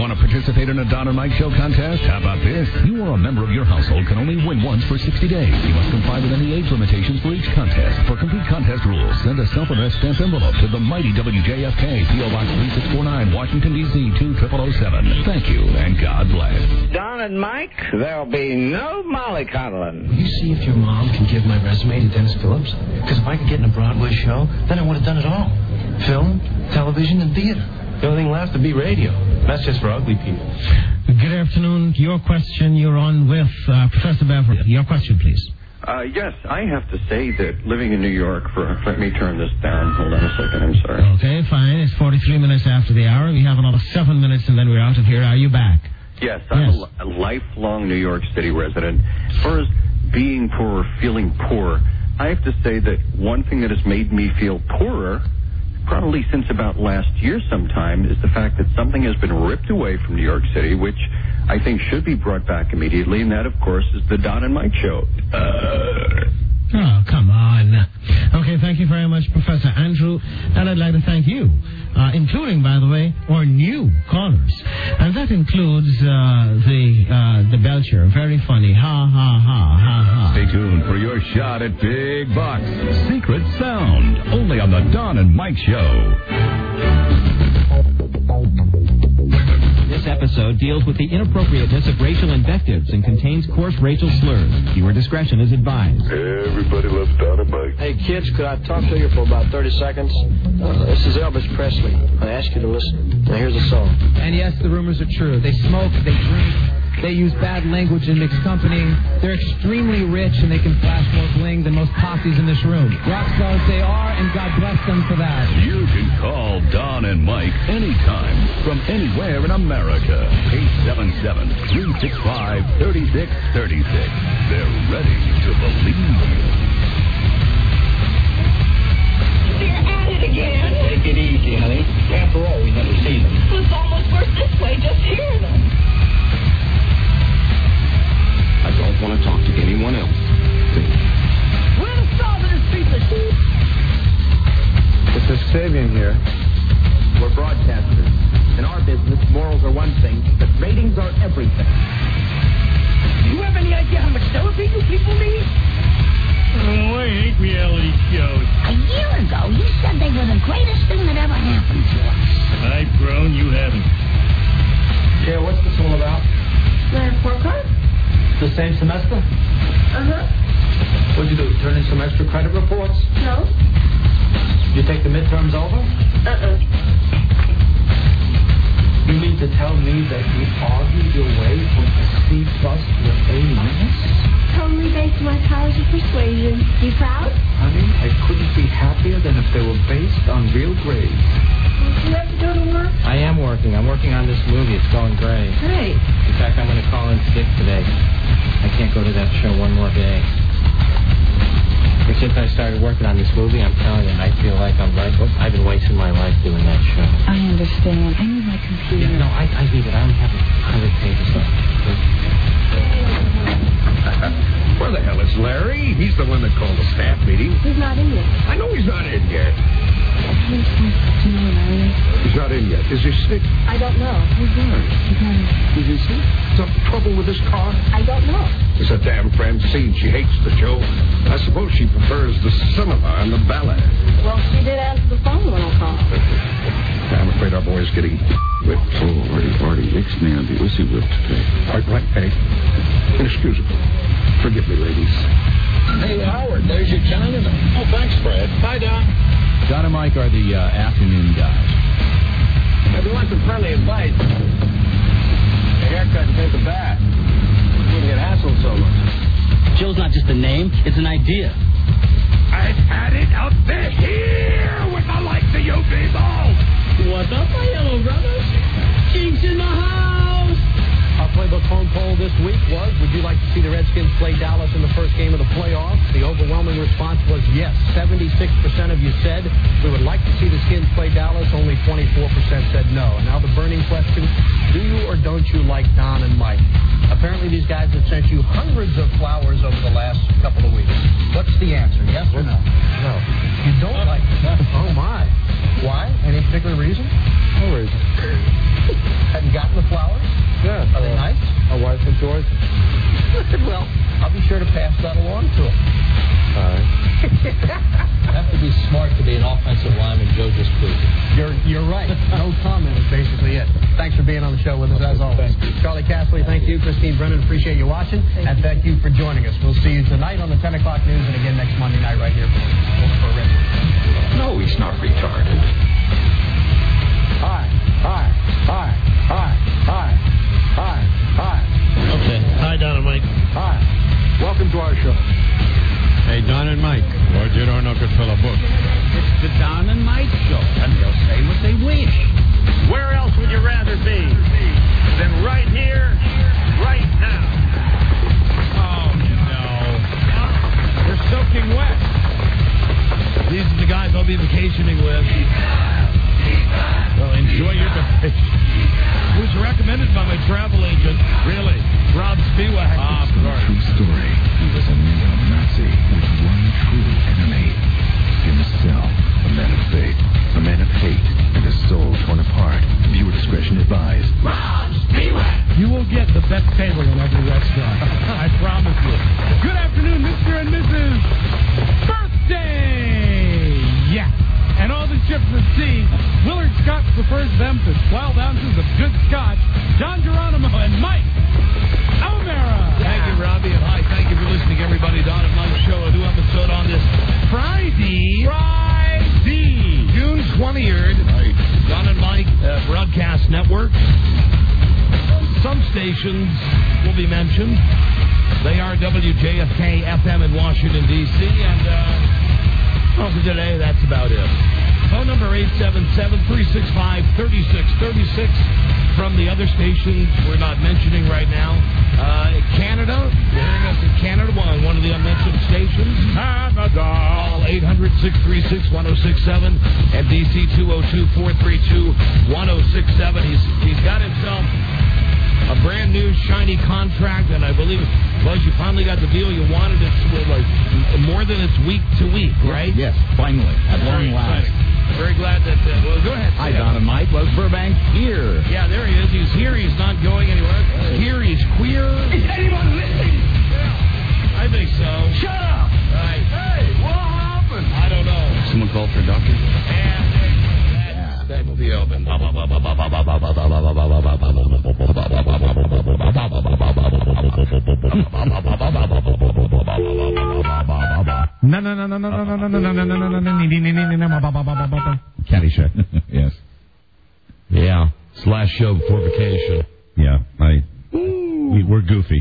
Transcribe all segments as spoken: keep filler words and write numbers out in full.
Want to participate in a Don and Mike Show contest? How about this? You or a member of your household can only win once for sixty days. You must comply with any age limitations for each contest. For complete contest rules, send a self-addressed stamped envelope to the mighty W J F K, P O Box three six four nine, Washington, D C two zero zero zero seven. Thank you, and God bless. Don and Mike, there'll be no mollycoddling. Will you see if your mom can give my resume to Dennis Phillips? Because if I could get in a Broadway show, then I would have done it all. Film, television, and theater. The only thing left to be radio. That's just for ugly people. Good afternoon. Your question, you're on with uh, Professor Beverly. Your question, please. Uh, yes, I have to say that living in New York for... Let me turn this down. Hold on a second. I'm sorry. Okay, fine. It's forty-three minutes after the hour. We have another seven minutes, and then we're out of here. Are you back? Yes, I'm yes. A, a lifelong New York City resident. As far as being poor or feeling poor, I have to say that one thing that has made me feel poorer, probably since about last year sometime, is the fact that something has been ripped away from New York City, which I think should be brought back immediately, and that, of course, is the Don and Mike Show. Uh... Oh, come on. Okay, thank you very much, Professor Andrew. And I'd like to thank you, uh, including, by the way, our new callers. And that includes uh, the uh, the Belcher. Very funny. Ha, ha, ha, ha, ha. Stay tuned for your shot at Big Box. Secret Sound. Only on the Don and Mike Show. This episode deals with the inappropriateness of racial invectives and contains coarse racial slurs. Viewer discretion is advised. Everybody loves Don and Mike. Hey, kids, could I talk to you for about thirty seconds? Uh, this is Elvis Presley. I ask you to listen. Now, here's a song. And yes, the rumors are true. They smoke, they drink, they use bad language in mixed company. They're extremely rich, and they can flash more bling than most posses in this room. Rock stars they are, and God bless them for that. You can call Don and Mike anytime from anywhere in America. eight seven seven, three six five, three six three six. They're ready to believe you. They're at it again. Take it easy, honey. After all, we never see them. It's almost worse this way, just hearing them. I don't want to talk to anyone else. We're the stars of this piece of shit. It's Sabian here. We're broadcasters. In our business, morals are one thing, but ratings are everything. Do you have any idea how much therapy you people need? Oh, I hate reality shows. A year ago, you said they were the greatest thing that ever happened to us. I've grown, you haven't. Yeah, what's this all about? My report card? The same semester? Uh-huh. What'd you do, turn in some extra credit reports? No. You take the midterms over? Uh-uh. You mean to tell me that you argued your way from a C plus to an A minus? Totally based on my powers of persuasion. You proud? Honey, I couldn't be happier than if they were based on real grades. You have to go to work? I am working. I'm working on this movie. It's going great. Great. In fact, I'm going to call in sick today. I can't go to that show one more day. But since I started working on this movie, I'm telling you, I feel like I'm like, oh, I've been wasting my life doing that show. I understand. I need my computer. Yeah, no, I, I need it. I only have a hundred pages left. Where the hell is Larry? He's the one that called the staff meeting. He's not in yet. I know he's not in yet. Larry. He's not in yet. Is he sick? I don't know. Who's Larry? Is he sick? Something trouble with his car? I don't know. It's a damn Francine. She hates the show. I suppose she prefers the cinema and the ballet. Well, she did answer the phone when I called. I'm afraid our boy's getting whipped. Oh, Artie, Artie, Ixnay on the Uzi whip today. Quite right, Penny. Inexcusable. Forgive me, ladies. Hey, Howard, there's your Chinaman. Oh, thanks, Fred. Hi, Don. Don and Mike are the uh, afternoon guys. If you want some friendly advice, a haircut and take a bath. You wouldn't get hassled so much. Joe's not just a name, it's an idea. I've had it up to here with the likes of you people. What's up, my yellow brothers? Jinx in the house! Our playbook phone poll this week was, would you like to see the Redskins play Dallas in the first game of the playoffs? The overwhelming response was yes. seventy-six percent of you said we would like to see the Skins play Dallas. Only twenty-four percent said no. And now the burning question, do you or don't you like Don and Mike? Apparently these guys have sent you hundreds of flowers over the last couple of weeks. What's the answer, yes or no? No. You don't like them? Oh, my. Why? Any particular reason? No reason. Hadn't gotten the flowers pass that along to him. All right. You have to be smart to be an offensive lineman, Joe just proved it. You're, you're right. No comment is basically it. Thanks for being on the show with us, as always. Charlie Casserly, thank you. Christine Brennan, appreciate you watching. Thank and thank you for joining us. We'll see you tonight on the ten o'clock news and again next Monday night right here for Red. No, he's not retarded. Hi, hi, hi, hi, hi, hi, hi. Okay. Hi, Don and Mike. Hi. Welcome to our show. Hey, Don and Mike, or you don't know could fill a book. It's the Don and Mike show, and they'll say what they wish. Where else would you rather be than right here, right now? Oh, no. They're soaking wet. These are the guys I'll be vacationing with. Well, enjoy your vacation. It was recommended by my travel agent. Really? Rob Spiewak. Ah, of course. True story. He was a neo-Nazi with one true enemy. Himself. A man of faith. A man of hate. And a soul torn apart. Viewer discretion advised. Rob Spiewak. You will get the best table in every restaurant. I promise you. Good afternoon, Mister and Missus Birthday! Yeah. And all the ships at sea, Willard Scott prefers them to twelve ounces of good scotch. John Geronimo and Mike O'Mara. Thank you, Robbie, and hi. Thank you for listening, everybody. Don and Mike show, a new episode on this Friday. Friday. June twentieth. Right. Don and Mike uh, Broadcast Network. Some stations will be mentioned. They are W J F K F M in Washington, D C, and... Uh, Well, for today, that's about it. Phone number eight seven seven, three six five, three six three six. From the other stations we're not mentioning right now. Uh, Canada, you're hearing us in Canada on one of the unmentioned stations. Canada. Call eight hundred, six three six, one oh six seven and D C two oh two, four three two, one oh six seven. He's He's got himself a brand new shiny contract, and I believe, well, you finally got the deal you wanted. It's like more than it's week to week, right? Yes, finally, at long last. Very glad that. Uh, well, go ahead. Hi, Don and Mike. Les Burbank here. Yeah, there he is. He's here. He's not going anywhere. He's here. He's queer. Is anyone listening? Yeah, I think so. Shut up! Right. Hey, what happened? I don't know. Someone called for a doctor? And uh, that, that will be open. No, no, no, no, no, no, no, no, no, no, no, no, no, no, Caddyshack. Yes. Yeah. It's last show before vacation. Yeah, I. We, we're goofy.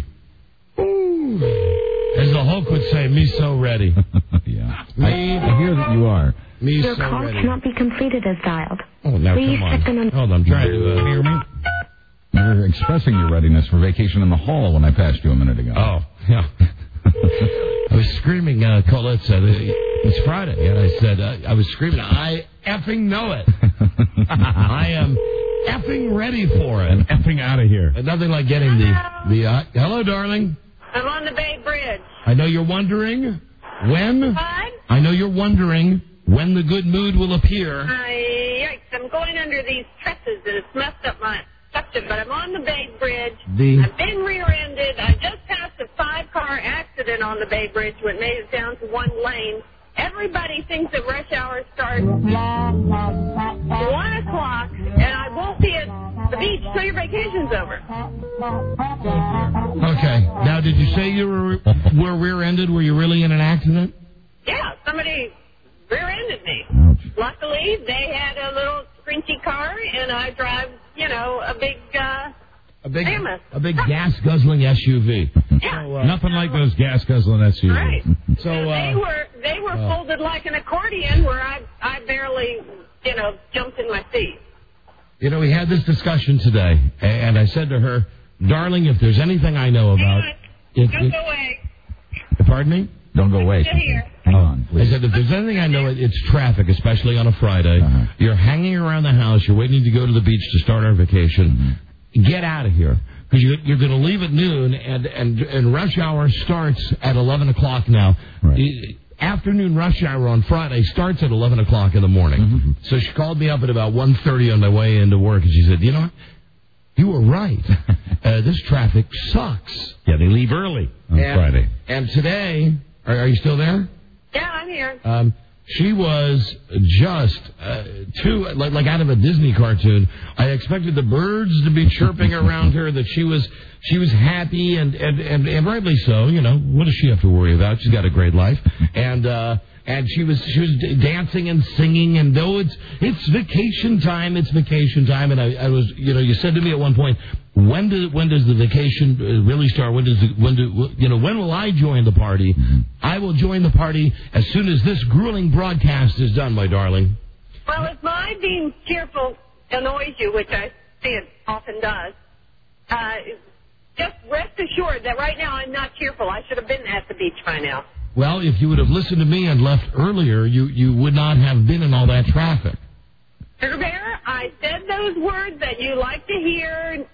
As the Hulk would say, me so ready. Yeah. I, I hear that you are. Me Your so call ready. cannot be completed as dialed. Oh, now Please come on. check the number. Hold on, I'm trying to. Uh, hear me? You're expressing your readiness for vacation in the hall when I passed you a minute ago. Oh, yeah. I was screaming, uh, Colette said, it's Friday, and I said, uh, I was screaming, I effing know it. I am effing ready for it. And effing out of here. And nothing like getting the, the, uh, hello, darling. I'm on the Bay Bridge. I know you're wondering when. What? I know you're wondering when the good mood will appear. Uh, yikes, I'm going under these trusses and it's messed up my suction, but I'm on the Bay Bridge. The... I've been rear-ended. I just passed a five-car accident on the Bay Bridge when it made it down to one lane. Everybody thinks that rush hour starts one o'clock, and I won't be at the beach till your vacation's over. Okay. Now, did you say you were were rear-ended? Were you really in an accident? Yeah, somebody rear-ended me. Ouch. Luckily, they had a little scrunchy car, and I drive, you know, a big, uh, a big, mammoth. a big gas-guzzling S U V. Yeah. So, uh, Nothing like those gas-guzzling S U Vs. Right. So uh, they were they were uh, folded like an accordion, where I I barely, you know, jumped in my seat. You know, we had this discussion today, and I said to her, darling, if there's anything I know about... Hang on. It, Don't it, go away. Pardon me? Don't go away. Sit here. Hang on, please. I said, if there's anything I know, it, it's traffic, especially on a Friday. Uh-huh. You're hanging around the house. You're waiting to go to the beach to start our vacation. Mm-hmm. Get out of here. Because you're, you're going to leave at noon, and, and, and rush hour starts at eleven o'clock now. Right. The afternoon rush hour on Friday starts at eleven o'clock in the morning. Mm-hmm. So she called me up at about one thirty on my way into work, and she said, you know what? You were right. uh, this traffic sucks. Yeah, they leave early on and, Friday. And today, are, are you still there? Yeah, I'm here. Um, she was just uh, too like, like out of a Disney cartoon. I expected the birds to be chirping around her. That she was she was happy and and, and and rightly so. You know, what does she have to worry about? She's got a great life. And uh, and she was she was d- dancing and singing. And though it's it's vacation time, it's vacation time. And I, I was you know you said to me at one point, when does when does the vacation really start? When does the, when do you know when will I join the party? Mm-hmm. I will join the party as soon as this grueling broadcast is done, my darling. Well, if my being cheerful annoys you, which I see it often does, uh, just rest assured that right now I'm not cheerful. I should have been at the beach by now. Well, if you would have listened to me and left earlier, you you would not have been in all that traffic. Sugar Bear, I said those words that you like to hear.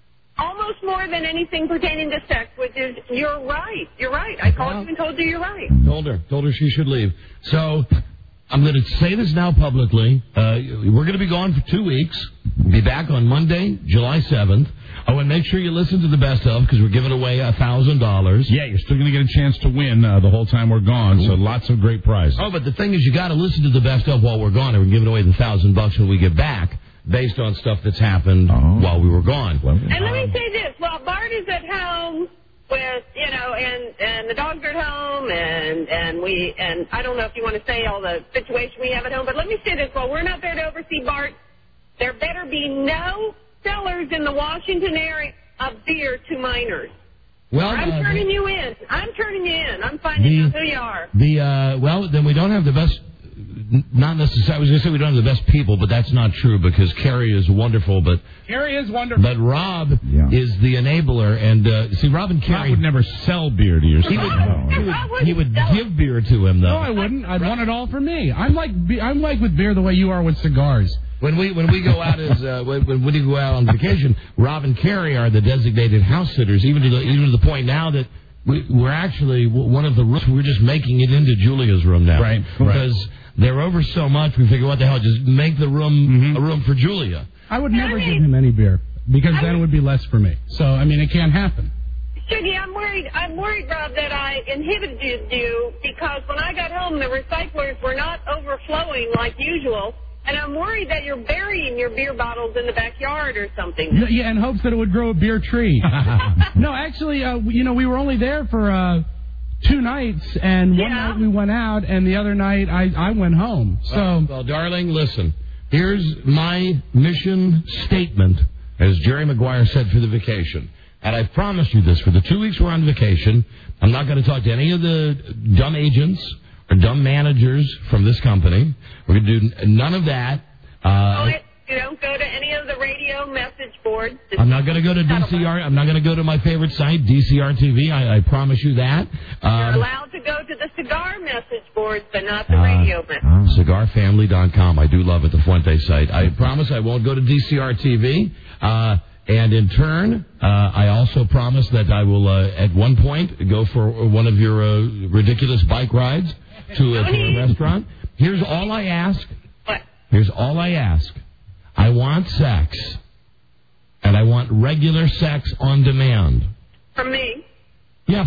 Almost more than anything pertaining to sex, which is, you're right. You're right. I called you and told you you're right. Told her. Told her she should leave. So, I'm going to say this now publicly. Uh, we're going to be gone for two weeks. Be back on Monday, July seventh. Oh, and make sure you listen to the best of, because we're giving away one thousand dollars. Yeah, you're still going to get a chance to win uh, the whole time we're gone, so lots of great prizes. Oh, but the thing is, you got to listen to the best of while we're gone, and we're giving away the one thousand bucks when we get back, based on stuff that's happened oh. while we were gone. And let me say this. While Bart is at home with, you know, and, and the dogs are at home, and, and we, and I don't know if you want to say all the situation we have at home, but let me say this. While we're not there to oversee Bart, there better be no sellers in the Washington area of beer to minors. Well, I'm uh, turning you in. I'm turning you in. I'm finding the, out who you are. The, uh, well, then we don't have the best... Not necessarily. I was going to say we don't have the best people, but that's not true because Carrie is wonderful. But Carrie is wonderful. But Rob yeah. is the enabler, and uh, see, Rob and Carrie Rob would never sell beer to your he would, he would, he would give beer to him, though. No, I wouldn't. I'd want it all for me. I'm like I'm like with beer the way you are with cigars. When we when we go out as uh, when, when we go out on vacation, Rob and Carrie are the designated house sitters, even to the even to the point now that. We, we're actually, one of the rooms, we're just making it into Julia's room now. Right. Because right. they're over so much, we figure, what the hell, just make the room mm-hmm. a room for Julia. I would never give him any beer, because then it would be less for me. So, I mean, it can't happen. Shuggy, I'm worried, I'm worried, Rob, that I inhibited you, because when I got home, the recyclers were not overflowing like usual. And I'm worried that you're burying your beer bottles in the backyard or something. Yeah, in hopes that it would grow a beer tree. No, actually, uh, you know, we were only there for uh, two nights, and one yeah. night we went out, and the other night I, I went home. So, well, well, darling, listen. Here's my mission statement, as Jerry Maguire said for the vacation. And I've promised you this. For the two weeks we're on vacation, I'm not going to talk to any of the dumb agents or dumb managers from this company. We're going to do none of that. Uh, you don't go to any of the radio message boards. I'm not going to go to D C R. I'm not going to go to my favorite site, D C R T V. I, I promise you that. You're um, allowed to go to the cigar message boards, but not the uh, radio message. Uh, cigar family dot com. I do love it, the Fuente site. I promise I won't go to D C R T V. Uh, And in turn, uh, I also promise that I will, uh, at one point, go for one of your uh, ridiculous bike rides to, uh, to a restaurant. Here's all I ask. What? Here's all I ask. I want sex. And I want regular sex on demand. From me? Yeah.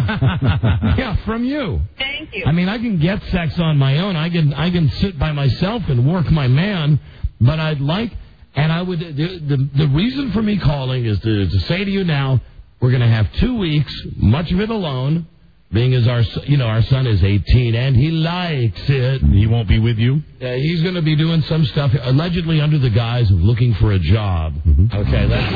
Yeah, from you. Thank you. I mean, I can get sex on my own. I can I can sit by myself and work my man. But I'd like... And I would the, the the reason for me calling is to, to say to you now, we're going to have two weeks, much of it alone, being as our you know our son is eighteen and he likes it. He won't be with you. Uh, he's going to be doing some stuff allegedly under the guise of looking for a job. Mm-hmm. Okay, that's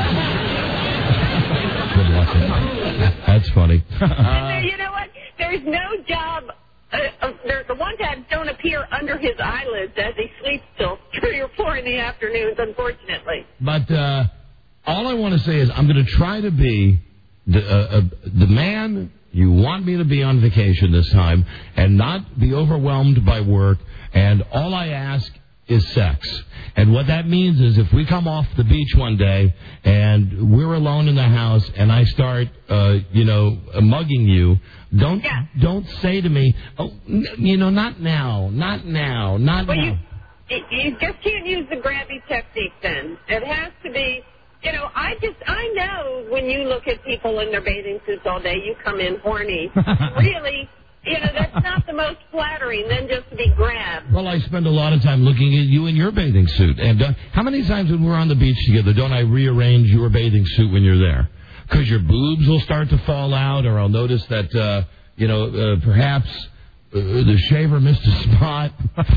good luck. That's funny. Uh, you know what? There's no job. Uh, uh, there, the one tabs don't appear under his eyelids as he sleeps till three or four in the afternoons, unfortunately. But uh, all I want to say is I'm going to try to be the, uh, uh, the man you want me to be on vacation this time and not be overwhelmed by work. And all I ask is sex. And what that means is if we come off the beach one day and we're alone in the house and I start, uh, you know, mugging you, don't yeah. don't say to me, oh, n- you know, not now, not now, not well, now. You, you just can't use the grabby technique then. It has to be you know, I just, I know when you look at people in their bathing suits all day, you come in horny. Really, you know, that's not the most flattering than just to be grabbed. Well, I spend a lot of time looking at you in your bathing suit. And uh, how many times when we're on the beach together, don't I rearrange your bathing suit when you're there? Because your boobs will start to fall out, or I'll notice that, uh, you know, uh, perhaps uh, the shaver missed a spot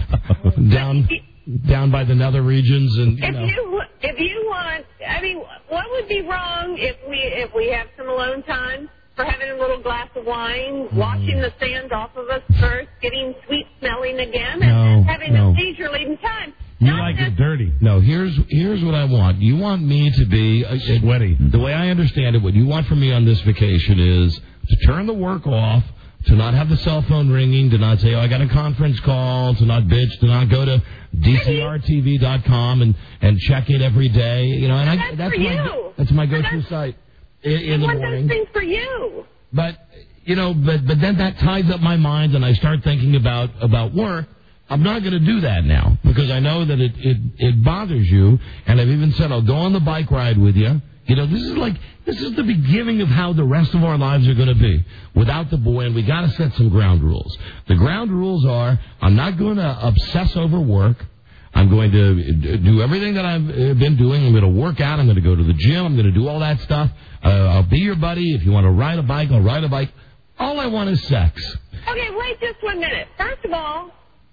down down by the nether regions. And you If know. you if you want, I mean, what would be wrong if we if we have some alone time for having a little glass of wine, Mm. washing the sand off of us first, getting sweet smelling again, and No, having no. a leisurely time? You like it dirty. No, here's here's what I want. You want me to be uh, sweaty. The way I understand it, what you want from me on this vacation is to turn the work off, to not have the cell phone ringing, to not say, oh, I got a conference call, to not bitch, to not go to D C R T V dot com and, and check it every day. You know, and I, That's that's for my you. that's my go-to site in, in I the want morning. those things for you. But you know, but but then that ties up my mind, and I start thinking about about work. I'm not going to do that now because I know that it, it it bothers you, and I've even said I'll go on the bike ride with you. You know, this is like this is the beginning of how the rest of our lives are going to be without the boy, and we got to set some ground rules. The ground rules are: I'm not going to obsess over work. I'm going to do everything that I've been doing. I'm going to work out. I'm going to go to the gym. I'm going to do all that stuff. Uh, I'll be your buddy. If you want to ride a bike, I'll ride a bike. All I want is sex. Okay, wait just one minute. First of all,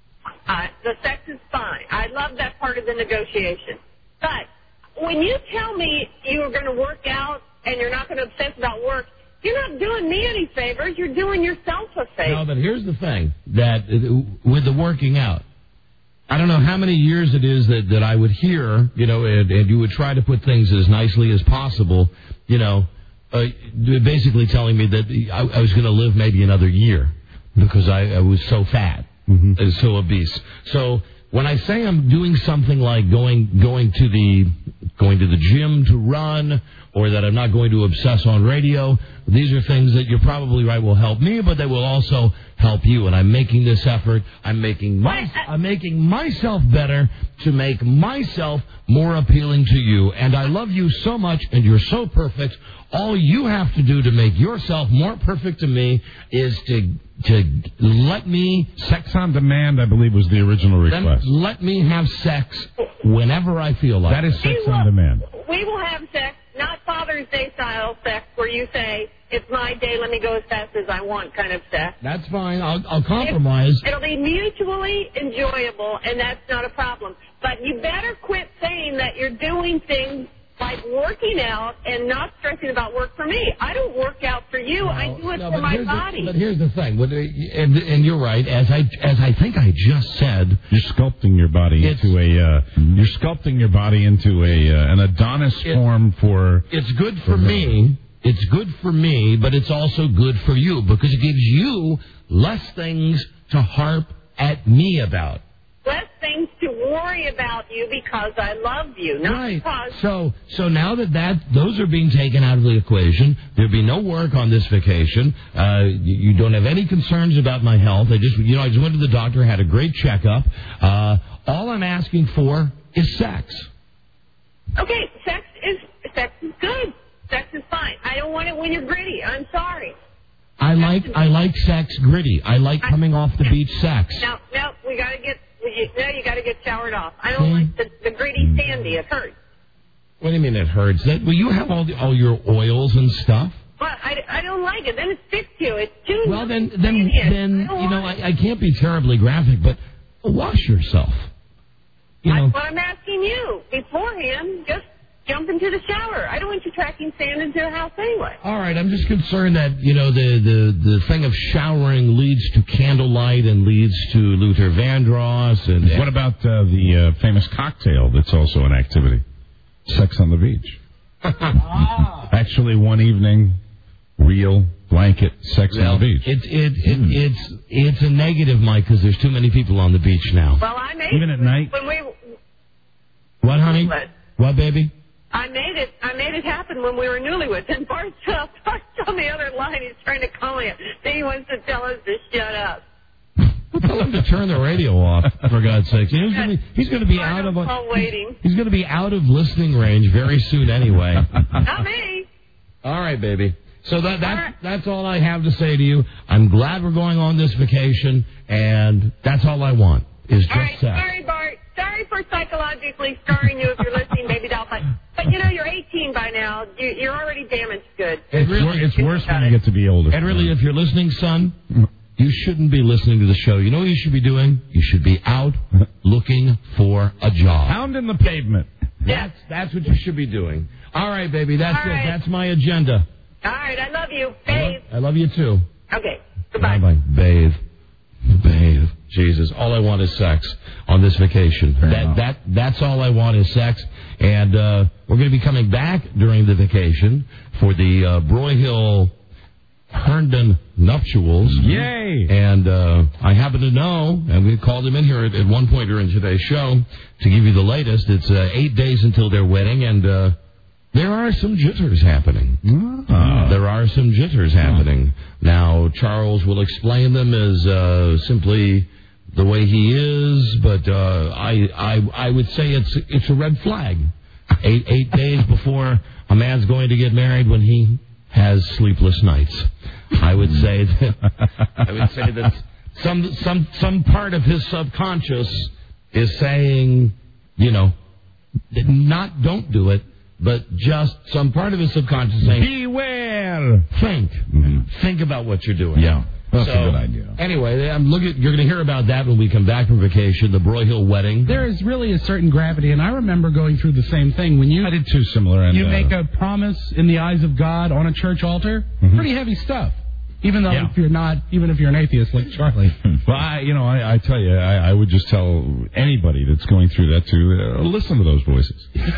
uh, the sex is fine. I love that part of the negotiation. But when you tell me you are going to work out and you're not going to obsess about work, you're not doing me any favors. You're doing yourself a favor. No, but here's the thing, that uh, with the working out, I don't know how many years it is that, that I would hear, you know, and, and you would try to put things as nicely as possible, you know, uh, basically telling me that I, I was going to live maybe another year because I, I was so fat, mm-hmm. and so obese. So when I say I'm doing something like going going to the going to the gym to run, or that I'm not going to obsess on radio, these are things that you're probably right will help me, but they will also help you. And I'm making this effort. I'm making my, I'm making myself better to make myself more appealing to you. And I love you so much, and you're so perfect. All you have to do to make yourself more perfect to me is to to let me... Sex on demand, I believe, was the original request. Let me have sex whenever I feel like that is it. sex on demand. We will have sex, not Father's Day style sex, where you say, it's my day, let me go as fast as I want kind of sex. That's fine. I'll, I'll compromise. It, it'll be mutually enjoyable, and that's not a problem. But you better quit saying that you're doing things like working out and not stressing about work for me. I don't work out for you. No, I do it no, for but my here's body. The, but here's the thing, and, and you're right. As I as I think I just said, you're sculpting your body into a uh, you're sculpting your body into a uh, an Adonis it, form for. It's good for, for me. It's good for me, but it's also good for you because it gives you less things to harp at me about. Less things to worry about you because I love you, not right. because... So, so now that, that those are being taken out of the equation, there'll be no work on this vacation. Uh, you, you don't have any concerns about my health. I just, you know, I just went to the doctor, had a great checkup. Uh, all I'm asking for is sex. Okay, sex is sex is good. Sex is fine. I don't want it when you're gritty. I'm sorry. I like I like sex gritty. I like coming off the beach sex. No, no, we gotta get. We, no, you gotta get showered off. I don't like the, the gritty sandy. It hurts. What do you mean it hurts? That well, you have all the, all your oils and stuff. But I, I don't like it. Then it sticks to you. It's too. Well, then then then you know I, I can't be terribly graphic, but wash yourself. You know. That's what I'm asking you beforehand. Just jump into the shower. I don't want you tracking sand into the house anyway. All right, I'm just concerned that, you know, the, the, the thing of showering leads to candlelight and leads to Luther Vandross. And what about uh, the uh, famous cocktail that's also an activity? Sex on the beach. ah. Actually, one evening, real blanket sex well, on the beach. It, it, it, mm. It's it's a negative, Mike, because there's too many people on the beach now. Well, I made Even at night? When we, what, honey? But, what, baby? I made it. I made it happen when we were newlyweds. And Bart's, uh, Bart's on the other line. He's trying to call me. Then he wants to tell us to shut up. Tell him to turn the radio off, for God's sake. He's going to be, he's going to be out of I'm waiting. He's going to be out of listening range very soon anyway. Not me. All right, baby. So that that's, right. that's all I have to say to you. I'm glad we're going on this vacation, and that's all I want is just all right, sex. Sorry, Bart. Sorry for psychologically scarring you if you're listening, baby doll. But, but you know, you're eighteen by now. You, you're already damaged good. It's, really, wor- it's worse when you get to be older. And really, if you're listening, son, you shouldn't be listening to the show. You know what you should be doing? You should be out looking for a job. Pounding the pavement. That's, that's what you should be doing. All right, baby. That's all it. Right. That's my agenda. All right. I love you. Bathe. I love you, too. Okay. Goodbye. Bye-bye. Bathe. Bathe. Jesus. All I want is sex on this vacation. Fair that enough. that That's all I want is sex. And uh, we're going to be coming back during the vacation for the uh, Broyhill Herndon nuptials. Yay! And uh, I happen to know, and we called him in here at, at one point during today's show to give you the latest. It's uh, eight days until their wedding, and uh, there are some jitters happening. Uh, there are some jitters happening. Now, Charles will explain them as uh, simply the way he is, but uh, I, I I would say it's it's a red flag. Eight eight days before a man's going to get married when he has sleepless nights. I would say that I would say that some some some part of his subconscious is saying, you know, not don't do it, but just some part of his subconscious saying, beware. Think, mm-hmm. think about what you're doing. Yeah, that's so, a good idea. Anyway, I'm looking. You're going to hear about that when we come back from vacation. The Broyhill wedding. There is really a certain gravity, and I remember going through the same thing when you. I did too. Similar. And, you uh, make a promise in the eyes of God on a church altar. Mm-hmm. Pretty heavy stuff. Even though yeah. if you're not, even if you're an atheist like Charlie. Well, I, you know, I, I tell you, I, I would just tell anybody that's going through that to uh, listen to those voices. You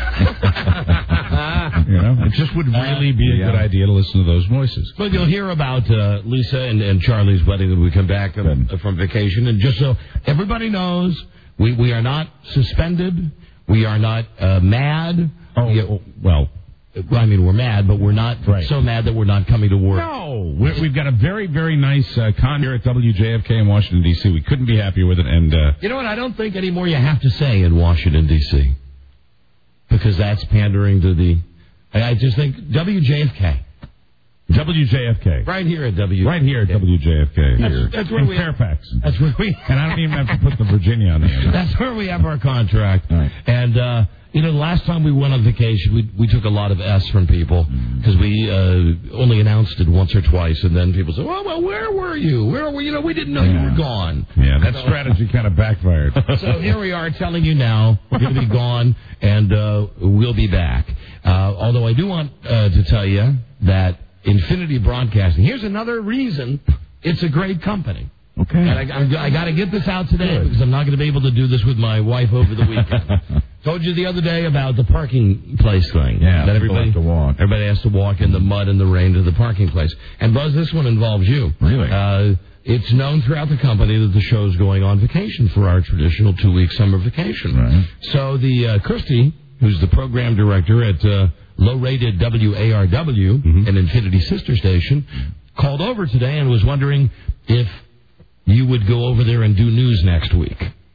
know, it just would really be a yeah. good idea to listen to those voices. But you'll hear about uh, Lisa and, and Charlie's wedding when we come back uh, from vacation. And just so everybody knows, we, we are not suspended. We are not uh, mad. Oh, we, well. I mean, we're mad, but we're not right. so mad that we're not coming to work. No, we're, we've got a very, very nice uh, con here at W J F K in Washington, D C We couldn't be happier with it. And uh, you know what? I don't think anymore you have to say in Washington, D C because that's pandering to the... I just think W J F K. W J F K. Right here at W J F K. Right here at W J F K. That's, here. that's where in we Fairfax. Have, that's where we... And I don't even have to put the Virginia on the end. That's where we have our contract. Right. And... uh You know, the last time we went on vacation, we we took a lot of S from people because we uh, only announced it once or twice, and then people said, "Well, well, where were you? Where were you? Know, we didn't know yeah. you were gone." Yeah, that so, strategy kind of backfired. So here we are telling you now we're going to be gone, and uh, we'll be back. Uh, although I do want uh, to tell you that Infinity Broadcasting. Here's another reason it's a great company. Okay. And I, I'm, I got to get this out today Good. because I'm not going to be able to do this with my wife over the weekend. Told you the other day about the parking place thing. Yeah, that everybody have to walk. Everybody has to walk in the mud and the rain to the parking place. And Buzz, this one involves you. Really? Uh, it's known throughout the company that the show's going on vacation for our traditional two-week summer vacation. Right. So the uh, Christy, who's the program director at uh, low-rated W A R W, mm-hmm. an Infinity sister station, called over today and was wondering if you would go over there and do news next week.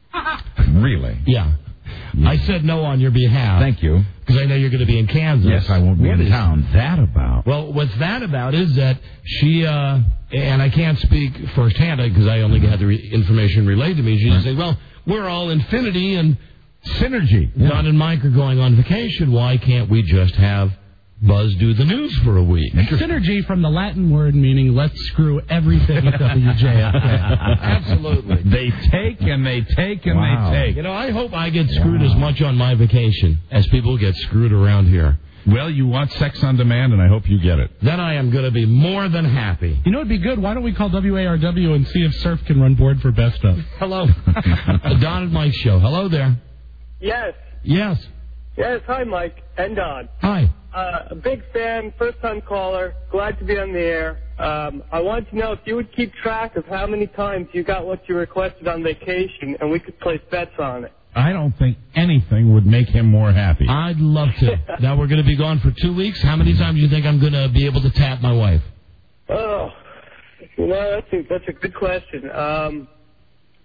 Really? Yeah. yeah. I said no on your behalf. Thank you. Because I know you're going to be in Kansas. Yes, I won't be what in is town. That about? Well, what's that about is that she, uh, and I can't speak firsthand because I only had the re- information relayed to me. She just said, well, we're all Infinity and Synergy. Yeah. Don and Mike are going on vacation. Why can't we just have Buzz do the news for a week? Synergy from the Latin word meaning let's screw everything at W J F K. Absolutely. They take and they take and wow. they take. You know, I hope I get screwed wow. as much on my vacation as people get screwed around here. Well, you want sex on demand, and I hope you get it. Then I am going to be more than happy. You know, it'd be good. Why don't we call W A R W and see if Surf can run board for best of? Hello. The Don and Mike Show. Hello there. Yes. Yes. Yes. Hi, Mike and Don. Hi. Uh, a big fan, first-time caller. Glad to be on the air. Um, I wanted to know if you would keep track of how many times you got what you requested on vacation, and we could place bets on it. I don't think anything would make him more happy. I'd love to. Now we're going to be gone for two weeks. How many times do you think I'm going to be able to tap my wife? Oh, you know, that's a, that's a good question. Um,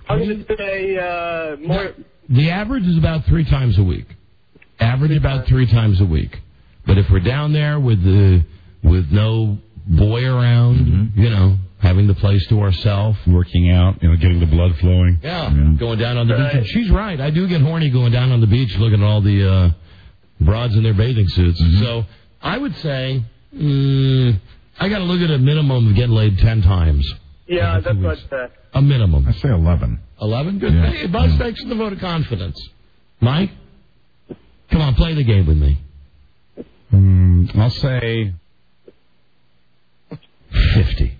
I'm going to say uh, more. The average is about three times a week. Average about three times a week. But if we're down there with the with no boy around, mm-hmm. you know, having the place to ourselves, working out, you know, getting the blood flowing. Yeah, yeah. Going down on the right. beach. And she's right. I do get horny going down on the beach looking at all the uh, broads in their bathing suits. Mm-hmm. So I would say mm, I got to look at a minimum of getting laid ten times. Yeah, that's what I said. A minimum. I say eleven. Eleven? Good. Yeah. Hey, Buzz, thanks for the vote of confidence. Mike? Come on, play the game with me. Mm, I'll say fifty.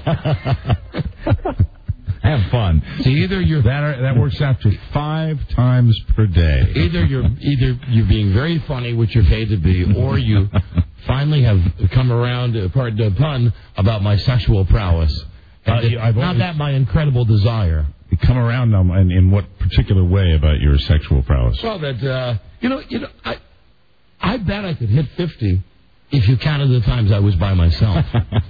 Have fun. See, either you're that are, that works out to five times per day. Either you're either you're being very funny, which you're paid to be, or you finally have come around, uh, pardon the pun, about my sexual prowess. And uh, it, not that my incredible desire. You come around now, in, in what particular way about your sexual prowess? Well, that uh, you know, you know, I I bet I could hit fifty if you counted the times I was by myself.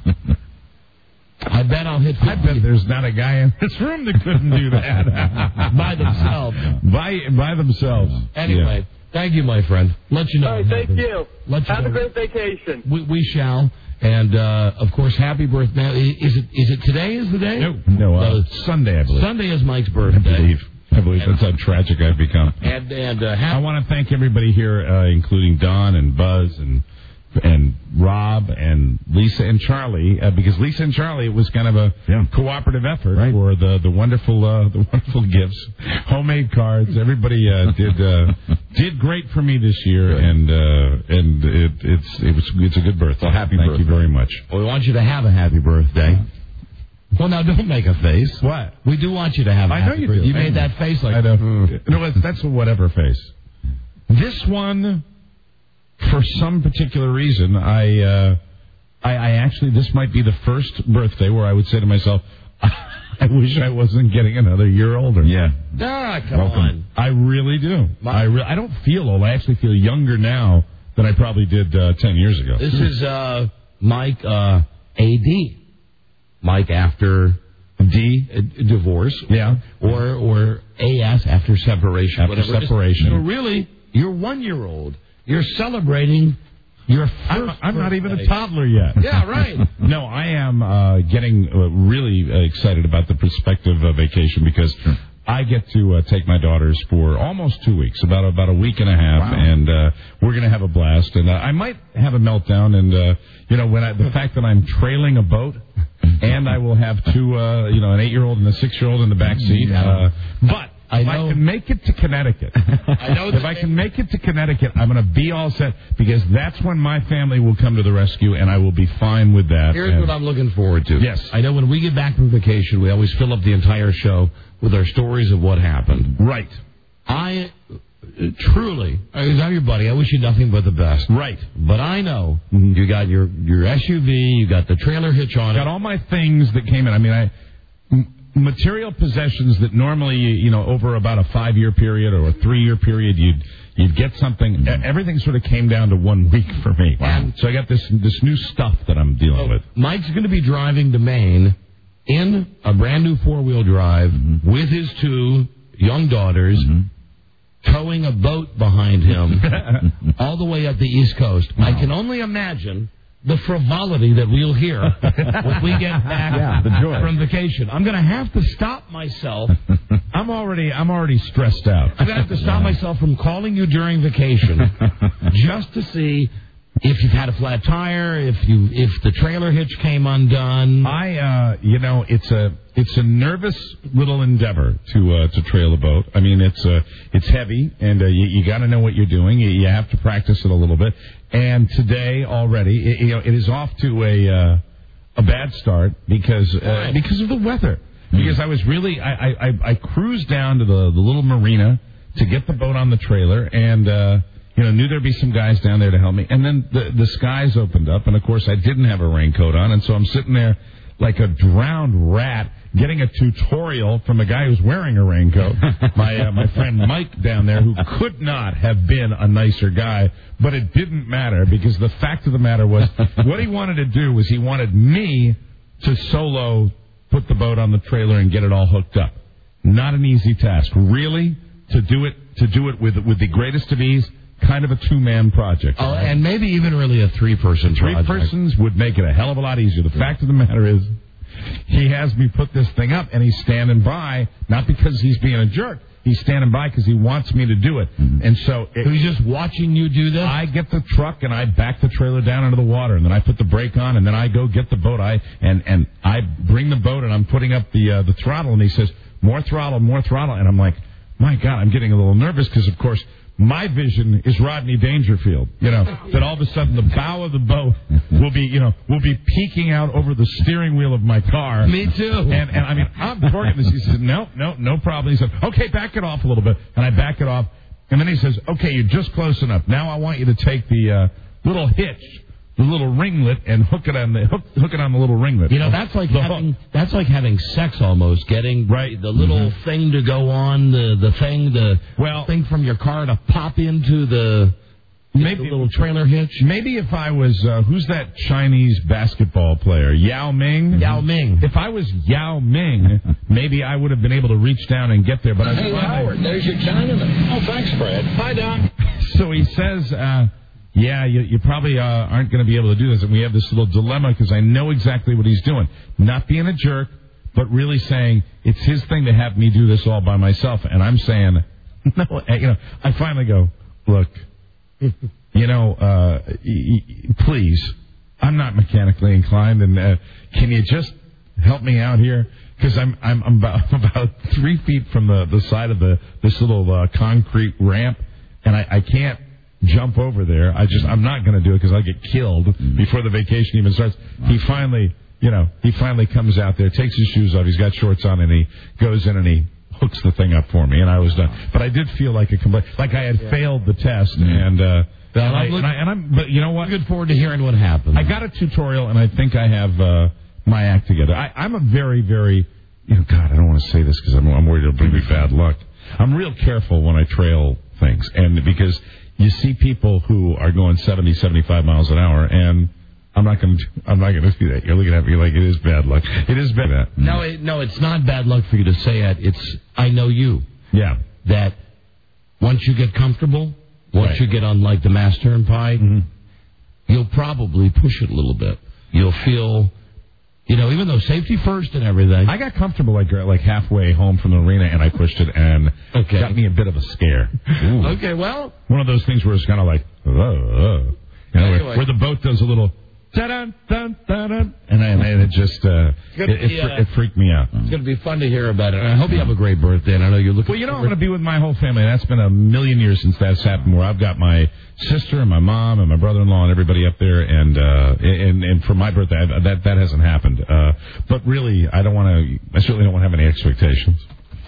I bet I'll hit fifty. I bet there's not a guy in this room that couldn't do that. By themselves. By by themselves. Anyway, yeah. Thank you, my friend. Let you know. All right, thank you. Let you Have know. a great vacation. We, we shall. And, uh, of course, happy birthday. Is it is it today is the day? No, no uh, uh, Sunday, I believe. Sunday is Mike's birthday. I believe. I believe that's how tragic I've become. And, and uh, I want to thank everybody here, uh, including Don and Buzz and and Rob and Lisa and Charlie, uh, because Lisa and Charlie, it was kind of a yeah. cooperative effort right. for the the wonderful uh, the wonderful gifts, homemade cards. Everybody uh, did uh, did great for me this year, right. and uh, and it, it's it was it's a good birthday. Well, happy Thank birthday. you very much. Well, we want you to have a happy birthday. Well, now don't make a face. What? We do want you to have a I happy know you birthday. do. You made that face like I know. Mm. No, that's a whatever face. This one. For some particular reason, I, uh, I, I actually, this might be the first birthday where I would say to myself, I wish I wasn't getting another year older. Yeah. Ah, come Welcome. on. I really do. My, I, re- I don't feel old. I actually feel younger now than I probably did uh, ten years ago. This is uh, Mike uh, A D. Mike after D, uh, divorce. Yeah. Or, or A S after separation. After whatever. separation. So really, you're one year old. You're celebrating your first I'm, I'm not even birthday. a toddler yet. Yeah, right. No, I am uh, getting uh, really uh, excited about the prospective uh, vacation because sure. I get to uh, take my daughters for almost two weeks, about about a week and a half, wow. and uh, we're going to have a blast. And uh, I might have a meltdown, and uh, you know, when I, the fact that I'm trailing a boat, and I will have two, uh, you know, an eight-year-old and a six-year-old in the back seat. Uh, but I if know. I can make it to Connecticut, I know if I can make it to Connecticut, I'm going to be all set because that's when my family will come to the rescue, and I will be fine with that. Here's and what I'm looking forward to. Yes, I know when we get back from vacation, we always fill up the entire show with our stories of what happened. Right. I uh, truly, I'm your buddy. I wish you nothing but the best. Right. But I know mm-hmm. you got your your S U V, you got the trailer hitch on got it. Got all my things that came in. I mean, I. M- material possessions that normally, you know, over about a five-year period or a three-year period, you'd you'd get something. Mm-hmm. Everything sort of came down to one week for me. Wow. So I got this this new stuff that I'm dealing so with. Mike's going to be driving to Maine in a brand new four-wheel drive mm-hmm. with his two young daughters, mm-hmm. towing a boat behind him all the way up the East Coast. Wow. I can only imagine the frivolity that we'll hear when we get back yeah, the joy. from vacation. I'm going to have to stop myself. I'm already I'm already stressed out. I'm going to have to stop yeah. myself from calling you during vacation just to see if you've had a flat tire, if you if the trailer hitch came undone. I uh you know, it's a it's a nervous little endeavor to uh, to trail a boat. I mean, it's uh it's heavy, and uh, you, you got to know what you're doing. You, you have to practice it a little bit. And today already, it, you know, it is off to a uh, a bad start because uh, because of the weather. Mm-hmm. Because I was really I, I I cruised down to the the little marina to get the boat on the trailer, and uh, you know, knew there'd be some guys down there to help me. And then the the skies opened up, and of course I didn't have a raincoat on, and so I'm sitting there like a drowned rat, getting a tutorial from a guy who's wearing a raincoat. my uh, my friend Mike down there, who could not have been a nicer guy, but it didn't matter because the fact of the matter was, what he wanted to do was he wanted me to solo put the boat on the trailer and get it all hooked up. not an easy task. Really, to do it to do it with with the greatest of ease, kind of a two-man project. Oh, and maybe even really a three-person Three project. persons would make it a hell of a lot easier. The fact of the matter is, he has me put this thing up, and he's standing by, not because he's being a jerk. He's standing by because he wants me to do it. Mm-hmm. And so... It, so he's just watching you do this? I get the truck, and I back the trailer down into the water, and then I put the brake on, and then I go get the boat. I And, and I bring the boat, and I'm putting up the uh, the throttle, and he says, more throttle, more throttle. And I'm like, my God, I'm getting a little nervous because, of course... My vision is Rodney Dangerfield, you know, that all of a sudden the bow of the boat will be, you know, will be peeking out over the steering wheel of my car. Me too. And, and I mean, I'm torquing this. He said, no, no, no problem. He said, okay, back it off a little bit. And I back it off. And then he says, okay, you're just close enough. Now I want you to take the uh, little hitch, the little ringlet, and hook it on the hook, hook it on the little ringlet. You know, that's like the having that's like having sex almost. Getting right the little mm-hmm. thing to go on the the thing the well thing from your car to pop into the maybe the little trailer hitch. Maybe if I was uh, who's that Chinese basketball player? Yao Ming. Yao Ming. If I was Yao Ming, maybe I would have been able to reach down and get there. But hey, I Howard, there's your Chinaman. Oh, thanks, Fred. Hi, Don. So he says. Uh, Yeah, you, you probably uh, aren't going to be able to do this. And we have this little dilemma because I know exactly what he's doing. Not being a jerk, but really saying it's his thing to have me do this all by myself. And I'm saying, no, you know, I finally go, look, you know, uh, y- y- please, I'm not mechanically inclined. And uh, can you just help me out here? Because I'm, I'm, I'm about, about three feet from the, the side of the this little uh, concrete ramp, and I, I can't jump over there. I just, I'm not going to do it because I'll get killed before the vacation even starts. He finally, you know, he finally comes out there, takes his shoes off, he's got shorts on, and he goes in and he hooks the thing up for me, and I was done. But I did feel like a complete, like I had yeah. failed the test, mm-hmm. and, uh, and, I, and, I, and I'm, but you know what? Looking forward to hearing what happens. I got a tutorial, and I think I have, uh, my act together. I, I'm a very, very, you know, God, I don't want to say this because I'm, I'm worried it'll bring me bad luck. I'm real careful when I trail things, and because you see people who are going seventy, seventy-five miles an hour, and I'm not going to. I'm not going to do that. You're looking at me like it is bad luck. It is bad. Luck. No, it, no, it's not bad luck for you to say it. It's I know you. Yeah. That once you get comfortable, once right. you get on like the Mass Turnpike, mm-hmm. you'll probably push it a little bit. You'll feel. You know, even though safety first and everything. I got comfortable like like halfway home from the arena, and I pushed it, and okay. got me a bit of a scare. Ooh. Okay, well. One of those things where it's kind of like, oh, oh. You know, anyway. where, where the boat does a little, da-dun, dun, dun, and, and it just, uh, it, be, it, uh, it freaked me out. It's going to be fun to hear about it. I hope you have a great birthday, and I know you're looking Well, you know, I'm going to be with my whole family. That's been a million years since that's happened, where I've got my sister and my mom and my brother-in-law and everybody up there, and uh, and, and for my birthday, I, that that hasn't happened. Uh, but really, I don't want to, I certainly don't want to have any expectations.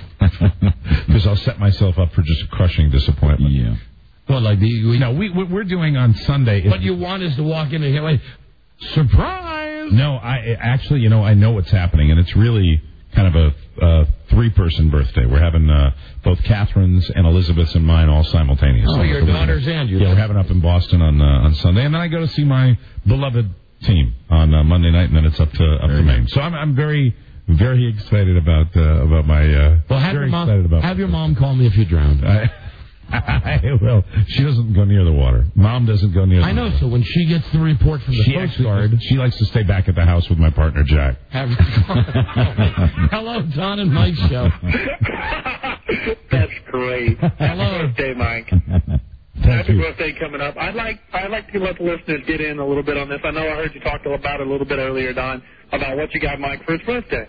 Because I'll set myself up for just crushing disappointment. Yeah. Well, like the... We, no, we, what we're doing on Sunday... What you want is to walk in and hear, like, surprise! No, I actually, you know, I know what's happening, and it's really kind of a uh, three-person birthday. We're having uh, both Catherine's and Elizabeth's and mine all simultaneously. Oh, your daughters and you. Yeah, we're having up in Boston on uh, on Sunday, and then I go to see my beloved team on uh, Monday night, and then it's up to up to Maine. So I'm I'm very very excited about uh, about my. Uh, well, have very your mom excited about have your mom call me if you drown. I, I will. She doesn't go near the water. Mom doesn't go near the I know, water. So when she gets the report from the she Coast actually, Guard... She likes to stay back at the house with my partner, Jack. Have Hello, Don and Mike show. That's great. Hello. Happy birthday, Mike. Happy you. birthday coming up. I'd like I'd like to let the listeners get in a little bit on this. I know I heard you talk about it a little bit earlier, Don, about what you got Mike for his birthday.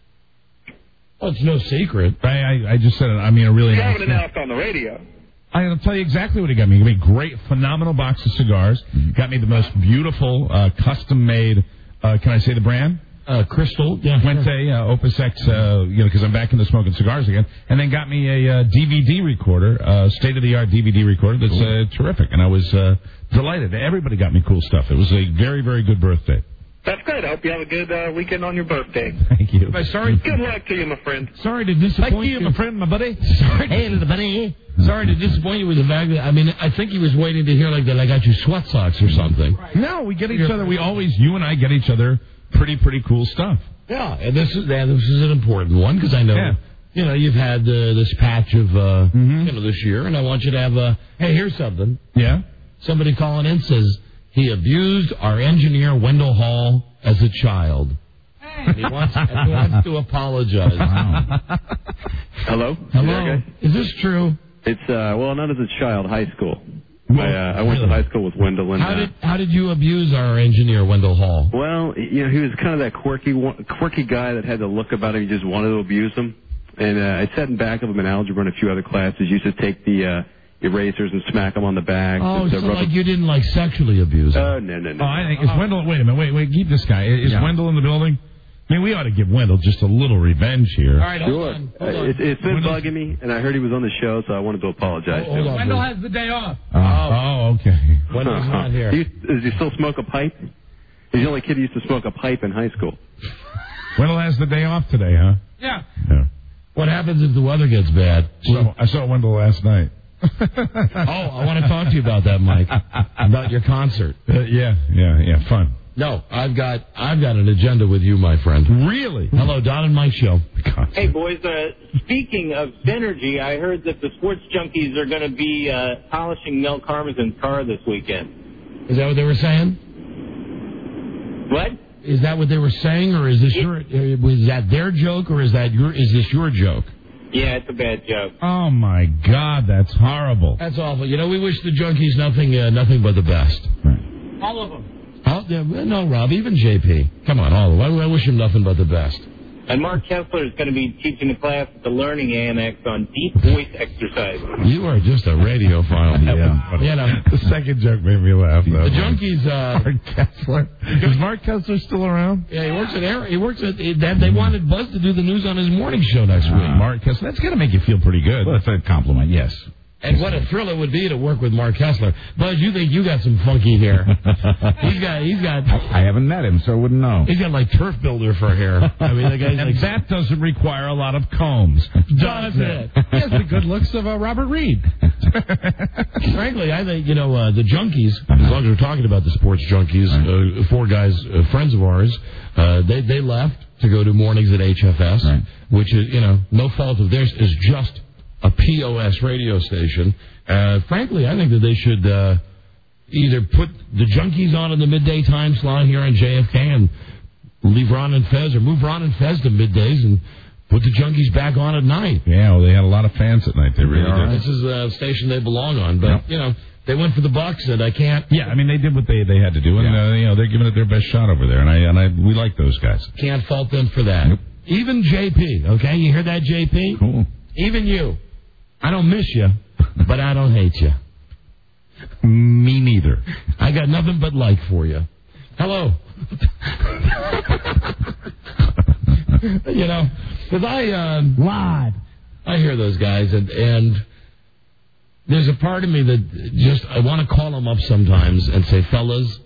Well, it's no secret. I, I, I just said it. I mean, a really you nice haven't announced on the radio. I'll tell you exactly what he got me. He got me a great, phenomenal box of cigars. Mm-hmm. Got me the most beautiful, uh, custom-made, uh, can I say the brand? Uh, Crystal. Yeah, Fuente, sure. uh, Opus X, uh, you know, because I'm back into smoking cigars again. And then got me a uh, D V D recorder, uh, state-of-the-art D V D recorder that's uh, terrific. And I was uh, delighted. Everybody got me cool stuff. It was a very, very good birthday. That's good. I hope you have a good uh, weekend on your birthday. Thank you. I'm sorry. Good luck to you, my friend. Sorry to disappoint Thank you, you, my friend, my buddy. Sorry, hey, little buddy. Sorry to disappoint you with the fact that, I mean, I think he was waiting to hear, like, that I got you sweat socks or something. No, we get each other. We always, you and I get each other pretty, pretty cool stuff. Yeah, and this is, yeah, this is an important one, because I know yeah. you know, you've had uh, this patch of, uh, you know, this year, and I want you to have a, hey, here's something. Yeah? Somebody calling in says he abused our engineer, Wendell Hall, as a child. And he wants, and he wants to apologize. Wow. Hello? Hello? Is this true? It's, uh, well, not as a child, high school. I, uh, I went to high school with Wendell. And, how did how did you abuse our engineer, Wendell Hall? Well, you know, he was kind of that quirky one, quirky guy that had the look about him. You just wanted to abuse him. And uh, I sat in back of him in algebra and a few other classes. Used to take the uh, erasers and smack him on the back. Oh, so like you didn't like sexually abuse him? Oh, no, no, no. Oh, I think is Wendell. Wait a minute. Wait, wait. Keep this guy. Is Yeah. Wendell in the building? I mean, we ought to give Wendell just a little revenge here. All right, hold Sure. on. Uh, Hold on. it's, it's been bugging me, and I heard he was on the show, so I wanted to apologize. Hold to him. on, Wendell has the day off. Oh, oh, okay. Wendell's not here. He, does he still smoke a pipe? He's the only kid who used to smoke a pipe in high school. Wendell has the day off today, huh? Yeah. Yeah. What happens if the weather gets bad? So I saw Wendell last night. Oh, I want to talk to you about that, Mike. About your concert. Uh, yeah, yeah, yeah. Fun. No, I've got I've got an agenda with you, my friend. Really? Hello, Don and Mike Show. Hey, boys, uh, speaking of synergy, I heard that the sports junkies are going to be uh, polishing Mel Karmazin's car this weekend. Is that what they were saying? What? Is that what they were saying, or is this your uh, was that their joke, or is that your is this your joke? Yeah, it's a bad joke. Oh my God, that's horrible. That's awful. You know, we wish the junkies nothing uh, nothing but the best. All of them. Oh, yeah, no, Rob, even J P. Come on, all of them. I, I wish him nothing but the best. And Mark Kessler is going to be teaching a class at the Learning Annex on deep voice exercise. You are just a radiophile. Yeah. You know, The second joke made me laugh. Though. the junkies. Uh, Mark Kessler. Is Mark Kessler still around? Yeah, he works at Air. He works at. That they wanted Buzz to do the news on his morning show next week. Mark Kessler. That's got to make you feel pretty good. Well, that's a compliment, yes. And what a thrill it would be to work with Mark Kessler. Buzz, you think you got some funky hair? he's got. He's got. I haven't met him, so I wouldn't know. He's got like turf builder for hair. I mean, the guy's and like, that doesn't require a lot of combs. does it? He has the good looks of uh, Robert Reed. Frankly, I think, you know, uh, the junkies, as long as we're talking about the sports junkies, uh, four guys, uh, friends of ours, uh, they, they left to go to mornings at H F S, Right. which is, you know, no fault of theirs, is just a P O S radio station. Uh, frankly, I think that they should uh, either put the junkies on in the midday time slot here on J F K and leave Ron and Fez, or move Ron and Fez to middays and put the junkies back on at night. Yeah, well, they had a lot of fans at night. They really Yeah, did. This is a station they belong on, but, you know, they went for the Bucks, and I can't. Yeah, I mean, they did what they they had to do, and Yeah. uh, you know they're giving it their best shot over there, and I and I we like those guys. Can't fault them for that. Nope. Even J P, okay? You hear that, J P? Cool. Even you. I don't miss you, but I don't hate you. Me neither. I got nothing but like for you. Hello. You know, because I, um, Live. I hear those guys, and, and there's a part of me that just, I want to call them up sometimes and say, fellas,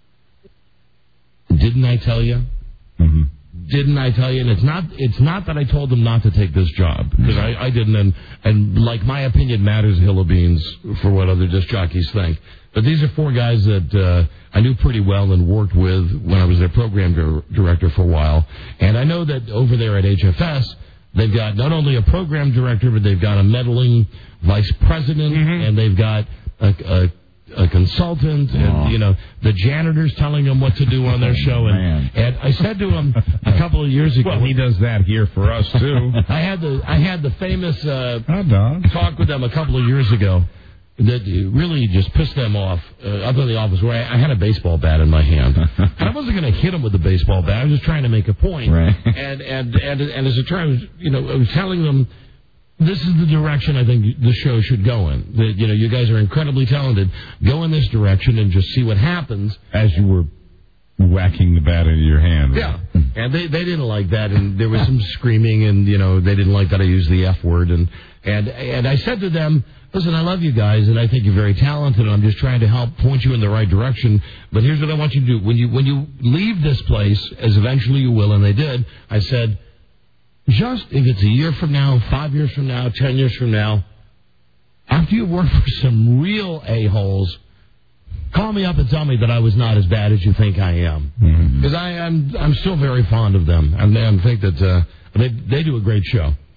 didn't I tell you? Mm-hmm. Didn't I tell you? And it's not it's not that I told them not to take this job, because I, I didn't, and, and like my opinion matters a hill of beans for what other disc jockeys think. But these are four guys that uh, I knew pretty well and worked with when I was their program dir- director for a while. And I know that over there at H F S, they've got not only a program director, but they've got a meddling vice president, Mm-hmm. and they've got a, a a consultant, and, you know, the janitors telling them what to do on their show. And, and I said to him a couple of years ago. Well, he does that here for us too. I had the I had the famous uh, Hot dog. talk with them a couple of years ago that really just pissed them off uh, up in the office, where I, I had a baseball bat in my hand, and I wasn't going to hit them with the baseball bat. I was just trying to make a point. Right. And and and and as a term, you know, I was telling them, this is the direction I think the show should go in. That, you know, you guys are incredibly talented. Go in this direction and just see what happens. As you were whacking the bat into your hand. Yeah. And they, they didn't like that, and there was some screaming, and, you know, they didn't like that I used the F word. And, and, and I said to them, listen, I love you guys, and I think you're very talented, and I'm just trying to help point you in the right direction. But here's what I want you to do. When you, when you leave this place, as eventually you will, and they did, I said, just if it's a year from now, five years from now, ten years from now, after you work for some real a-holes, call me up and tell me that I was not as bad as you think I am. Because mm-hmm. I am I'm still very fond of them. And I think that uh, they, they do a great show.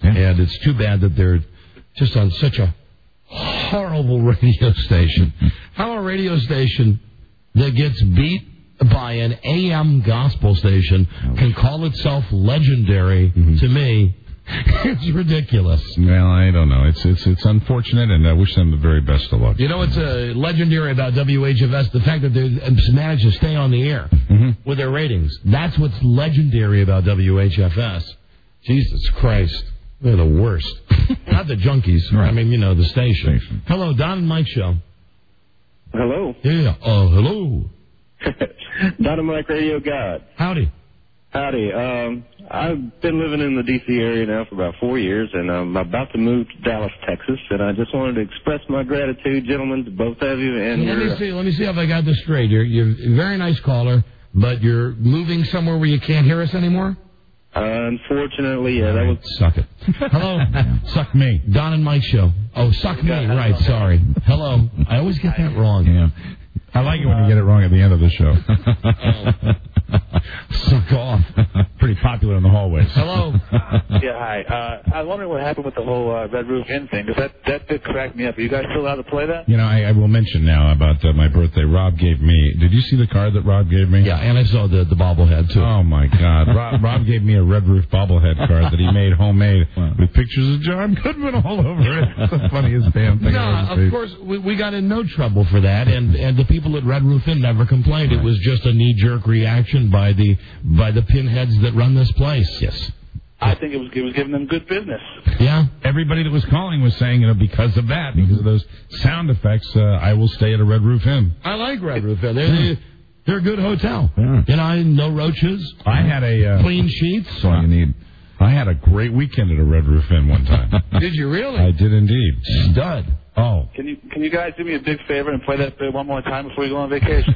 And it's too bad that they're just on such a horrible radio station. How a radio station that gets beat by an A M gospel station can call itself legendary, mm-hmm. to me, it's ridiculous. Well, I don't know. It's it's it's unfortunate, and I wish them the very best of luck. You know what's uh, legendary about W H F S? The fact that they managed to stay on the air mm-hmm. with their ratings. That's what's legendary about W H F S. Jesus Christ. They're the worst. Not the junkies. Right. I mean, you know, the station. station. Hello, Don and Mike Show. Hello. Yeah. Oh, uh, hello. Don and Mike Radio God. Howdy. Howdy. Um, I've been living in the D C area now for about four years, and I'm about to move to Dallas, Texas, and I just wanted to express my gratitude, gentlemen, to both of you. And let your, me see. Let me see if I got this straight. You're, you're a very nice caller, but you're moving somewhere where you can't hear us anymore? Uh, unfortunately, yeah, that was... Suck it. Hello. Suck me. Don and Mike Show. Oh, suck me. Right, sorry. Hello. I always get that wrong. Yeah. I like it when you get it wrong at the end of the show. Suck off. Pretty popular in the hallways. Hello. Yeah, hi. Uh, I was wondering what happened with the whole uh, Red Roof Inn thing, because that, that did crack me up. Are you guys still allowed to play that? You know, I, I will mention now about uh, my birthday. Rob gave me... Did you see the card that Rob gave me? Yeah, and I saw the, the bobblehead, too. Oh, my God. Rob, Rob gave me a Red Roof bobblehead card that he made homemade wow. with pictures of John Goodman all over it. It's the funniest damn thing No, I've ever of seen. course, we, we got in no trouble for that, and, and the people at Red Roof Inn never complained. Right. It was just a knee-jerk reaction by the by the pinheads that run this place. Yes. I think it was it was giving them good business. Yeah. Everybody that was calling was saying, you know, because of that, because of those sound effects, uh, I will stay at a Red Roof Inn. I like Red Roof Inn. They're, they're, they're a good hotel. Yeah. You know, no roaches. I had a... Uh, clean sheets. That's all you need. I had a great weekend at a Red Roof Inn one time. Did you really? I did indeed. Stud. Oh. Can you can you guys do me a big favor and play that bit one more time before we go on vacation?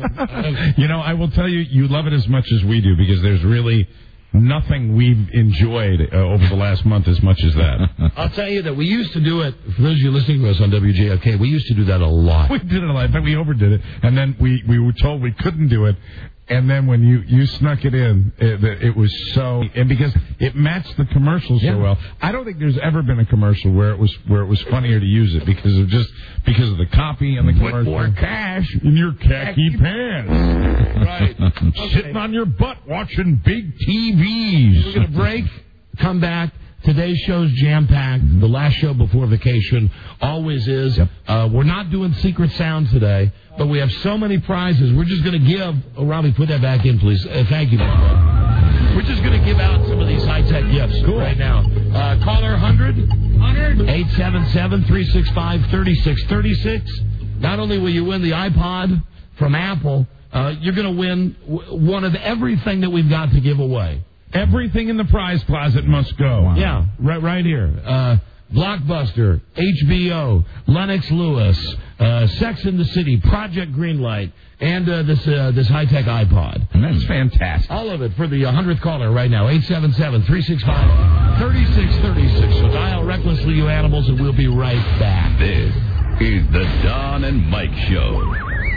You know, I will tell you, you love it as much as we do, because there's really nothing we've enjoyed uh, over the last month as much as that. I'll tell you that we used to do it, for those of you listening to us on W J F K, we used to do that a lot. We did it a lot, but we overdid it, and then we, we were told we couldn't do it. And then when you, you snuck it in, it, it was so, and because it matched the commercials yeah. so well. I don't think there's ever been a commercial where it was where it was funnier to use it because of just because of the copy and the Put commercial. more cash in your khaki pants. Right. Sitting on your butt watching big T Vs. We're gonna break, come back. Today's show's jam-packed. The last show before vacation always is. Yep. Uh, we're not doing secret sound today, but we have so many prizes. We're just going to give... Oh, Robbie, put that back in, please. Uh, thank you, man. We're just going to give out some of these high-tech gifts cool. right now. Uh, caller one hundred. one hundred. eight seven seven, three six five, three six three six. Not only will you win the iPod from Apple, uh, you're going to win w- one of everything that we've got to give away. Everything in the prize closet must go. Wow. Yeah, right, right here. Uh, Blockbuster, H B O, Lennox Lewis, uh, Sex and the City, Project Greenlight, and uh, this uh, this high-tech iPod. And that's fantastic. All of it for the hundredth caller right now, eight seven seven, three six five, three six three six. So dial recklessly, you animals, and we'll be right back. This is the Don and Mike Show.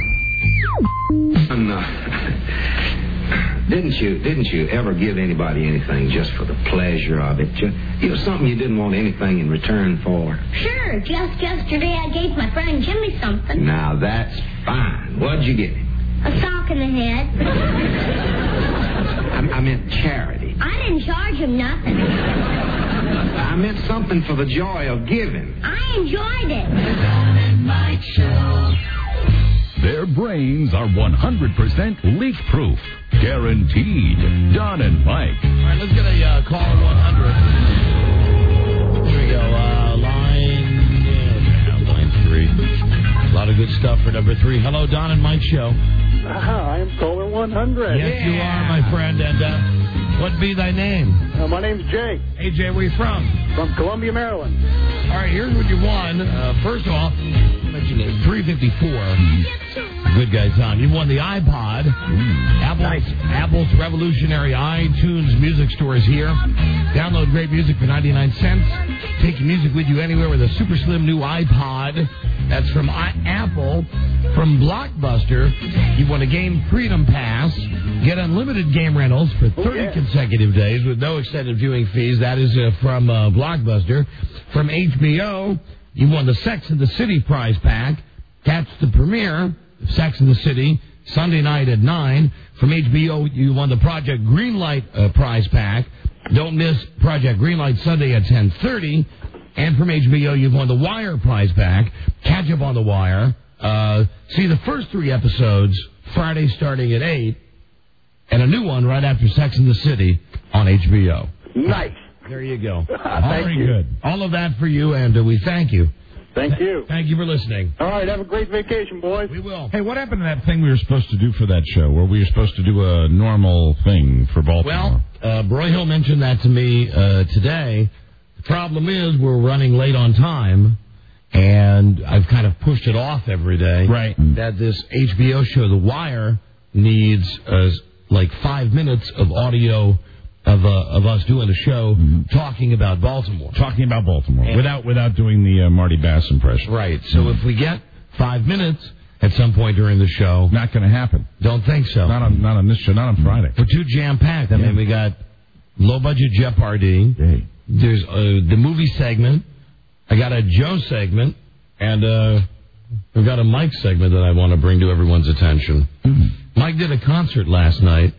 And, uh, Didn't you didn't you ever give anybody anything just for the pleasure of it? You, you know, something you didn't want anything in return for? Sure. Just yesterday I gave my friend Jimmy something. Now, that's fine. What'd you get him? A sock in the head. I, I meant charity. I didn't charge him nothing. I meant something for the joy of giving. I enjoyed it. The Don and Mike Show. Their brains are one hundred percent leak-proof. Guaranteed. Don and Mike. All right, let's get a uh, call one hundred. Here we go. Uh, line, yeah, line three. A lot of good stuff for number three. Hello, Don and Mike Show. Uh, I am caller one hundred. Yes, yeah. you are, my friend. And uh, what be thy name? Uh, my name's Jay. Hey, Jay, where you from? From Columbia, Maryland. All right, here's what you won. Uh, first off, three fifty-four. Good guy, Tom. You won the iPod. Mm. Apple's, nice. Apple's revolutionary iTunes music store is here. Download great music for ninety-nine cents. Take your music with you anywhere with a super slim new iPod. That's from I- Apple. From Blockbuster, you want a Game Freedom Pass. Get unlimited game rentals for thirty yeah. consecutive days with no extended viewing fees. That is uh, from uh, Blockbuster. From H B O, you won the Sex and the City prize pack. Catch the premiere of Sex and the City Sunday night at nine. From H B O, you won the Project Greenlight uh, prize pack. Don't miss Project Greenlight Sunday at ten thirty. And from H B O, you've won the Wire prize pack. Catch up on the Wire. Uh, see the first three episodes Friday starting at eight. And a new one right after Sex and the City on H B O. Nice. There you go. Thank Very you. good. All of that for you, and uh, we thank you. Thank you. Thank you for listening. All right, have a great vacation, boys. We will. Hey, what happened to that thing we were supposed to do for that show, where we were supposed to do a normal thing for Baltimore? Well, uh, Broyhill mentioned that to me uh, today. The problem is we're running late on time, and I've kind of pushed it off every day. Right. That this H B O show, The Wire, needs uh, like five minutes of audio of uh, of us doing the show mm-hmm. talking about Baltimore. Talking about Baltimore. And without without doing the uh, Marty Bass impression. Right. So mm-hmm. if we get five minutes at some point during the show... Not going to happen. Don't think so. Not on not on this show, not on Friday. We're too jam-packed. I yeah. mean, we got low-budget Jeopardy. Hey. There's uh, the movie segment. I got a Joe segment. And uh, we've got a Mike segment that I want to bring to everyone's attention. Mm-hmm. Mike did a concert last night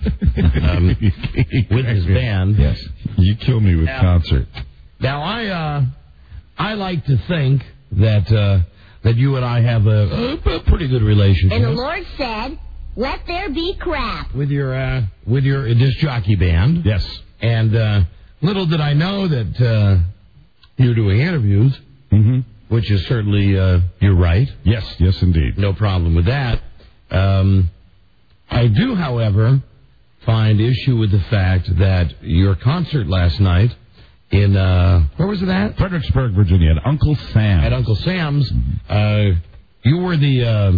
um, with his band. Yes, you kill me with now, concert. Now I uh, I like to think that uh, that you and I have a, a, a pretty good relationship. And the Lord said, "Let there be crap." With your uh, with your disc jockey band. Yes. And uh, little did I know that uh, you're doing interviews, mm-hmm. which is certainly uh, you're right. Yes, yes, indeed. No problem with that. Um, I do, however, find issue with the fact that your concert last night in, uh, where was it at? Fredericksburg, Virginia, at Uncle Sam's. At Uncle Sam's. Uh, you were the, uh,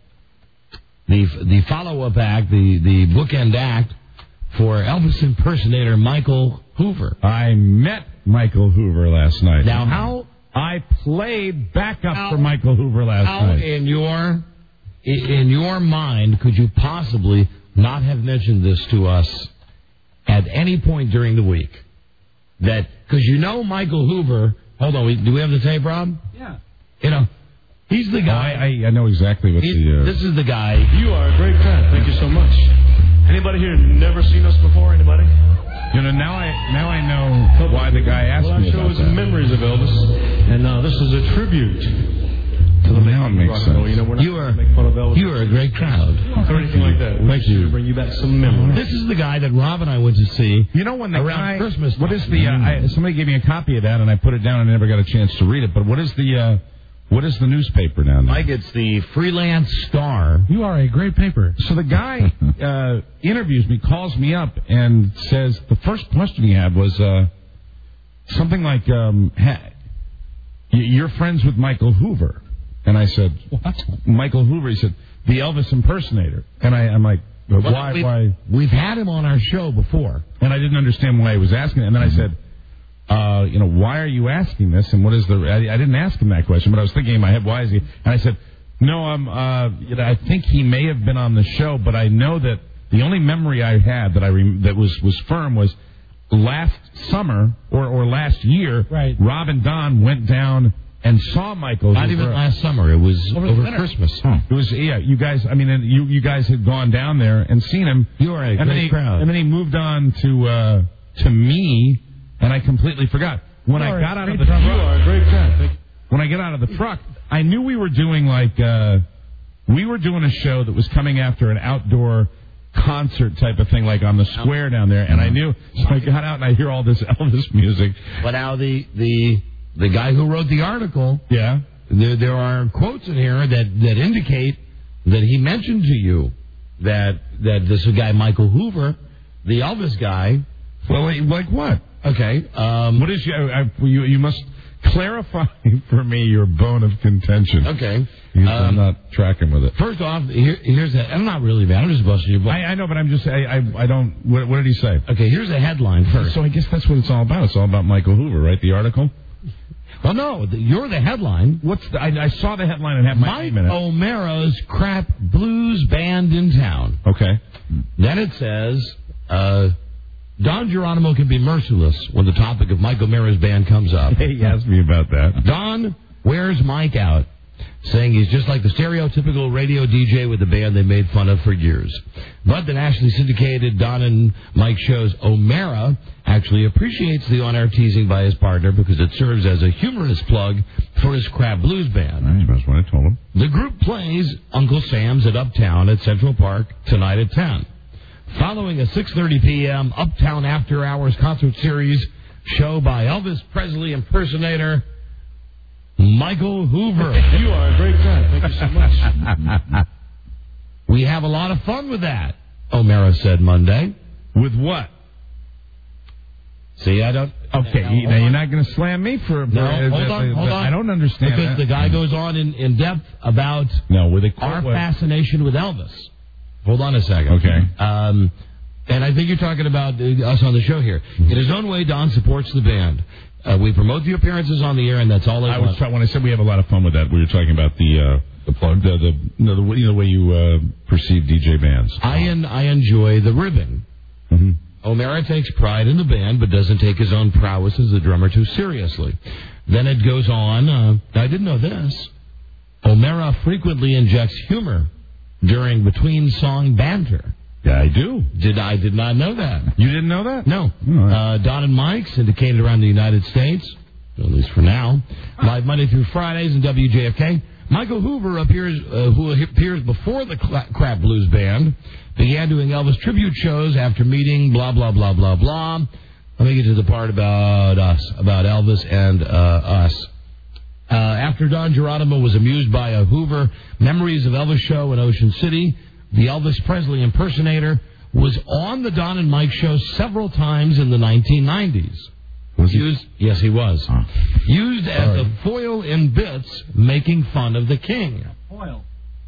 the, the follow-up act, the, the bookend act for Elvis impersonator Michael Hoover. I met Michael Hoover last night. Now, how... I played backup how, for Michael Hoover last how night. How in your... In your mind, could you possibly not have mentioned this to us at any point during the week? That because you know Michael Hoover. Hold on, we, do we have the tape, Rob? Yeah. You know, he's the guy. Oh, I, I know exactly what the. Uh, this is the guy. You are a great fan. Thank you so much. Anybody here never seen us before? Anybody? You know, now I now I know why the guy asked well, me about that. Well, our show is Memories of Elvis, and uh, this is a tribute. Well, now it makes sense. You know, we're not you are make fun of Elvis you are a great crowd. Or anything like that. We Thank you. Bring you back some memories. This is the guy that Rob and I went to see. You know when the around guy, Christmas. What is the? Uh, I, somebody gave me a copy of that, and I put it down, and I never got a chance to read it. But what is the? Uh, what is the newspaper down there? Mike, it's the Freelance Star. You are a great paper. So the guy uh, interviews me, calls me up, and says the first question he had was uh, something like, um, ha- "You're friends with Michael Hoover." And I said, what? Michael Hoover. He said, the Elvis impersonator. And I, I'm like, why? Well, we've, why? We've had him on our show before. And I didn't understand why he was asking it. And then I said, uh, you know, why are you asking this? And what is the, I, I didn't ask him that question, but I was thinking in my head, why is he? And I said, no, I'm, uh, you know, I think he may have been on the show, but I know that the only memory I had that I, rem- that was, was firm was last summer or, or last year, right. Rob and Don went down and saw Michael. Not even last summer. It was over, over Christmas. Huh. It was, yeah, you guys, I mean, you you guys had gone down there and seen him. You are a and great then he, crowd. And then he moved on to uh, to me, and I completely forgot. When you I got out of the truck. truck. You are a great crowd. When I get out of the truck, I knew we were doing like, uh, we were doing a show that was coming after an outdoor concert type of thing, like on the square down there, and I knew, so I got out and I hear all this Elvis music. But now the, the, the guy who wrote the article, yeah, there, there are quotes in here that, that indicate that he mentioned to you that that this guy Michael Hoover, the Elvis guy. Well, wait, like what? Okay. Um, what is your? I, you you must clarify for me your bone of contention. Okay. I'm Um, not tracking with it. First off, here, here's a. I'm not really bad. I'm just busting your butt. I, I know, but I'm just. I I, I don't. What, what did he say? Okay. Here's a headline first. So I guess that's what it's all about. It's all about Michael Hoover, right? The article. Well, no, the, you're the headline. What's the, I, I saw the headline and have my Mike name in it. O'Mara's crap blues band in town. Okay. Then it says, uh, Don Geronimo can be merciless when the topic of Mike O'Mara's band comes up. He asked me about that. Don wears Mike out, saying he's just like the stereotypical radio D J with the band they made fun of for years. But the nationally syndicated Don and Mike show's O'Mara actually appreciates the on-air teasing by his partner because it serves as a humorous plug for his crap blues band. That's what I told him. The group plays Uncle Sam's at Uptown at Central Park tonight at ten. Following a six thirty p.m. Uptown After Hours concert series show by Elvis Presley impersonator Michael Hoover. You are a great guy. Thank you so much. We have a lot of fun with that, O'Mara said Monday. With what? See, I don't... Okay, now, you, now you're not going to slam me for... No, for, hold on, hold on. I don't understand Because that. the guy goes on in, in depth about no, with a, our what? fascination with Elvis. Hold on a second. Okay. Um, and I think you're talking about uh, us on the show here. Mm-hmm. In his own way, Don supports the band. Uh, we promote the appearances on the air, and that's all I, I want. was tra- when I said we have a lot of fun with that, we were talking about the uh, the plug, the the, no, the, you know, the way you uh, perceive D J bands. I en- I enjoy the ribbing. Mm-hmm. O'Mara takes pride in the band, but doesn't take his own prowess as a drummer too seriously. Then it goes on. Uh, I didn't know this. O'Mara frequently injects humor during between-song banter. Yeah, I do. Did I did not know that. You didn't know that? No. Right. Uh, Don and Mike, syndicated around the United States, at least for now. Live Monday through Fridays in W J F K. Michael Hoover appears, uh, who appears before the Cla- Crap Blues Band, began doing Elvis tribute shows after meeting blah, blah, blah, blah, blah. Let me get to the part about us, about Elvis and uh, us. Uh, after Don Geronimo was amused by a Hoover Memories of Elvis show in Ocean City, the Elvis Presley impersonator was on the Don and Mike show several times in the nineteen nineties. Was he? Used, yes, he was. Huh. Used as Sorry. a foil in bits, making fun of the king. Foil.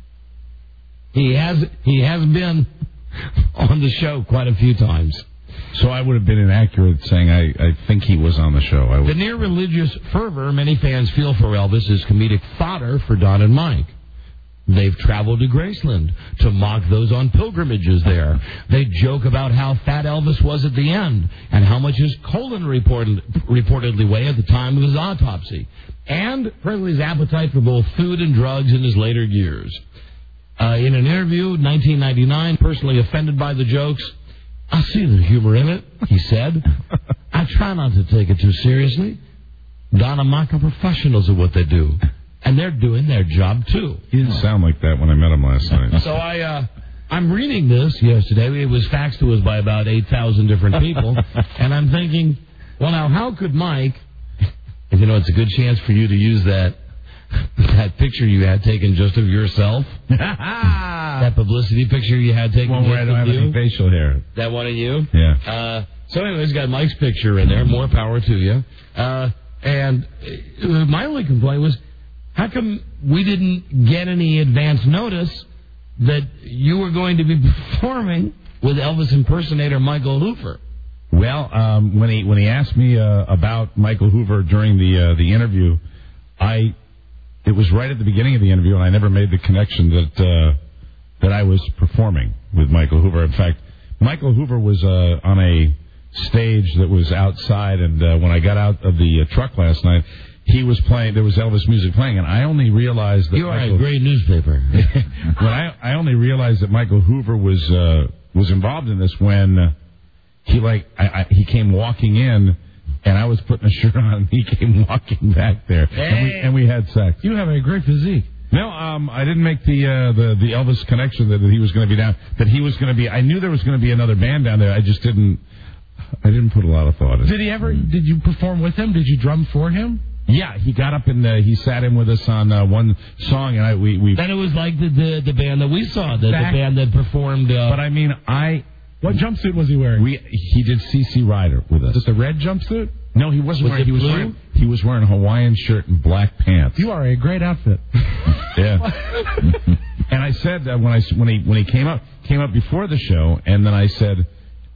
He has he has been on the show quite a few times. So I would have been inaccurate saying I, I think he was on the show. I The near religious fervor many fans feel for Elvis is comedic fodder for Don and Mike. They've traveled to Graceland to mock those on pilgrimages there. They joke about how fat Elvis was at the end and how much his colon reported, reportedly weighed at the time of his autopsy, and Presley's appetite for both food and drugs in his later years. Uh, in an interview in nineteen ninety-nine, personally offended by the jokes, I see the humor in it, he said. I try not to take it too seriously. Don and Mike are professionals at what they do. And they're doing their job, too. He didn't sound like that when I met him last night. So I, uh, I'm reading this yesterday. It was faxed to us by about eight thousand different people. And I'm thinking, well, now, how could Mike, and you know, it's a good chance for you to use that that picture you had taken just of yourself. That publicity picture you had taken One where I don't have you. any facial hair. That one of you? Yeah. Uh, so anyways, got Mike's picture in there. More power to you. Uh, and uh, my only complaint was, how come we didn't get any advance notice that you were going to be performing with Elvis impersonator Michael Hoover? Well, um, when he when he asked me uh, about Michael Hoover during the uh, the interview, I it was right at the beginning of the interview, and I never made the connection that uh, that I was performing with Michael Hoover. In fact, Michael Hoover was uh, on a stage that was outside, and uh, when I got out of the uh, truck last night, he was playing. There was Elvis music playing, and I only realized that you are Michael, a great newspaper. when I I only realized that Michael Hoover was uh, was involved in this when uh, he like I, I, he came walking in. And I was putting a shirt on, and he came walking back there, hey. and, we, and we had sex. You have a great physique. No, um, I didn't make the uh, the the Elvis connection that, that he was going to be down. That he was going to be. I knew there was going to be another band down there. I just didn't. I didn't put a lot of thought in. Did he ever? Did you perform with him? Did you drum for him? Yeah, he got up and uh, he sat in with us on uh, one song, and I we we. Then it was like the the, the band that we saw, the, the band that performed. Uh, but I mean, I. What jumpsuit was he wearing? We he did C C Rider with us. Was it the red jumpsuit? No, he wasn't Was wearing. it He was blue? wearing. He was wearing a Hawaiian shirt and black pants. You are a great outfit. Yeah. And I said that when I when he when he came up came up before the show, and then I said,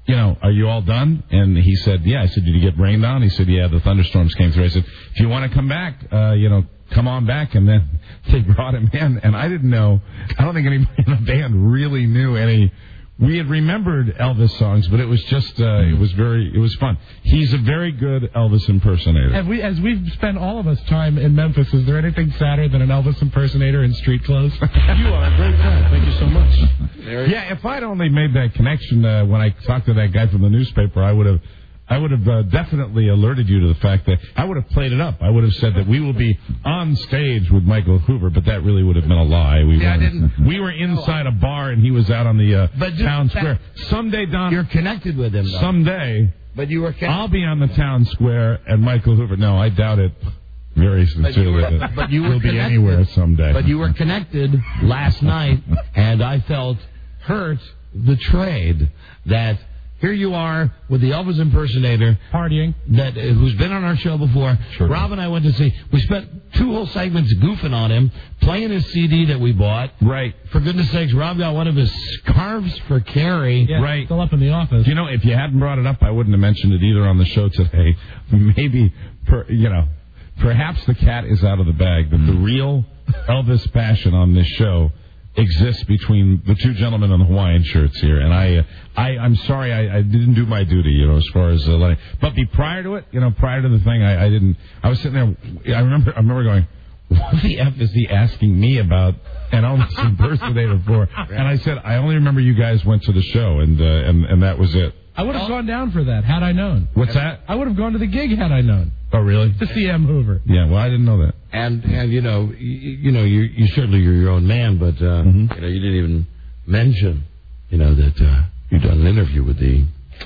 you know, are you all done? And he said, yeah. I said, did you get rained on? He said, yeah, the thunderstorms came through. I said, if you want to come back, uh, you know, come on back. And then they brought him in. And I didn't know, I don't think anybody in the band really knew any. We had remembered Elvis songs, but it was just, uh, it was very, it was fun. He's a very good Elvis impersonator. As, we, as we've spent all of us time in Memphis, is there anything sadder than an Elvis impersonator in street clothes? You are a great guy. Thank you so much. Yeah, if I'd only made that connection uh, when I talked to that guy from the newspaper, I would have I would have uh, definitely alerted you to the fact that I would have played it up. I would have said that we will be on stage with Michael Hoover, but that really would have been a lie. We, yeah, I didn't. we were inside a bar, and he was out on the uh, but town square. Someday, Don... You're connected with him, though. Someday... But you were connected. I'll be on the town square, and Michael Hoover... No, I doubt it very sincerely. But you were, but you were He'll be connected, anywhere someday. But you were connected last night, and I felt hurt, betrayed, that... Here you are with the Elvis impersonator partying, that uh, who's been on our show before. Sure. Rob and I went to see. We spent two whole segments goofing on him, playing his C D that we bought. Right. For goodness sakes, Rob got one of his scarves for Carrie. Yeah, right. Still up in the office. You know, if you hadn't brought it up, I wouldn't have mentioned it either on the show today. Maybe, per, you know, perhaps the cat is out of the bag. That the real Elvis passion on this show exists between the two gentlemen in the Hawaiian shirts here, and I, uh, I, I'm sorry I, I didn't do my duty, you know, as far as uh, letting. But be prior to it, you know, prior to the thing, I, I didn't. I was sitting there. I remember, I remember going, "What the f is he asking me about an Elvis impersonator for?" And I said, "I only remember you guys went to the show, and uh, and and that was it." I would have gone down for that had I known. What's that? I would have gone to the gig had I known. Oh, really? To see M. Hoover. Yeah, well, I didn't know that. And and you know, you, you know, you you certainly you're your own man, but uh, mm-hmm. you know, you didn't even mention, you know, that uh, you've done an interview with the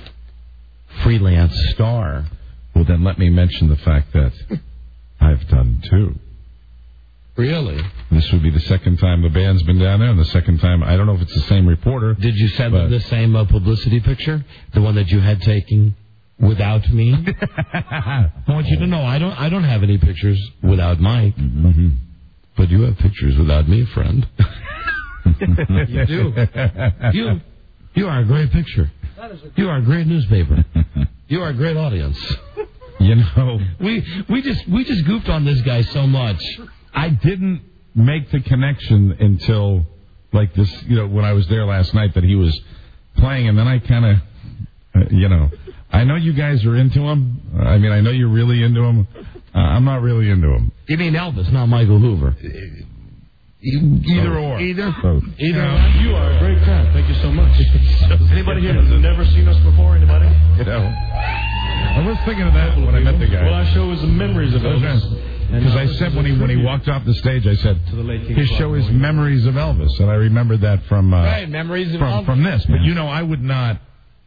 freelance star. Well, then let me mention the fact that I've done two. Really? This would be the second time the band's been down there, and the second time, I don't know if it's the same reporter. Did you send them the same uh, publicity picture? The one that you had taken without me? I want you to know, I don't I don't have any pictures without Mike. Mm-hmm. But you have pictures without me, friend. You do. You, you are a great picture. You are a great newspaper. You are a great audience. You know, we we just we just goofed on this guy so much. I didn't make the connection until, like this, you know, when I was there last night that he was playing, and then I kind of, uh, you know, I know you guys are into him. I mean, I know you're really into him. Uh, I'm not really into him. You mean Elvis, not Michael Hoover? Either Both. or. Either? Both. Either. Uh, you are a great guy. Thank you so much. Anybody here that's never seen us before? Anybody? You know, I was thinking of that when I met the guy. Well, our show is the memories of Elvis. Because I said when he when he walked off the stage, I said his show is Memories of Elvis, and I remembered that from uh, right, Memories of from, Elvis. from this. But you know, I would not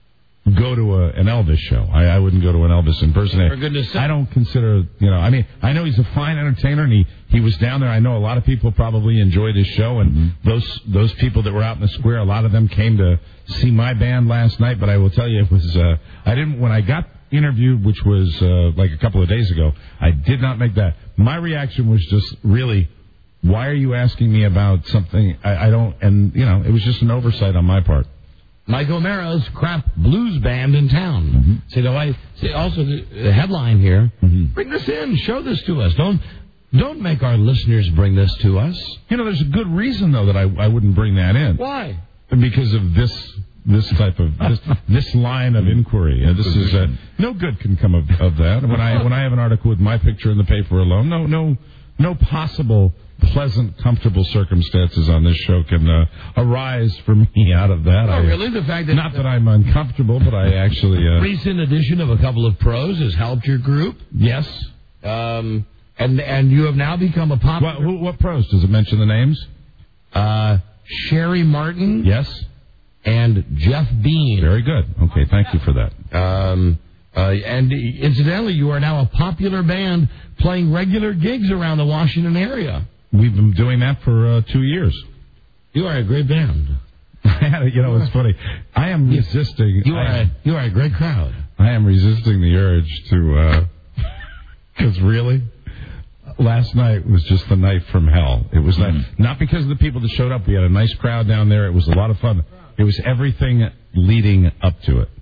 go to a, an Elvis show. I, I wouldn't go to an Elvis impersonator. For goodness' sake. I don't consider, you know, I mean, I know he's a fine entertainer, and he, he was down there. I know a lot of people probably enjoyed his show, and mm-hmm. those those people that were out in the square, a lot of them came to see my band last night. But I will tell you, it was uh, I didn't when I got interviewed, which was uh, like a couple of days ago. I did not make that. My reaction was just really, why are you asking me about something I, I don't? And you know, it was just an oversight on my part. Mike O'Mara's crap blues band in town. Mm-hmm. See, the way, see, also the headline here. Mm-hmm. Bring this in. Show this to us. Don't don't make our listeners bring this to us. You know, there's a good reason though that I I wouldn't bring that in. Why? Because of this this type of this, this line of inquiry. Uh, this is uh, no good can come of, of that. When I when I have an article with my picture in the paper alone, no no no possible pleasant, comfortable circumstances on this show can uh, arise for me out of that. Oh, I, really? The fact that not that I'm uncomfortable, but I actually uh, recent addition of a couple of pros has helped your group. Yes. Um, and and you have now become a popular. What, who, what pros? Does it mention the names? Uh, Sherry Martin. Yes. And Jeff Bean. Very good. Okay, thank you for that. Um, uh, and incidentally, you are now a popular band playing regular gigs around the Washington area. We've been doing that for uh, two years. You are a great band. You know, it's funny. I am resisting. You are, I am, a, you are a great crowd. I am resisting the urge to, because uh, really, last night was just the night from hell. It was mm-hmm. not, not because of the people that showed up. We had a nice crowd down there. It was a lot of fun. It was everything leading up to it.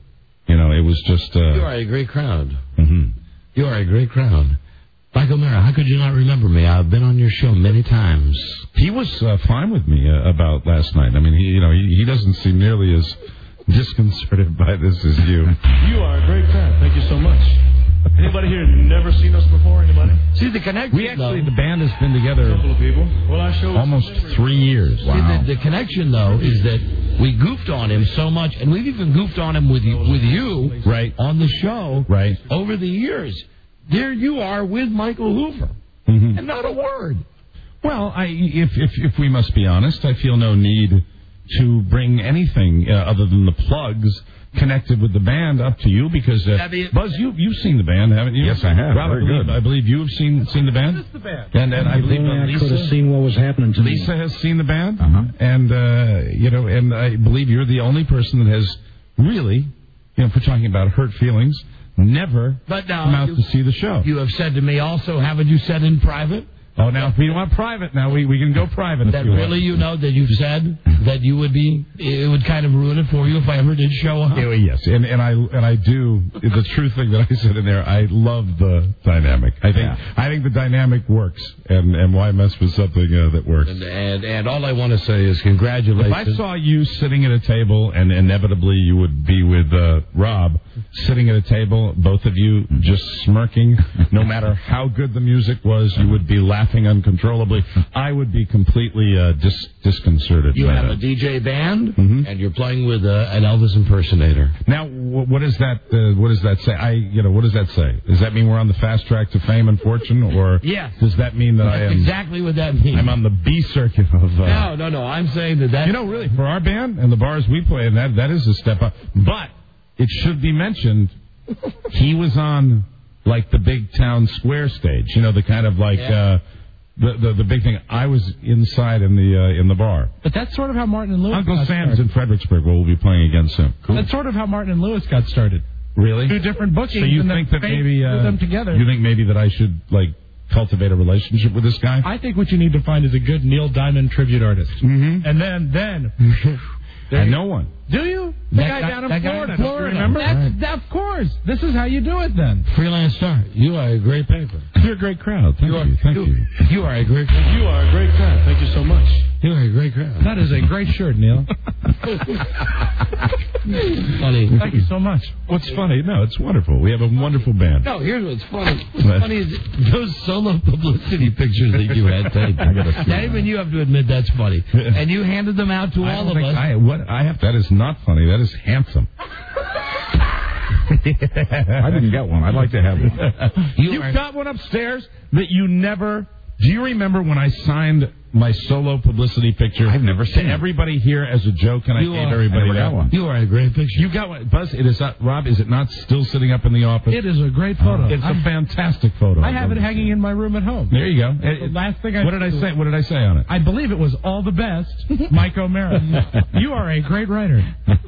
You know, it was just. Uh, you are a great crowd. Mm-hmm. You are a great crowd. Michael Mara, how could you not remember me? I've been on your show many times. He was uh, fine with me uh, about last night. I mean, he, you know, he, he doesn't seem nearly as disconcerted by this as you. You are a great crowd. Thank you so much. Anybody here never seen us before? Anybody? See the connection. We actually, though, the band has been together a couple of people. Well, I showed almost three years. Wow. See, the, the connection though is that we goofed on him so much, and we've even goofed on him with you, with you, right, on the show, right, over the years. There you are with Michael Hoover, mm-hmm. and not a word. Well, I, if, if if we must be honest, I feel no need to bring anything uh, other than the plugs connected with the band up to you because uh, Buzz, you you've seen the band, haven't you? Yes, I have. Rob, Very I believe, good. I believe you have seen seen the band. the band. And and I believe uh, I Lisa, could have seen what was happening to Lisa me. has seen the band, uh-huh. and uh, you know, and I believe you're the only person that has really, you know, if we're talking about hurt feelings, never but now, come out you, to see the show. You have said to me also, haven't you said in private? Oh, now if we want private, now we, we can go private. That if you really want. you know that you've said that you would be, it would kind of ruin it for you if I ever did show up. Yeah, yes, and and I and I do the true thing that I said in there. I love the dynamic. I think Yeah. I think the dynamic works, and and why mess with something uh, that works? And, and and all I want to say is congratulations. If I saw you sitting at a table, and inevitably you would be with uh, Rob, sitting at a table, both of you just smirking, no matter how good the music was, you would be laughing uncontrollably. I would be completely uh, dis- disconcerted. You by have that. a D J band, mm-hmm. and you're playing with uh, an Elvis impersonator. Now, wh- what does that? Uh, what does that say? I, you know, what does that say? Does that mean we're on the fast track to fame and fortune, or yes. does that mean that That's I am exactly what that means? I'm on the B circuit of. Uh, no, no, no. I'm saying that that. You know, really, for our band and the bars we play in, that that is a step up. But it should be mentioned, he was on like the big town square stage. You know, the kind of like. Yeah. Uh, The, the the big thing. I was inside in the uh, in the bar. But that's sort of how Martin and Lewis Uncle got Sam's started. in Fredericksburg, where we'll be playing again soon. Cool. That's sort of how Martin and Lewis got started. Really? Two different bookings. So you and think then that fate maybe uh, put them together. you think maybe that I should like cultivate a relationship with this guy? I think what you need to find is a good Neil Diamond tribute artist. Mm-hmm. And then then. I know one. Do you? The That guy guy- down in that guy in Florida. Florida. Don't you remember? Right. That's, that, of course. This is how you do it then. Freelance star. You are a great paper. You're a great crowd. Thank you. you. Are, Thank you, you. you are a great crowd. You are a great crowd. Thank you so much. You are a great crowd. That is a great shirt, Neil. Funny. Thank you so much. What's funny? No, it's wonderful. We have a wonderful band. No, here's what's funny. What's funny is those solo publicity pictures that you had taken. I gotta see Now, even you have to admit that's funny. And you handed them out to I all don't of think us. I, what I have. That is not funny. That is handsome. I didn't get one. I'd like to have one. You You've got one upstairs that you never. Do you remember when I signed my solo publicity picture? I've never seen to it. everybody here as a joke, and I You gave are- everybody I never that got one. You are a great picture. You got one, Buzz. It is not, Rob. Is it not still sitting up in the office? It is a great photo. It's I'm- a fantastic photo. I have it hanging in my room at home. There you go. The last thing I what did I say? What did I say on it? I believe it was all the best, Mike O'Mara. You are a great writer.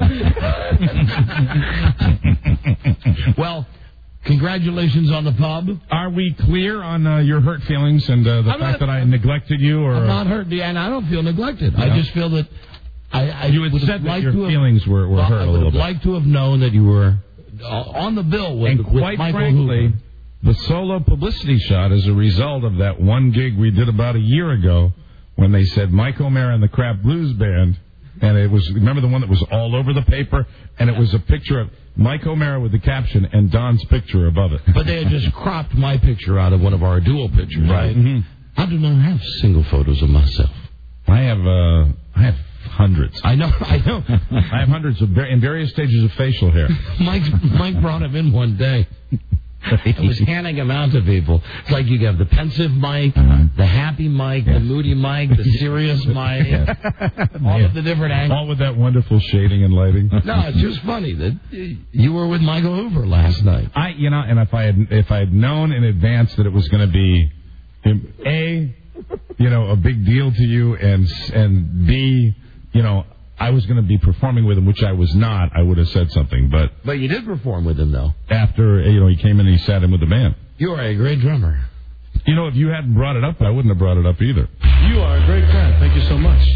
Well, congratulations on the pub. Are we clear on uh, your hurt feelings and uh, the I'm fact not- that I neglected you? Or I'm not hurt, and I don't feel neglected. Yeah. I just feel that I, I you had would have said that liked your to have, feelings were, were well, hurt I a would little have bit. liked to have known that you were uh, on the bill with, And with quite Michael frankly, Hoover. the solo publicity shot is a result of that one gig we did about a year ago when they said Mike O'Mara and the Crap Blues Band, and it was, remember the one that was all over the paper, and it was a picture of Mike O'Mara with the caption and Don's picture above it. But they had just cropped my picture out of one of our dual pictures. Right. Mhm. I do not have single photos of myself. I have, uh, I have hundreds. I know, I know. I have hundreds of, in various stages of facial hair. Mike, Mike brought him in one day. I was handing them out to people. It's like you have the pensive Mike, Uh-huh. the happy Mike, the moody Mike, the serious Mike, all Yeah. of the different angles. All with that wonderful shading and lighting. No, it's just funny that you were with Michael Hoover last night. I, you know, and if I had, if I had known in advance that it was going to be, um, A, you know, a big deal to you, and and B, you know, I was going to be performing with him, which I was not, I would have said something. But But you did perform with him, though. after, you know, he came in and he sat in with the band. You are a great drummer. You know, if you hadn't brought it up, I wouldn't have brought it up either. You are a great crowd. Thank you so much.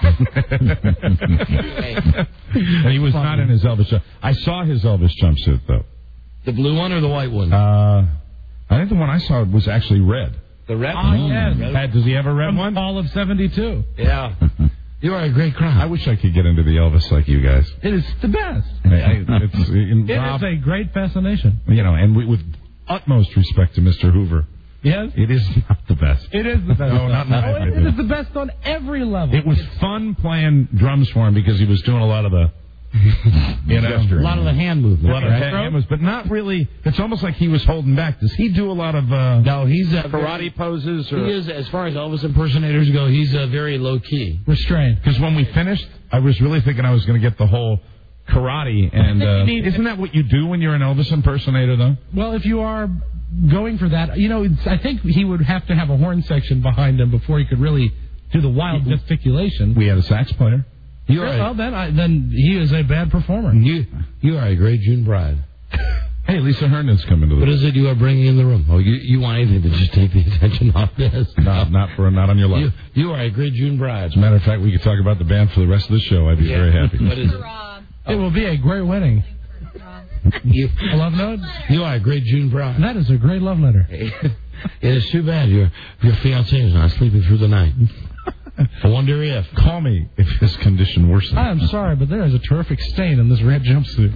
And he was not in his Elvis jumpsuit. I saw his Elvis jumpsuit, though. The blue one or the white one? Uh, I think the one I saw was actually red. The red Ah, one? yes. Had, does he have a red From one? Fall of seventy-two. Yeah. You are a great crowd. I wish I could get into the Elvis like you guys. It is the best. I, I, it's, in, It Rob, is a great fascination. you know, and we, with utmost respect to Mister Hoover, Yes? it is not the best. It is the best. No, not in my Oh, it, it opinion. is the best on every level. It was fun playing drums for him because he was doing a lot of the, you know, A lot of the hand movement. a lot of right? hand movements, but not really. It's almost like he was holding back. Does he do a lot of uh, No, he's uh, karate poses? He Or? is, as far as Elvis impersonators go, he's uh, very low key. Restrained. Because when we finished, I was really thinking I was going to get the whole karate, and uh, need- isn't that what you do when you're an Elvis impersonator, though? Well, if you are going for that, you know, it's, I think he would have to have a horn section behind him before he could really do the wild gesticulation. We had a sax player. You are Well, a, then, I, then he is a bad performer. you, you are a great June bride. Hey, Lisa Herndon's coming to the. What is it you are bringing in the room? Oh, you, you want anything to just take the attention off this? No, not for not on your life. You, you are a great June bride. As a matter of fact, we could talk about the band for the rest of the show. I'd be Yeah. very happy. What is it? It will be a great wedding. You, A love note? you are a great June bride. That is a great love letter. It is too bad your your fiancé is not sleeping through the night. I wonder if. Call me if his condition worsens. I am sorry, but there is a terrific stain in this red jumpsuit.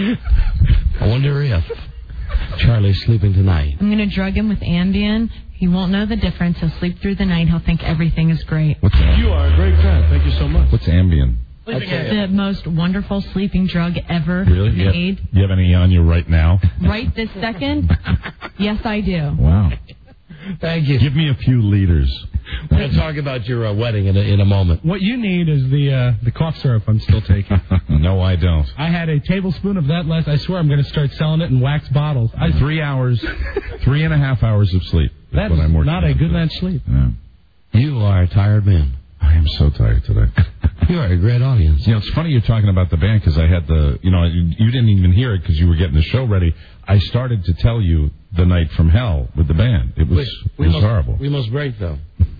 I wonder if Charlie's sleeping tonight. I'm going to drug him with Ambien. He won't know the difference. He'll sleep through the night. He'll think everything is great. What's Ambien? You are a great crowd. Thank you so much. What's Ambien? The most wonderful sleeping drug ever Really? You have, made. you have any on you right now? Right this second? Yes, I do. Wow. Thank you. Give me a few liters. We're going to talk about your uh, wedding in a, in a moment. What you need is the uh, the cough syrup I'm still taking. No, I don't. I had a tablespoon of that last. I swear I'm going to start selling it in wax bottles. I, Three hours, three and a half hours of sleep. is That's what I'm working not a on good today. night's sleep. Yeah. You are a tired man. I am so tired today. You are a great audience. You know, it's funny you're talking about the band because I had the, you know, you, you didn't even hear it because you were getting the show ready. I started to tell you the night from hell with the band. It was, Wait, it we was must, horrible. We must break, though.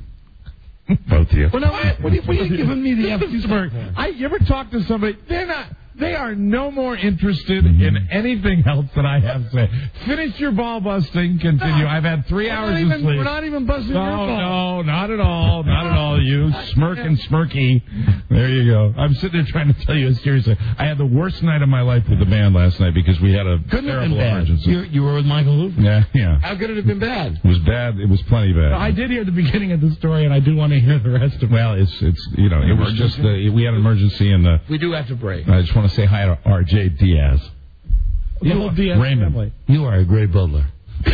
Both of you. Well, no, what, what, are you, what are you giving me the empty smirk? I, you ever talk to somebody? They're not. They are no more interested in anything else that I have to say. Finish your ball busting. Continue. I've had three We're hours not of even, sleep. We're not even busting No, your ball. no, not at all. Not at all. You smirk and smirky. There you go. I'm sitting there trying to tell you seriously. I had the worst night of my life with the band last night because we had a Couldn't have terrible been bad. emergency. You, you were with Michael Hoover. Yeah, yeah. How could it have been bad? It was bad. It was plenty bad. I did hear the beginning of the story, and I do want to hear the rest of it. Well, it's it's you know it was just the, we had an emergency and uh, We do have to break. I just want to say hi to R J Diaz. The whole Diaz Raymond. family. You are a great butler.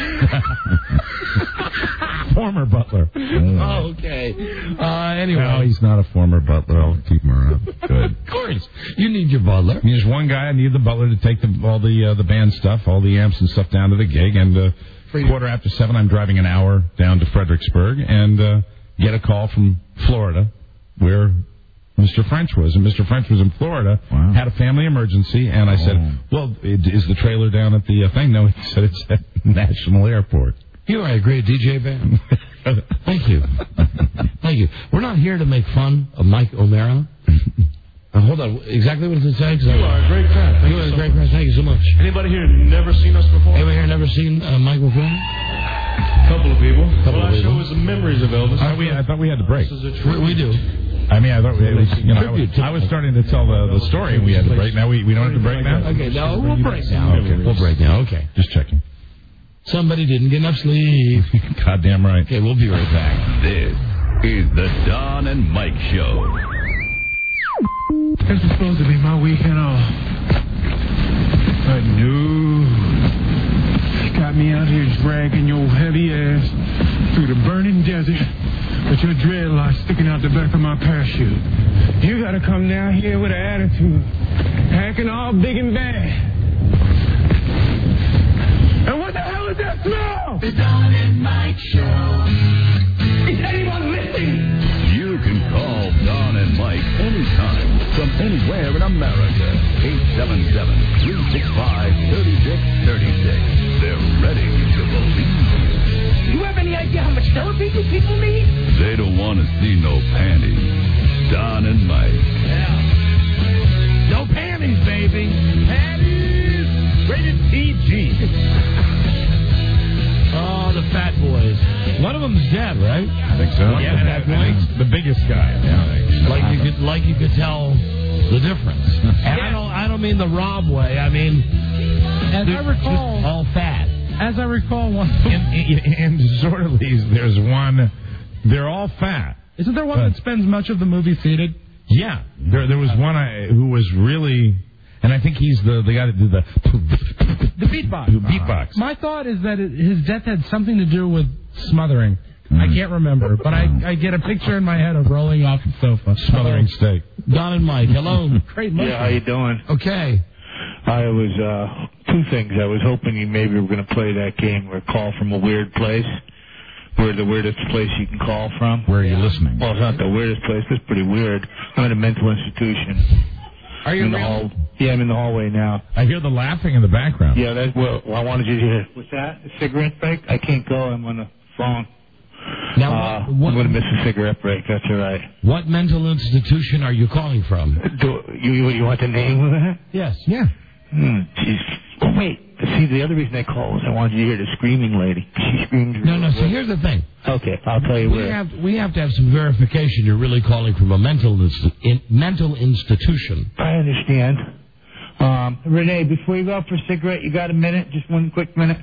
Former butler. Oh, okay. Uh, anyway. No, he's not a former butler. I'll keep him around. Good. Of course. You need your butler. There's one guy. I need the butler to take the, all the uh, the band stuff, all the amps and stuff down to the gig. And uh, quarter after seven, I'm driving an hour down to Fredericksburg and uh, get a call from Florida, where Mister French was. And Mister French was in Florida, wow. Had a family emergency, and I oh. said, "Well, is the trailer down at the uh, thing?" No, he said it's at National Airport. You are a great D J band. Thank you. Thank you. We're not here to make fun of Mike O'Mara. Uh, hold on. Exactly what does it say? You are a great crowd. Thank you you are a so great much. crowd. Thank you so much. Anybody here never seen us before? Anybody here never seen uh, Mike before? Couple of people. Couple well, of our people. show is the memories of Elvis. I, we, I thought we had to break. This is a We, we do. I mean, I thought it was, you know, I was, I was starting to tell the, the story, and we had to break. Now we, we don't have to break now? Okay, no, we'll break now. Okay. We'll break now. Okay. Just checking. Somebody didn't get enough sleep. Goddamn right. Okay, we'll be right back. This is the Don and Mike Show. This was supposed to be my weekend off. But no. You got me out here dragging your heavy ass through the burning desert with your dreadlocks sticking out the back of my parachute. You gotta come down here with an attitude, acting all big and bad. And what the hell is that smell? The Don and Mike Show. Is anyone listening? You can call Don and Mike anytime from anywhere in America. eight seven seven, three six five, three six three six. They're ready to believe you. Do you have any idea how much therapy you people need? They don't want to see no panties. Don and Mike. Yeah. No panties, baby. Panties. Rated P G. Oh, the Fat Boys. One of them's dead, right? I think so. Yeah, I think the biggest guy. Yeah. Like you could, like you could tell the difference. And I don't, I don't mean the Rob way. I mean, as I recall, all fat. As I recall, one in, in, in Disorderlies, there's one. They're all fat. Isn't there one but, that spends much of the movie seated? Yeah, there there was one I, who was really, and I think he's the the guy that did the the beatbox. Beatbox. My thought is that it, his death had something to do with smothering. Mm. I can't remember, but I, I get a picture in my head of rolling off the sofa. Smothering steak. Don and Mike, hello. Great. Yeah, how you doing? Okay. I was, uh, two things. I was hoping you maybe were going to play that game where call from a weird place. We're the weirdest place you can call from. Where are you listening? Well, it's not the weirdest place. It's pretty weird. I'm in a mental institution. Are you in the hall? Yeah, I'm in the hallway now. I hear the laughing in the background. Yeah, that's well. I wanted you to hear. What's that? A cigarette break? I can't go. I'm on the phone. Now, uh, what, what, I'm going to miss a cigarette break. That's all right. What mental institution are you calling from? Do you you want the name of that? Yes. Yeah. Hmm. Jeez. Oh wait. See, the other reason I called was I wanted you to hear the screaming lady. She screamed. No, no. So here's the thing. Okay, I'll tell you we where. Have, we have to have some verification. You're really calling from a mental insti- in, mental institution. I understand. Um, Renee, before you go out for a cigarette, you got a minute? Just one quick minute.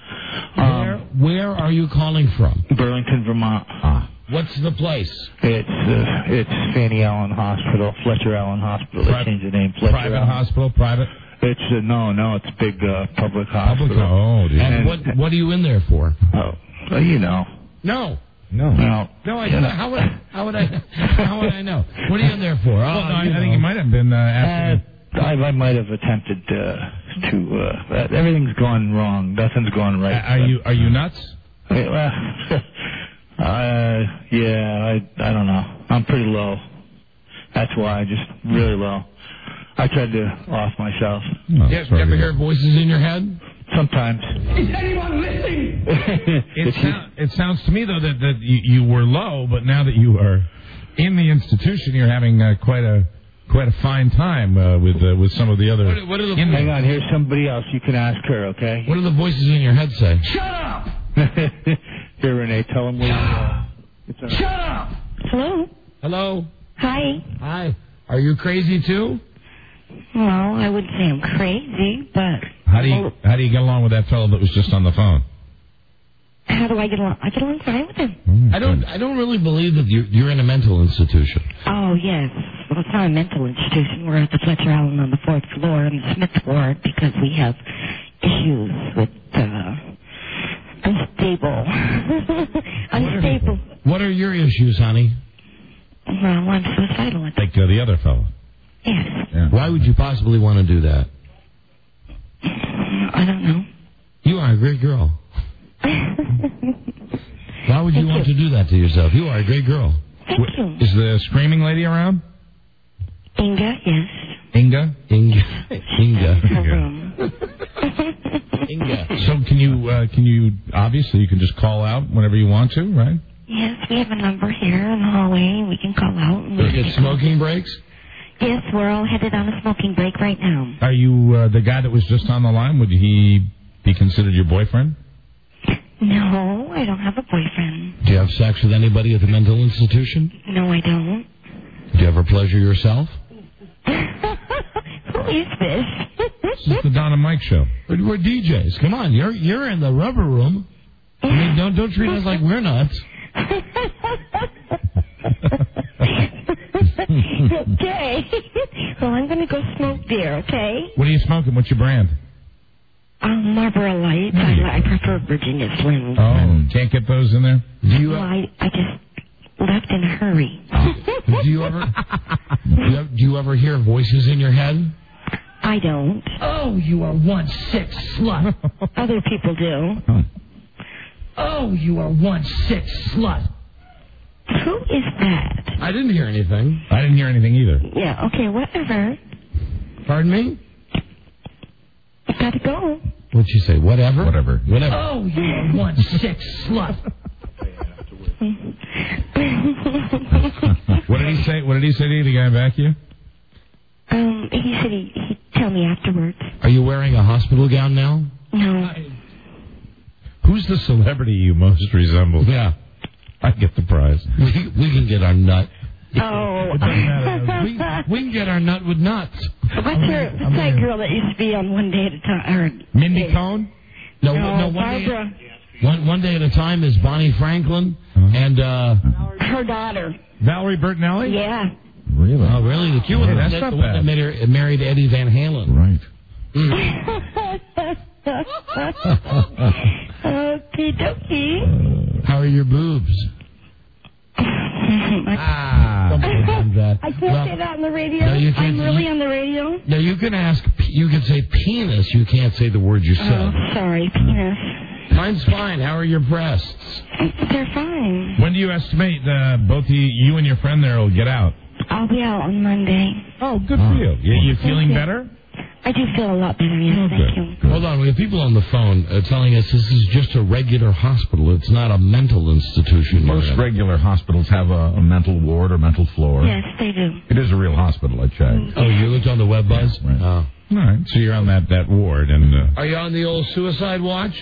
Um, where Where are you calling from? Burlington, Vermont. Ah. What's the place? It's uh, it's Fanny Allen Hospital, Fletcher Allen Hospital. Pri- they changed the name. Fletcher private Allen. hospital, private. It's uh, no, no. It's a big uh, public hospital. Public. Oh, dude. And, and what What are you in there for? Oh, well, you know. No. No. No. No, I don't. How would how would I how would I know? What are you in there for? Oh, well, no, I, you I know. think you might have been uh, asking. Uh, I, I might have attempted uh, to. Uh, everything's gone wrong. Nothing's gone right. Are you Are you nuts? Uh, uh, yeah, I I don't know. I'm pretty low. That's why, just really low. I tried to off myself. Oh, yeah, you ever hear voices in your head? Sometimes. Is anyone listening? it, sound, it sounds to me though that that you, you were low, but now that you are in the institution, you're having uh, quite a quite a fine time uh, with uh, with some of the other. What, what are the in, hang on, here's somebody else. You can ask her, okay? What do the voices in your head say? Shut up! Here, Renee, tell them where you are. Shut up! Hello? Hello? Hi. Hi. Are you crazy too? Well, I wouldn't say I'm crazy, but... How do you How do you get along with that fellow that was just on the phone? How do I get along? I get along fine with him. Mm, I don't good. I don't really believe that you're, you're in a mental institution. Oh, yes. Well, it's not a mental institution. We're at the Fletcher Allen on the fourth floor in the Smith ward because we have issues with... Uh, unstable. unstable. What are your issues, honey? Well, I'm suicidal. Like uh, the other fellow. Yes. Yeah. Why would you possibly want to do that? I don't know. You are a great girl. Why would you Thank want you. to do that to yourself? You are a great girl. Thank you. Is the screaming lady around? Inga, yes. Inga? Inga. Inga. Her room. Inga. So can you uh, can you obviously you can just call out whenever you want to, right? Yes, we have a number here in the hallway. We can call out. And we Get can- smoking breaks? Yes, we're all headed on a smoking break right now. Are you uh, the guy that was just on the line? Would he be considered your boyfriend? No, I don't have a boyfriend. Do you have sex with anybody at the mental institution? No, I don't. Do you ever pleasure yourself? Who is this? This is the Don and Mike show. We're, we're D Js. Come on, you're you're in the rubber room. I mean, don't don't treat us like we're nuts. Okay. Well, I'm going to go smoke there, okay? What are you smoking? What's your brand? Um, Marlboro Lights. I, I prefer Virginia Slims. Oh, can't get those in there? Do you Well, I, I just left in a hurry. do you ever do you ever, do you ever hear voices in your head? I don't. Oh, you are one sick slut. Other people do. Oh, you are one sick slut. Who is that? I didn't hear anything. I didn't hear anything either. Yeah, okay, whatever. Pardon me? I gotta go. What'd she say? Whatever? Whatever. Whatever. Oh, you are one sick slut. What did he say? What did he say to you? The guy back you? Um, he said he, he'd tell me afterwards. Are you wearing a hospital gown now? No. Who's the celebrity you most resemble? Yeah. I get the prize. We, we can get our nut. Oh. It doesn't matter. we, we can get our nut with nuts. What's your, what's that girl that used to be on One Day at a Time? Or, Mindy Cohn? No, no, no, one Barbara. Day, one, one day at a time is Bonnie Franklin and uh, her daughter. Valerie Bertinelli? Yeah. Really? Oh, really? The cute one. Hey, that's that, not the one bad. that made her, married Eddie Van Halen. Right. Okie dokie. How are your boobs? ah. that. I can't well, say that on the radio. No, you can't. I'm really you, on the radio. No, you can ask. You can say penis. You can't say the word you said. Oh, sorry, penis. Mine's fine. How are your breasts? They're fine. When do you estimate uh, both you, you and your friend there will get out? I'll be out on Monday. Oh, good for you. You, you feeling you. better? I do feel a lot better, yes, Oh, thank good. you. Hold on, we have people on the phone uh, telling us this is just a regular hospital. It's not a mental institution. Most regular hospitals have a, a mental ward or mental floor. Yes, they do. It is a real hospital, I checked. Oh, you looked on the web buzz? Right. Oh. All right, so you're on that, that ward. and. Uh... Are you on the old suicide watch?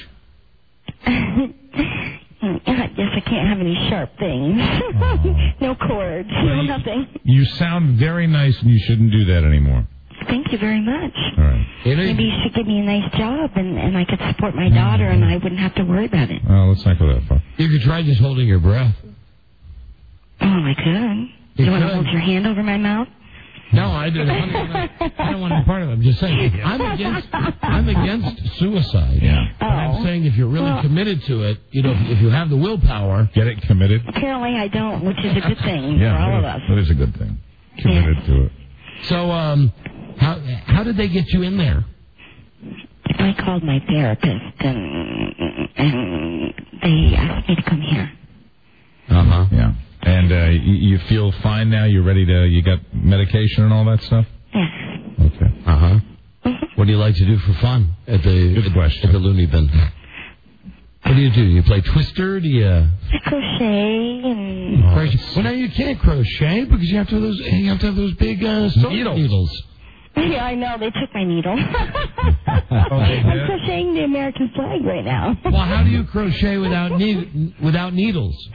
I guess I can't have any sharp things. No cords, Well, no you, nothing. You sound very nice, and you shouldn't do that anymore. Thank you very much. All right. Maybe you should give me a nice job, and, and I could support my daughter, and I wouldn't have to worry about it. Well, let's not go that far. You could try just holding your breath. Oh, I could. You You want to could. hold your hand over my mouth? No, I don't, I don't want to be part of it. I'm just saying, I'm against, I'm against suicide. Yeah. But I'm saying if you're really Well- committed to it, you know, if, if you have the willpower, get it committed. Apparently I don't, which is a good thing Yeah, for all of that us. is- that is a good thing. Committed to it. So, um, how how did they get you in there? I called my therapist, and, and they asked me to come here. Uh huh. Yeah. And uh, you, you feel fine now? You're ready to? You got medication and all that stuff? Yes. Okay. Uh huh. What do you like to do for fun at the Good at, question. at the loony bin? What do you do? You play Twister? Do you? I crochet and... Crochet. Well, now you can't crochet because you have to have those. You have to have those big uh, sewing Needles. needles. Yeah, I know. They took my needle. Oh, they I'm did? crocheting the American flag right now. Well, how do you crochet without ne- without needles? uh,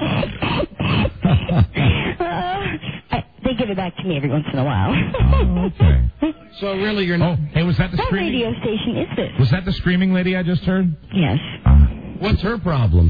I, they give it back to me every once in a while. Oh, okay. So really, you're not. Oh, hey, was that the What screaming? radio station is this? Was that the screaming lady I just heard? Yes. What's her problem?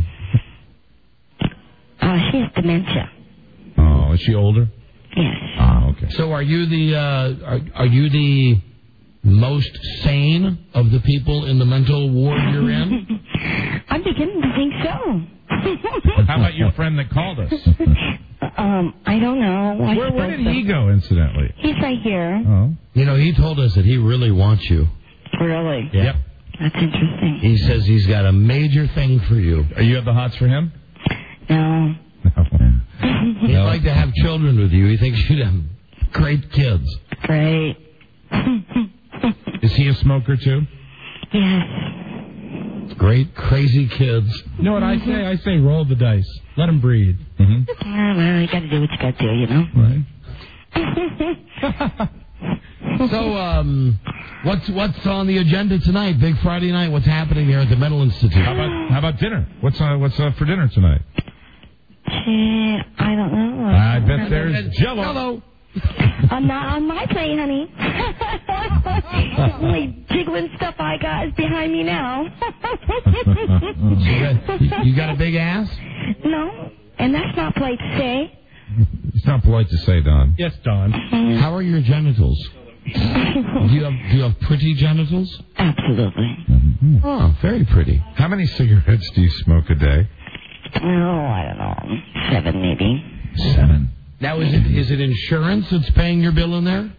Uh, she has dementia. Oh, is she older? Yes. Oh, okay. So are you the uh, are, are you the most sane of the people in the mental ward you're in? I'm beginning to think so. How about your friend that called us? um, I don't know. I Where, where suppose did he go, incidentally? He's right here. Oh. You know, he told us that he really wants you. Really? Yep. That's interesting. He says he's got a major thing for you. Are you at the hots for him? No. He'd No. like to have children with you. He thinks you'd have great kids. Great. Is he a smoker, too? Yes. Great, crazy kids. You know what I say? I say roll the dice. Let him breathe. Mm-hmm. Ah, well, you got to do what you got to do, you know. Right. So, um, what's what's on the agenda tonight? Big Friday night. What's happening there at the Mental Institute? How about how about dinner? What's uh, what's uh, for dinner tonight? Shit, I don't know. I bet there's Jello. Hello. I'm not on my plate, honey. Only jiggling stuff I got is behind me now. You got, you got a big ass? No, and that's not polite to say. It's not polite to say, Don. Yes, Don. How are your genitals? Do you have do you have pretty genitals? Absolutely. Mm-hmm. Oh, very pretty. How many cigarettes do you smoke a day? Oh, I don't know. Seven, maybe. Seven. Now, is it is it insurance that's paying your bill in there?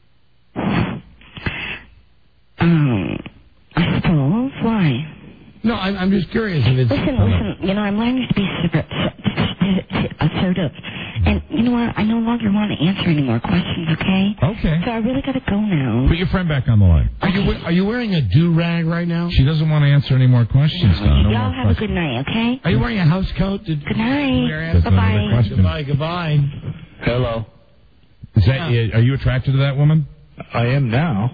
Um, I suppose. Why? No, I'm, I'm just curious if it's. Listen, listen. You know, I'm learning to be assertive. assertive. And you know what? I no longer want to answer any more questions, okay? Okay. So I really got to go now. Put your friend back on the line. Are you we- are you wearing a do rag right now? She doesn't want to answer any more questions, Don. No Y'all more have a questions. good night, okay? Are you wearing a house coat? Did, Good night. That's another Bye-bye. question. Goodbye, goodbye. Hello. Is that, are you attracted to that woman? I am now.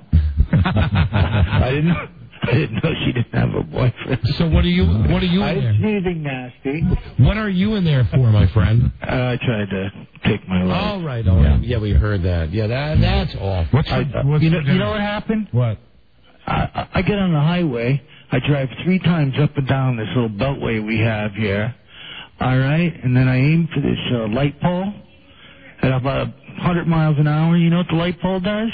I didn't know. I didn't know she didn't have a boyfriend. So what are you? What are you in there? Anything nasty. What are you in there for, my friend? Uh, I tried to take my life. All right, all right. Yeah, we heard that. Yeah, that that's awful. What's I, uh, what's you know? You know what happened? What? I, I get on the highway. I drive three times up and down this little beltway we have here. All right, and then I aim for this uh, light pole at about one hundred miles an hour. You know what the light pole does?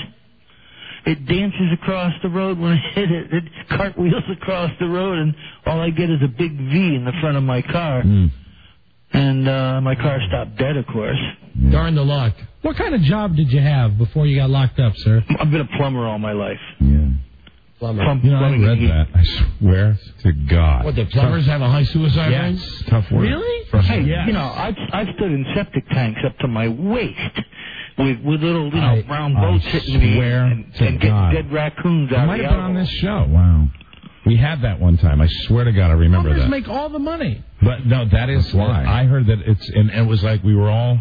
It dances across the road when I hit it. It cartwheels across the road, and all I get is a big V in the front of my car. Mm. And uh, my car stopped dead, of course. Darn the luck. What kind of job did you have before you got locked up, sir? I've been a plumber all my life. Yeah. Plumber. Plum, you know, I read that. I swear to God. What, the plumbers have a high suicide yes. rate? Tough work. Really? Hey, yes. you know, I've, I've stood in septic tanks up to my waist with with little, you know, I, brown boats I hitting me swear and, to and God. getting dead raccoons I out of might the have been on elbow. this show. Wow. We had that one time. I swear to God, I remember Plumbers that. make all the money. But no, that is why. I heard that it's, and it was like we were all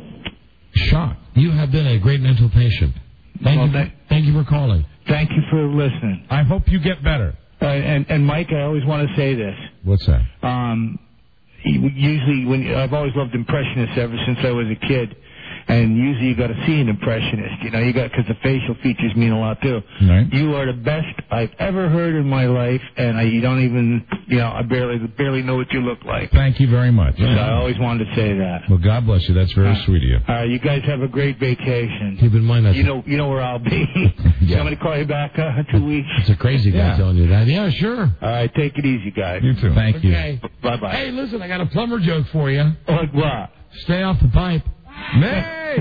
shocked. You have been a great mental patient. Thank Well, you. thank- Thank you for calling. Thank you for listening. I hope you get better. Uh, and, and Mike, I always want to say this. What's that? Um, usually, when I've always loved impressionists ever since I was a kid, and usually you got to see an impressionist. You know, you got because the facial features mean a lot too. Right. You are the best I've ever heard in my life, and I, you don't even, you know, I barely barely know what you look like. Thank you very much. So I always wanted to say that. Well, God bless you. That's very Uh, sweet of you. All right, you guys have a great vacation. Keep in mind that You know, you know where I'll be. Yeah. Somebody call you back uh, in two weeks. it's a crazy guy Yeah. telling you that. Yeah, sure. All right, take it easy, guys. You too. Thank Okay. you. Bye bye. Hey, listen, I got a plumber joke for you. Like what? Stay off the pipe. Nay!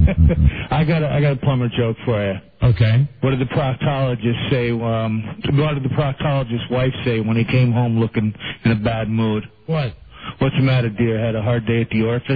I got a, I got a plumber joke for you. Okay. What did the proctologist say? Um, what did the proctologist's wife say when he came home looking in a bad mood? What? What's the matter, dear? Had a hard day at the orifice?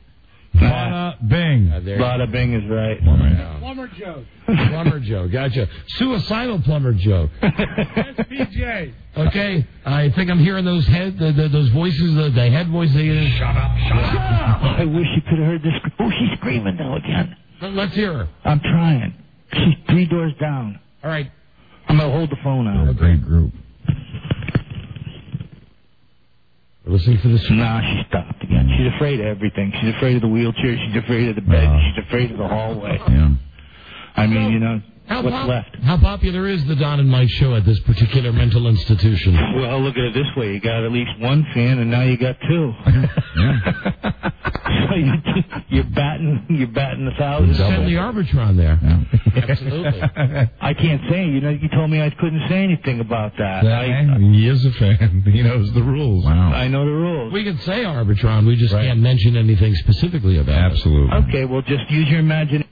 Bada bing. Uh, there you Bada bing is right. go. Plumber joke. Plumber joke. Gotcha. Suicidal plumber joke. S P J. Okay. I think I'm hearing those head, the, the, those voices, the, the head voice. They, shut up, shut up. I wish you could have heard this. Oh, she's screaming now again. Let's hear her. I'm trying. She's three doors down. All right. I'm going to hold the phone out. A great group. We're listening for this. Nah, she stopped again. She's afraid of everything. She's afraid of the wheelchair. She's afraid of the bed. Uh, She's afraid of the hallway. Yeah. I mean, you know, How, what's pop- left? how popular is the Don and Mike show at this particular mental institution? Well, look at it this way. You got at least one fan, and now you got two. So you, you're batting, you're batting a thousand. Send the Arbitron there. Yeah. Absolutely. I can't say. You know, you told me I couldn't say anything about that. I, he is a fan. He knows the rules. Wow. I know the rules. We can say Arbitron. We just Right. can't mention anything specifically about Absolutely. Okay, well, just use your imagination.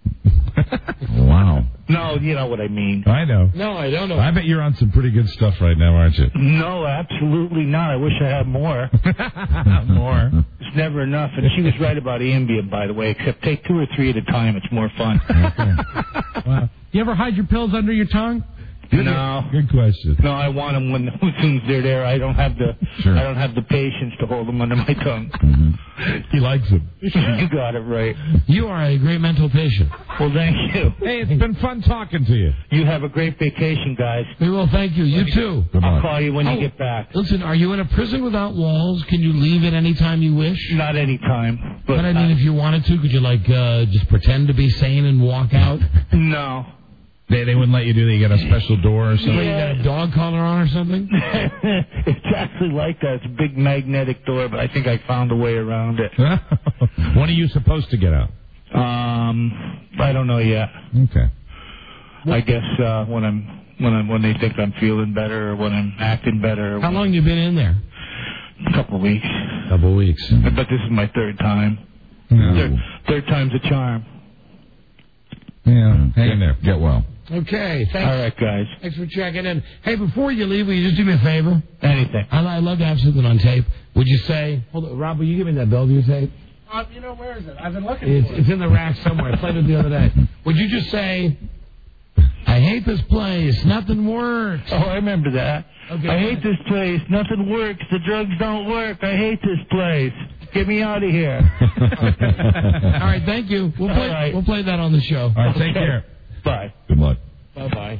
Wow. No, you know what I mean. I know. it. No, I don't know. I bet you're on some pretty good stuff right now, aren't you? No, absolutely not. I wish I had more. More. It's never enough. And she was right about Ambien, by the way, except take two or three at a time. It's more fun. Wow. You ever hide your pills under your tongue? No. Good question. No, I want them when as soon as they're there. I don't have the Sure. I don't have the patience to hold them under my tongue. Mm-hmm. He likes them. You got it right. You are a great mental patient. Well, thank you. Hey, it's been fun talking to you. You have a great vacation, guys. We will thank you. You too. Good I'll luck. call you when Oh. you get back. Listen, are you in a prison without walls? Can you leave at any time you wish? Not any time, but, But I mean, if you wanted to, could you like uh, just pretend to be sane and walk out? no. They they wouldn't let you do that. You got a special door or something. Like you got a dog collar on or something? It's actually like that. It's a big magnetic door, but I think I found a way around it. When are you supposed to get out? Um, I don't know yet. Okay. I guess uh, when I'm when I'm when they think I'm feeling better or when I'm acting better. How long you been in there? A couple of weeks. Couple of weeks. But this is my third time. No. Third, third time's a charm. Yeah. Hang in there. Get well. Okay, thanks. All right, guys. Thanks for checking in. Hey, before you leave, will you just do me a favor? Anything. I, I love to have something on tape. Would you say, hold on, Rob, will you give me that Bellevue tape? Uh, you know, where is it? I've been looking It's, for it. it's in the rack somewhere. I played it the other day. Would you just say, I hate this place. Nothing works. Oh, I remember that. Okay. I hate this place. Nothing works. The drugs don't work. I hate this place. Get me out of here. All right, thank you. We'll play. All right. We'll play that on the show. All right, take Okay. care. Bye. Good luck. Bye bye.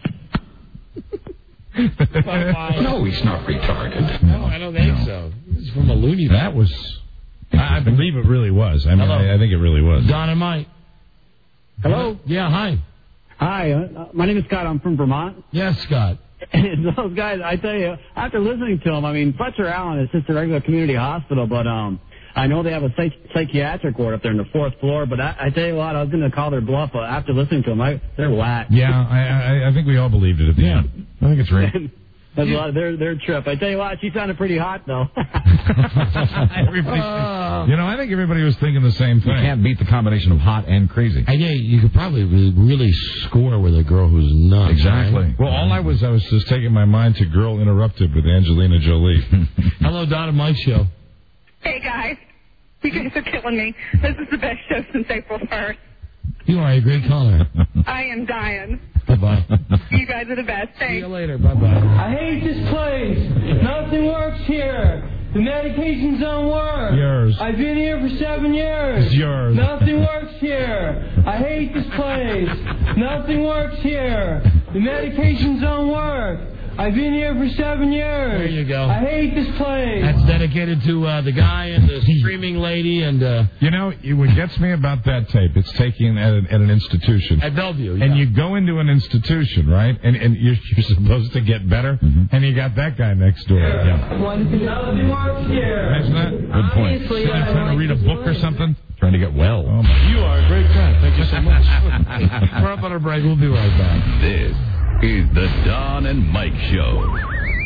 No, he's not retarded. No, I don't think No. so. This is from a loony. That was. I I believe it really was. I mean, Hello. I, I think it really was. Don and Mike. Hello? Yeah, hi. Hi, uh, my name is Scott. I'm from Vermont. Yes, Scott. And those guys, I tell you, after listening to them, I mean, Fletcher Allen is just a regular community hospital, but um, I know they have a psych- psychiatric ward up there on the fourth floor. But I, I tell you what, I was going to call their bluff uh, after listening to them. I, they're whack. Yeah, I, I, I think we all believed it at the end. I think it's real. That's a lot of their their trip. I tell you what, she sounded pretty hot though. Everybody, you know, I think everybody was thinking the same thing. You can't beat the combination of hot and crazy. I yeah, you could probably really, really score with a girl who's nuts. Exactly. Right? Well, all I was, I was just taking my mind to Girl Interrupted with Angelina Jolie. Hello, Don and Mike show. Hey, guys. You guys are killing me. This is the best show since April first. You are a great caller. I am dying. Bye-bye. You guys are the best. Thanks. See you later. Bye-bye. I hate this place. Nothing works here. The medications don't work. Yours. I've been here for seven years. It's yours. Nothing works here. I hate this place. Nothing works here. The medications don't work. I've been here for seven years. There you go. I hate this place. That's dedicated to uh, the guy and the streaming lady and... Uh, You know, what gets me about that tape, it's taken at an, at an institution. At Bellevue, yeah. And you go into an institution, right? And, and you're, you're supposed to get better, and you got that guy next door. Yeah. Nothing works here. Isn't that? Good point. Obviously, Sitting I trying to read a book or something? Trying to get well. Oh, my. You are a great guy. Thank you so much. We're up on our break. We'll be right back. This is the Don and Mike Show.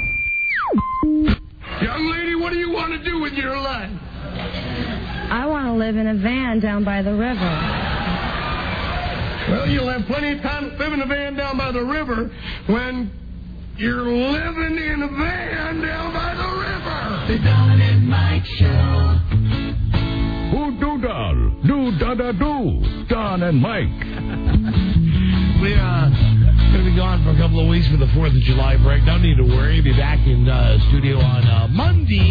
Young lady, what do you want to do with your life? I want to live in a van down by the river. Well, you'll have plenty of time to live in a van down by the river when you're living in a van down by the river. The Don and Mike Show. Who do Don? Do da da do. Don and Mike. We're uh, going to be gone for a couple of weeks for the fourth of July break. No need to worry. Be back in uh, studio on uh, Monday,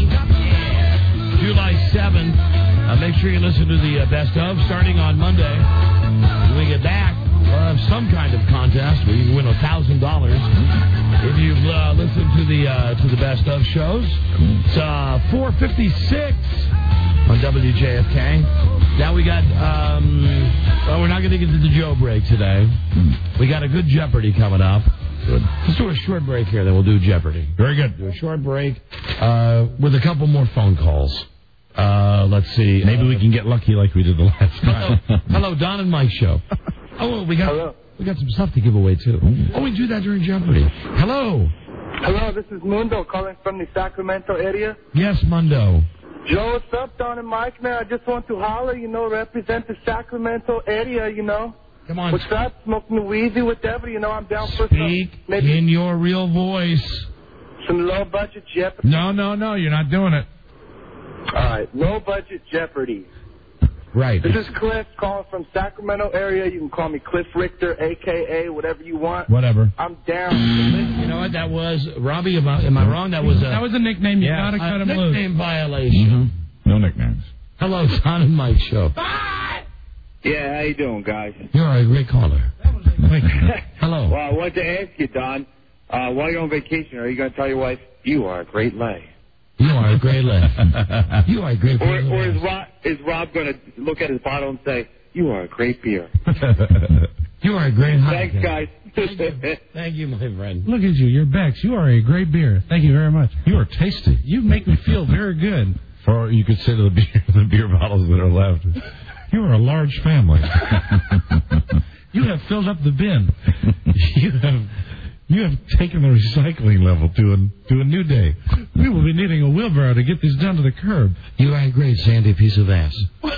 July seventh. Uh, make sure you listen to the uh, best of starting on Monday. When we get back, we'll have some kind of contest where you can win a thousand dollars if you've uh, listened to the uh, to the best of shows. It's uh, four fifty-six on W J F K. Now we got. Um, well, we're not going to get to the Joe break today. We got a good Jeopardy coming up. Good. Let's do a short break here, then we'll do Jeopardy. Very good. Do a short break uh, with a couple more phone calls. Uh, let's see. Maybe uh, we can get lucky like we did the last time. Hello, hello Don and Mike show. Oh, we got Hello. we got some stuff to give away too. Oh, we do that during Jeopardy. Hello. Hello, this is Mundo calling from the Sacramento area. Yes, Mundo. Joe, what's up, Don and Mike, man? I just want to holler, you know, represent the Sacramento area, you know. Come on. What's up? Smoking the Wheezy, whatever, you know, I'm down for Speak some, maybe in your real voice. some low-budget Jeopardy. No, no, no, you're not doing it. All right, low-budget Jeopardy. Right. This is Cliff calling from Sacramento area. You can call me Cliff Richter, a k a whatever you want. Whatever. I'm down. You know what that was? Robbie, am I, am I wrong? That was a, That was a nickname. You Yeah. gotta cut a him loose. nickname violation. Mm-hmm. No nicknames. Hello, Don and Mike show. Yeah, how you doing, guys? You're a great caller. Hello. Well, I wanted to ask you, Don, uh, while you're on vacation, are you going to tell your wife, you are a great lay? You are a great lad. You are a great Or, lad. or is Rob, is Rob going to look at his bottle and say, you are a great beer? You are a great hot Thanks, guys. Thank you. Thank you, my friend. Look at you. You're Bex. You are a great beer. Thank you very much. You are tasty. You make me feel very good. Or you could say to the beer, the beer bottles that are left, you are a large family. You have filled up the bin. you have you have taken the recycling level to a to a new day. We will be needing a wheelbarrow to get these down to the curb. You are a great sandy piece of ass.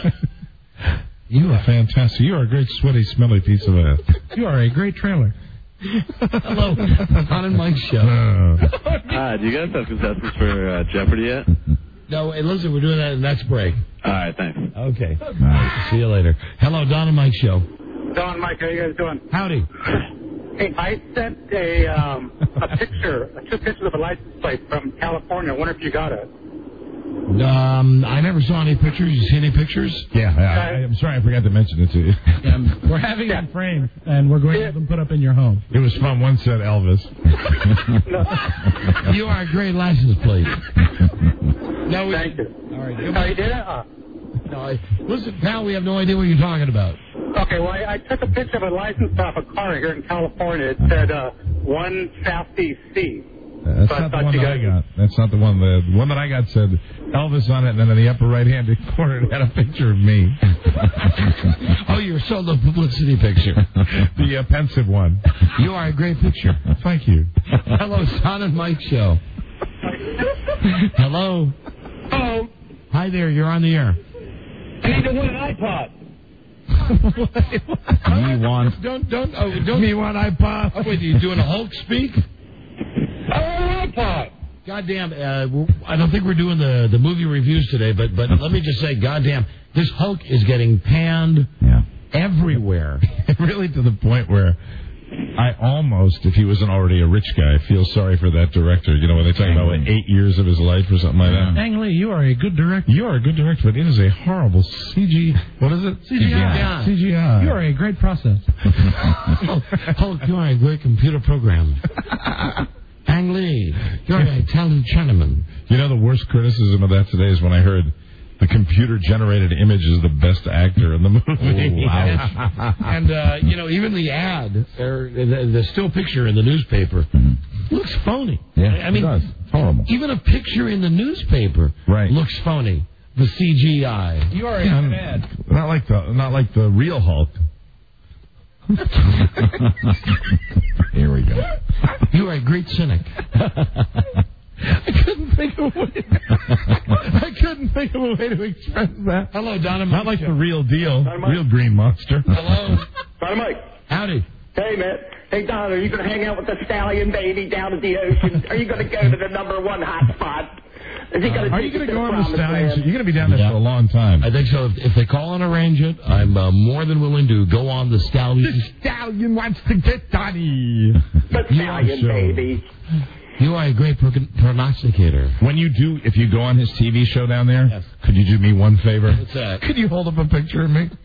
You are fantastic. You are a great sweaty, smelly piece of ass. You are a great trailer. Hello, Don and Mike show. Uh, Hi, do you guys have contestants for uh, Jeopardy yet? No, hey, listen, we're doing that in the next break. All right, thanks. Okay. See you later. Hello, Don and Mike show. Don, Mike, how you guys doing? Howdy. Hey, I sent a um, a picture, I took pictures of a license plate from California. I wonder if you got it. Um, I never saw any pictures. You see any pictures? Yeah, I, I, I'm sorry, I forgot to mention it to you. Um, we're having it framed, and we're going to have them put up in your home. It was fun. One said Elvis. You are a great license plate. No, we, Thank you. All right. Oh, you did it? Uh, No, I, listen, pal, we have no idea what you're talking about. okay, well, I, I took a picture of a license off a car here in California. It said uh, one Southeast C. Uh, that's So I not the thought one you that I guys- got. That's not the one. The one that I got said Elvis on it, and then in the upper right-hand corner it had a picture of me. Oh, you're sold the publicity picture. The uh, pensive one. You are a great picture. Thank you. Hello, Son and Mike Show. Hello. Hello. Hi there, you're on the air. I need to win an iPod. Me want. Don't, don't, oh, don't. Me want iPod. Oh, wait, are you doing a Hulk speak? I want an iPod. Goddamn, uh, we're- I don't think we're doing the, the movie reviews today, but, but let me just say, goddamn, this Hulk is getting panned Yeah. everywhere. Really to the point where I almost, if he wasn't already a rich guy, feel sorry for that director. You know, when they talk about what, eight years of his life or something like that. Ang Lee, you are a good director. You are a good director, but it is a horrible C G. What is it? C G I. C G I. You are a great process. Hulk, you are a great computer program. Ang Lee, you're a talented Chinaman. You know, the worst criticism of that today is when I heard the computer-generated image is the best actor in the movie. Oh, wow. And, uh, you know, even the ad, or the, the still picture in the newspaper, looks phony. Yeah, I mean, it does. Horrible. Even a picture in the newspaper Right. looks phony. The C G I. You are a Yeah, good ad. Not like the not like the real Hulk. Here we go. You are a great cynic. I couldn't think of a way. I couldn't think of a way to express that. Hello, Donna. Not like the real deal, Hi, Mike. real green monster. Hello. Hi, Mike. Howdy. Hey, man. Hey, Don, are you going to hang out with the stallion baby down at the ocean? Are you going to go to the number one hot spot? Is he going to Are take you going us to to go the on the promised stallions? land? You're going to be down there Yeah. for a long time. I think so. If, if they call and arrange it, I'm uh, more than willing to go on the stallion. Stallion wants to get Donnie. The stallion show. baby. You are a great pro- prognosticator. When you do, if you go on his T V show down there, Yes. could you do me one favor? What's that? Could you hold up a picture of me?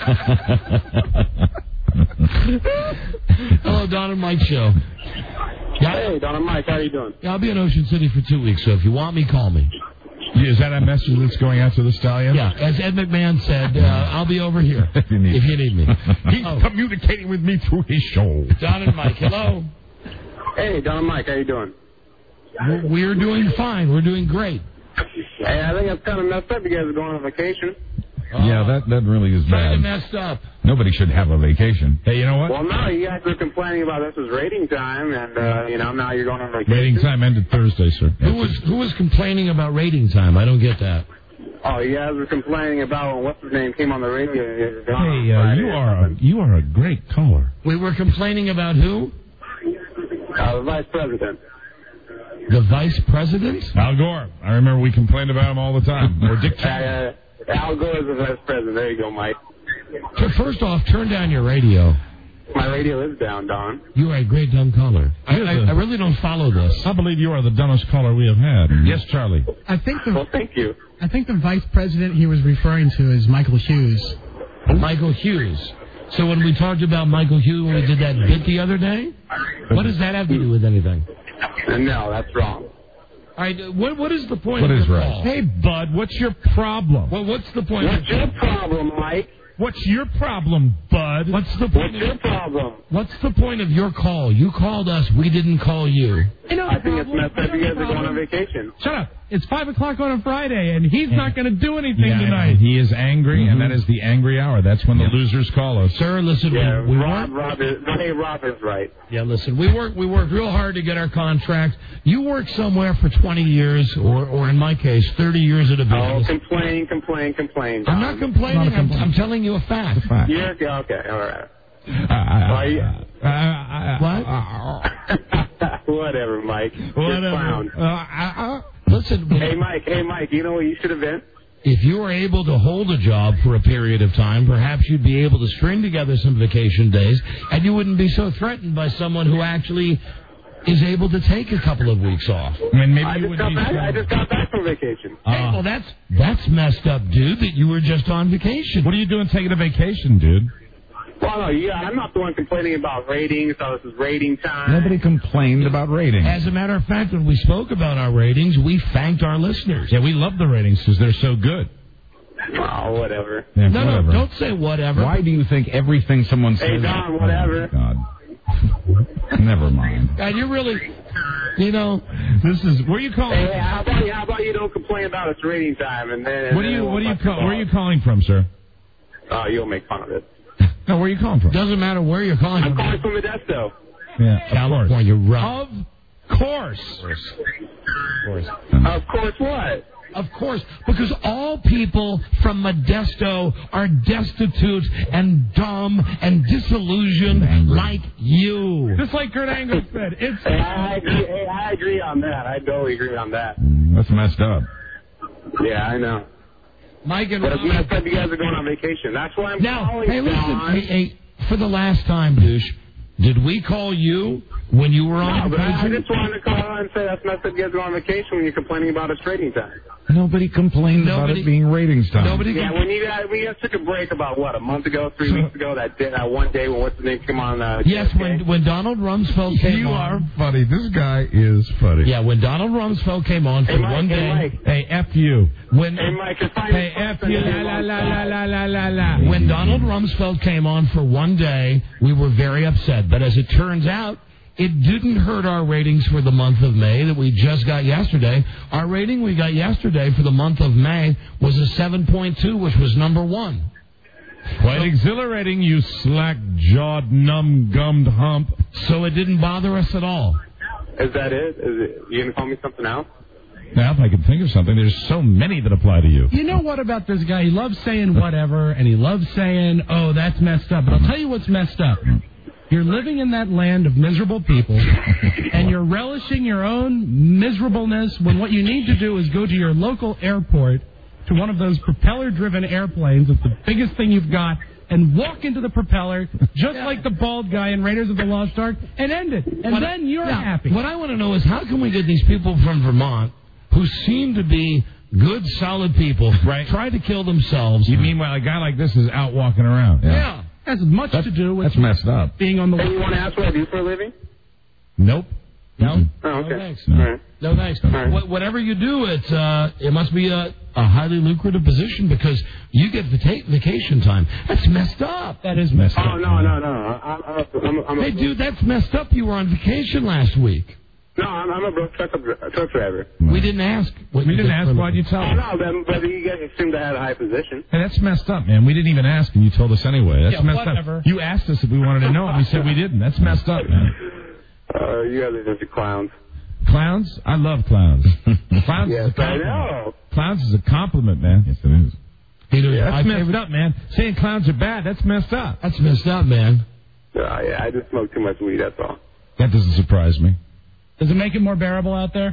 Hello, Don and Mike Show. Yeah, Hey, Don and Mike, how you doing? yeah, I'll be in Ocean City for two weeks, so if you want me, call me. Is that a message that's going out to the stallion? Yeah, as Ed McMahon said, uh, I'll be over here If you need if you need me. He's Oh. communicating with me through his show. Don and Mike, hello. Hey, Don and Mike, how you doing? We're doing fine. We're doing great. Hey, I think it's kind of messed up. You guys are going on vacation. Yeah, that, that really is Kind of bad. messed up. Nobody should have a vacation. Hey, you know what? Well, no, you guys were complaining about this was rating time, and, uh, you know, now you're going on vacation. Rating time ended Thursday, sir. Who was who was complaining about rating time? I don't get that. Oh, you guys were complaining about when what's his name came on the radio. Hey, uh, you are a, you are a great caller. We were complaining about who? Uh, the vice president. The vice president? Al Gore. I remember we complained about him all the time. Or Dick Cheney. Uh, Al Gore is the vice president. There you go, Mike. So first off, turn down your radio. My radio is down, Don. You are a great dumb caller. I, I, I really don't follow this. I believe you are the dumbest caller we have had. Yes, Charlie. I think the Well, thank you. I think the vice president he was referring to is Michael Hughes. Michael Hughes. So when we talked about Michael Hughes when we did that bit the other day, what does that have to do with anything? No, that's wrong. All right, uh, what what is the point What of is your right? call? Hey, Bud, what's your problem? Well, what's the point? What's of your problem, Mike? What's your problem, Bud? What's the What's point? your Of, problem? what's the point of your call? You called us. We didn't call you. You know, I think it's messed up. You guys are going on vacation. Shut up. It's five o'clock on a Friday, and he's not going to do anything Yeah, tonight. he is angry, and that is the angry hour. That's when the losers call us. Sir, listen, Yeah, we, we Rob, work. Rob is, hey, Rob is right. Yeah, listen, we work. We work real hard to get our contract. You work somewhere for twenty years, or, or in my case, thirty years at a Oh, business. complain, complain, complain. I'm Don. not complaining. I'm, I'm telling you a fact. You're, okay, all right. Uh, uh, What? Whatever, Mike. You're a Whatever. clown. Uh, uh, Listen, Hey, Mike. Hey, Mike. You know what you should have been? if you were able to hold a job for a period of time, perhaps you'd be able to string together some vacation days, and you wouldn't be so threatened by someone who actually is able to take a couple of weeks off. I mean, maybe I you just, would got be. back, I just got back from vacation. Uh, Hey, well, that's that's messed up, dude. That you were just on vacation. What are you doing taking a vacation, dude? Well, no, yeah, I'm not the one complaining about ratings. So this is rating time. Nobody complained about ratings. As a matter of fact, when we spoke about our ratings, we thanked our listeners. Yeah, we love the ratings because they're so good. Oh, whatever. Yeah, No, whatever. no, don't say whatever. Why do you think everything someone says? Hey, Don, whatever. Oh, my God. Never mind. God, you're really, you know, This is where are you calling? Hey, how about you? How about you don't complain about it's rating time and then? What are you? What are you? Call, where are you calling from, sir? Oh, you'll make fun of it. No, where are you calling from? doesn't matter where you're calling I'm from. calling from Modesto. Yeah, California, right? Of course. Of course. Of course, what? Of course, because all people from Modesto are destitute and dumb and disillusioned like you. Just like Kurt Angle said, it's. Hey, I agree. Hey, I agree on that. I totally agree on that. That's messed up. Yeah, I know. Mike and But it's Rob. messed up you guys are going on vacation. That's why I'm Now, calling. hey, listen, Don. hey, hey, for the last time, douche, did we call you when you were on No, but I, I vacation? just wanted to call and say that's messed up you guys are on vacation when you're complaining about it's trading time. Nobody complained Nobody- about it being ratings time. Nobody Yeah, when you guys, we guys took a break about, what, a month ago, three weeks ago, that day, that one day when what's the name came on. Uh, Yes, J F K? when when Donald Rumsfeld came You on. are funny. This guy is funny. Yeah, when Donald Rumsfeld came on for Hey, Mike, one hey, day. Mike. Hey, F you. When Hey, Mike, if I Hey, F you. La la la la la la la la. when Donald Rumsfeld came on for one day, we were very upset. But as it turns out, it didn't hurt our ratings for the month of May that we just got yesterday. Our rating we got yesterday for the month of May was a seven point two, which was number one. Quite exhilarating, you slack-jawed, numb-gummed hump. So it didn't bother us at all. Is that it? Is it? You gonna call me something else? Now, if I can think of something, there's so many that apply to you. You know what about this guy? He loves saying whatever, and he loves saying, oh, that's messed up. But I'll tell you what's messed up. You're living in that land of miserable people, and you're relishing your own miserableness when what you need to do is go to your local airport, to one of those propeller-driven airplanes. It's the biggest thing you've got, and walk into the propeller, just like the bald guy in Raiders of the Lost Ark, and end it. And What then I- you're now, happy. What I want to know is how can we get these people from Vermont who seem to be good, solid people, Right. try to kill themselves? You mean while a guy like this is out walking around? Yeah. Has much That's, to do with that's messed up. being on the Hey, you want to ask what I do for a living? Nope. No? Oh, okay. No, thanks. All right. No, thanks. right. Wh- Whatever you do, it's, uh, it must be a, a highly lucrative position because you get vaca- vacation time. That's messed up. That is messed Oh, up. no, no, no. I'm, I'm, a, I'm, a, I'm a, Hey, dude, that's messed up. You were on vacation last week. No, I'm, I'm a broke truck, a truck driver. We didn't ask. What We you didn't did ask. for a Why'd you living. tell Oh, us? no, then, but you guys assumed I had a high position. Hey, that's messed up, man. We didn't even ask, and you told us anyway. That's Yeah, messed whatever. up. You asked us if we wanted to know, and we said we didn't. That's messed up, man. Uh, you guys are just clowns. Clowns? I love clowns. Clowns is Yes, a I compliment. know. Clowns is a compliment, man. Yes, it is. Peter, That's my messed favorite- up, man. Saying clowns are bad, that's messed up. That's messed up, man. Uh, yeah, I just smoke too much weed, that's all. That doesn't surprise me. Does it make it more bearable out there?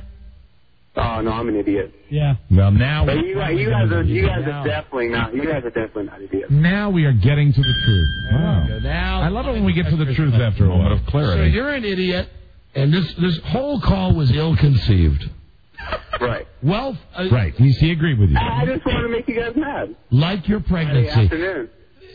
Oh, no, I'm an idiot. Yeah. Well, now But you, you guys are, you guys Now. are definitely not, you guys are definitely not idiots. now we are getting to the truth. Wow. Now, I love it when we get to the truth after a moment of So clarity. you're an idiot, and this this whole call was ill-conceived. Right. Well, uh, Right. He, he agreed with you. I just want to make you guys mad. like your Friday pregnancy. afternoon.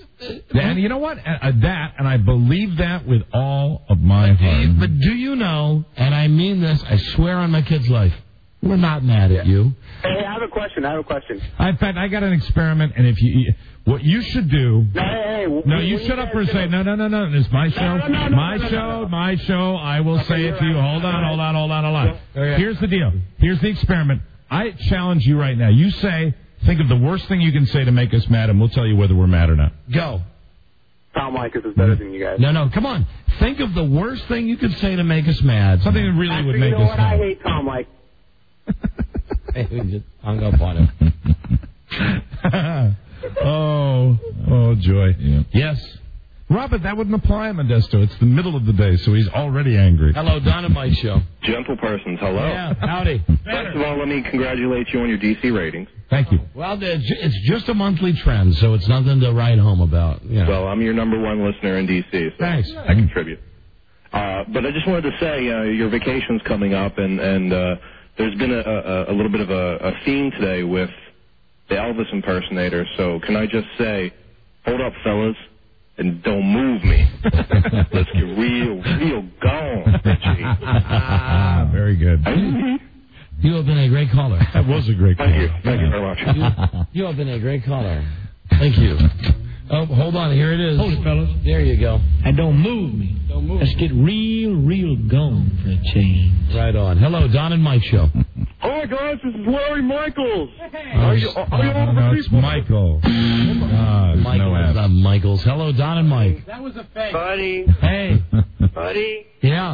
And you know what? Uh, uh, that, and I believe that with all of my heart. But do you know, and I mean this, I swear on my kid's life, we're not mad at you. Hey, I have a question, I have a question. In fact, I got an experiment, and if you, what you should do. No, hey, hey. No, when- you when shut up guys for a get second. No, no, no, no. It's my show. no, no, no, my no, no, show. no, no. My show. I will say it to you. you're Hold on, right. hold on, hold on, hold on. Okay. Here's the deal. Here's the experiment. I challenge you right now. You say, think of the worst thing you can say to make us mad, and we'll tell you whether we're mad or not. Go. Tom Likas is better than you guys. No, no, come on. Think of the worst thing you could say to make us mad. Something that really Actually, would you make know us what? I mad. hate Tom Likas. Hey, we just hung up on him. oh, oh, joy. Yes. Robert, that wouldn't apply in Modesto. It's the middle of the day, so he's already angry. Hello, Dynamite Show. Gentle persons, hello. Yeah, howdy. First of all, let me congratulate you on your D C ratings. Thank you. Well, it's ju- it's just a monthly trend, so it's nothing to write home about. You know. Well, I'm your number one listener in D C, so Thanks. I contribute. Uh, but I just wanted to say uh, your vacation's coming up, and, and uh, there's been a, a, a little bit of a, a theme today with the Elvis impersonator. So can I just say, hold up, fellas, and don't move me. Let's get real, real gone, Richie. Very good. You have been a great caller. That was a great Thank caller. you. Thank you very much. You, you have been a great caller. Thank you. Oh, hold on. Here it is. Hold it, fellas. There you go. And don't move me. Don't move. Let's get real, real gone for a change. Right on. Hello, Don and Mike Show. Hi, guys. This is Larry Michaels. Hey. Are you, are you Oh, over no, it's people? Michael. Ah, there's Michael, no it's ass. not Michaels. Hello, Don and Mike. That was a fake. Buddy, Hey. buddy, Yeah.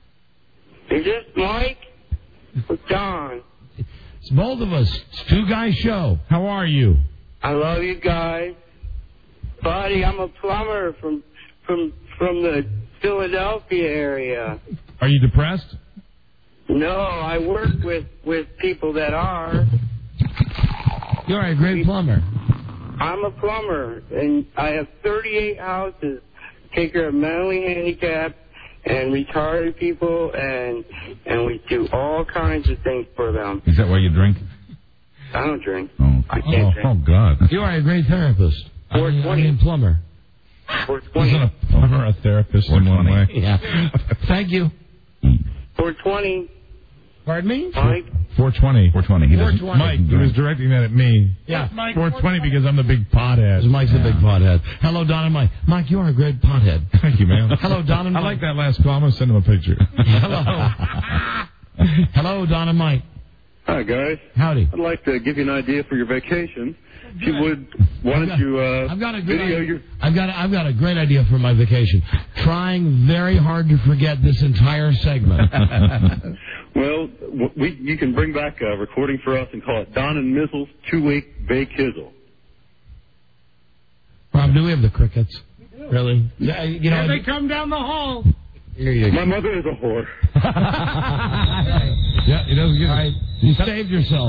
is this Mike or Don? It's both of us. It's two guys show. How are you? I love you guys. Buddy, I'm a plumber from from from the Philadelphia area. Are you depressed? No, I work with with people that are. You're a great plumber. I'm a plumber, and I have thirty-eight houses. Take care of mentally handicapped and retarded people, and and we do all kinds of things for them. Is that why you drink? I don't drink. Oh, I can't oh, drink. oh God. You are a great therapist. I mean, I mean plumber. four twenty. Isn't a plumber a therapist in one way? Yeah. Thank you. four twenty. Pardon me? Mike. four twenty. four twenty. He doesn't. four twenty. Mike, he was directing that at me. Yeah. four twenty because I'm the big pothead. Mike's a big pothead. Hello, Don and Mike. Mike, you are a great pothead. Thank you, man. Hello, Don and I Mike. like that last call. I'm going to send him a picture. Hello. Hello, Don and Mike. Hi, guys. Howdy. I'd like to give you an idea for your vacation. If you would, why I've don't got- you uh, I've got a good video idea. your... I've got I've got a great idea for my vacation. Trying very hard to forget this entire segment. Well, w- we you can bring back a recording for us and call it Don and Mizzle's two-week vakizzle. Rob, do we have the crickets? Really? Yeah, you know. Here they come down the hall. Here you go. My mother is a whore. Yeah, he doesn't get All right, you saved yourself.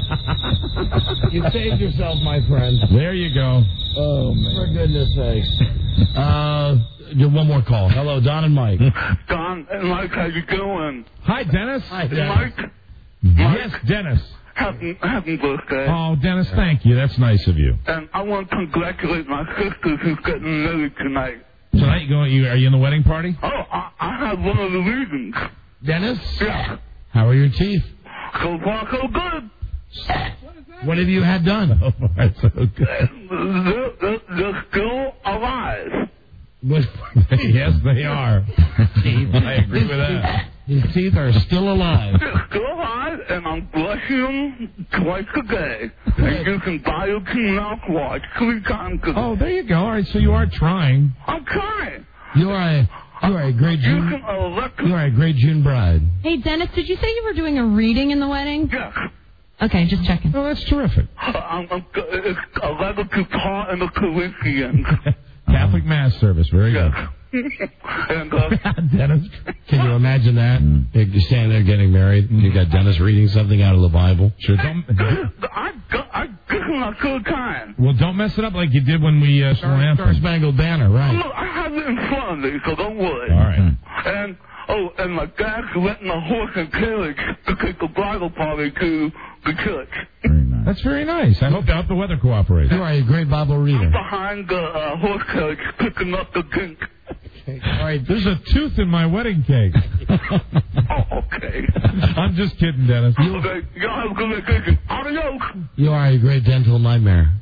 You saved yourself, my friend. There you go. Oh, man. For goodness sakes. Uh, do one more call. Hello, Don and Mike. Don and Mike, how you doing? Hi, Dennis. Hi, Mike, Yes, Dennis. happy happy birthday. Oh, Dennis, thank you. That's nice of you. And I want to congratulate my sister who's getting married tonight. Tonight, you going? You are you in the wedding party? Oh, I, I have one of the reasons. Dennis? Yeah. How are your teeth? So far, so good. What have you had done? Oh, that's so good. They're, they're, they're still alive. What? Yes, they are. I agree with that. His teeth are still alive. They're still alive, and I'm brushing them twice a day. And you can buy a mouthwash three times a day. Oh, there you go. All right, so you are trying. I'm trying. You are a you are a great You June. can elect... You are a great June bride. Hey, Dennis, did you say you were doing a reading in the wedding? Yes. Okay, just checking. Oh, that's terrific. I'm, I'm, it's eleven to par in the Corinthians. Catholic Mass service. Very good. And, uh, Dennis. Can you imagine that? You're standing there getting married, and you got Dennis reading something out of the Bible. Sure. Don't, I, I give him a good time. well, don't mess it up like you did when we uh, slammed. Star Spangled Banner, right? Look, I have it in front of me, so don't worry. All right. And, oh, and my dad's renting a horse and carriage to take the bridal party to the church. That's very nice. I hope, I hope the weather cooperates. You are a great Bible reader. Behind the uh, horse carriage, picking up the drink. All right. There's a tooth in my wedding cake. Oh, okay. I'm just kidding, Dennis. Okay, y'all have a good vacation. Adios. You are a great dental nightmare.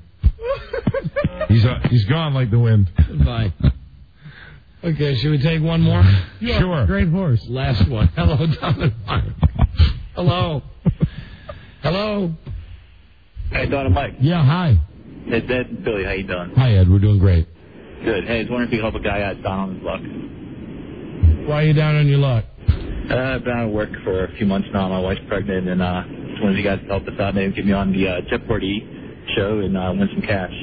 He's uh, he's gone like the wind. Goodbye. Okay, should we take one more? Sure. Great horse. Last one. Hello, Don and Mike. Hello. Hello. Hey, Don and Mike. Yeah, hi. It's Ed and Billy. How you doing? Hi, Ed. We're doing great. Good. Hey, I was wondering if you could help a guy out down on his luck. Why are you down on your luck? Uh, I've been out of work for a few months now. My wife's pregnant, and uh, just wanted you guys to help us out. Maybe get me on the uh, Jeopardy show and uh, win some cash.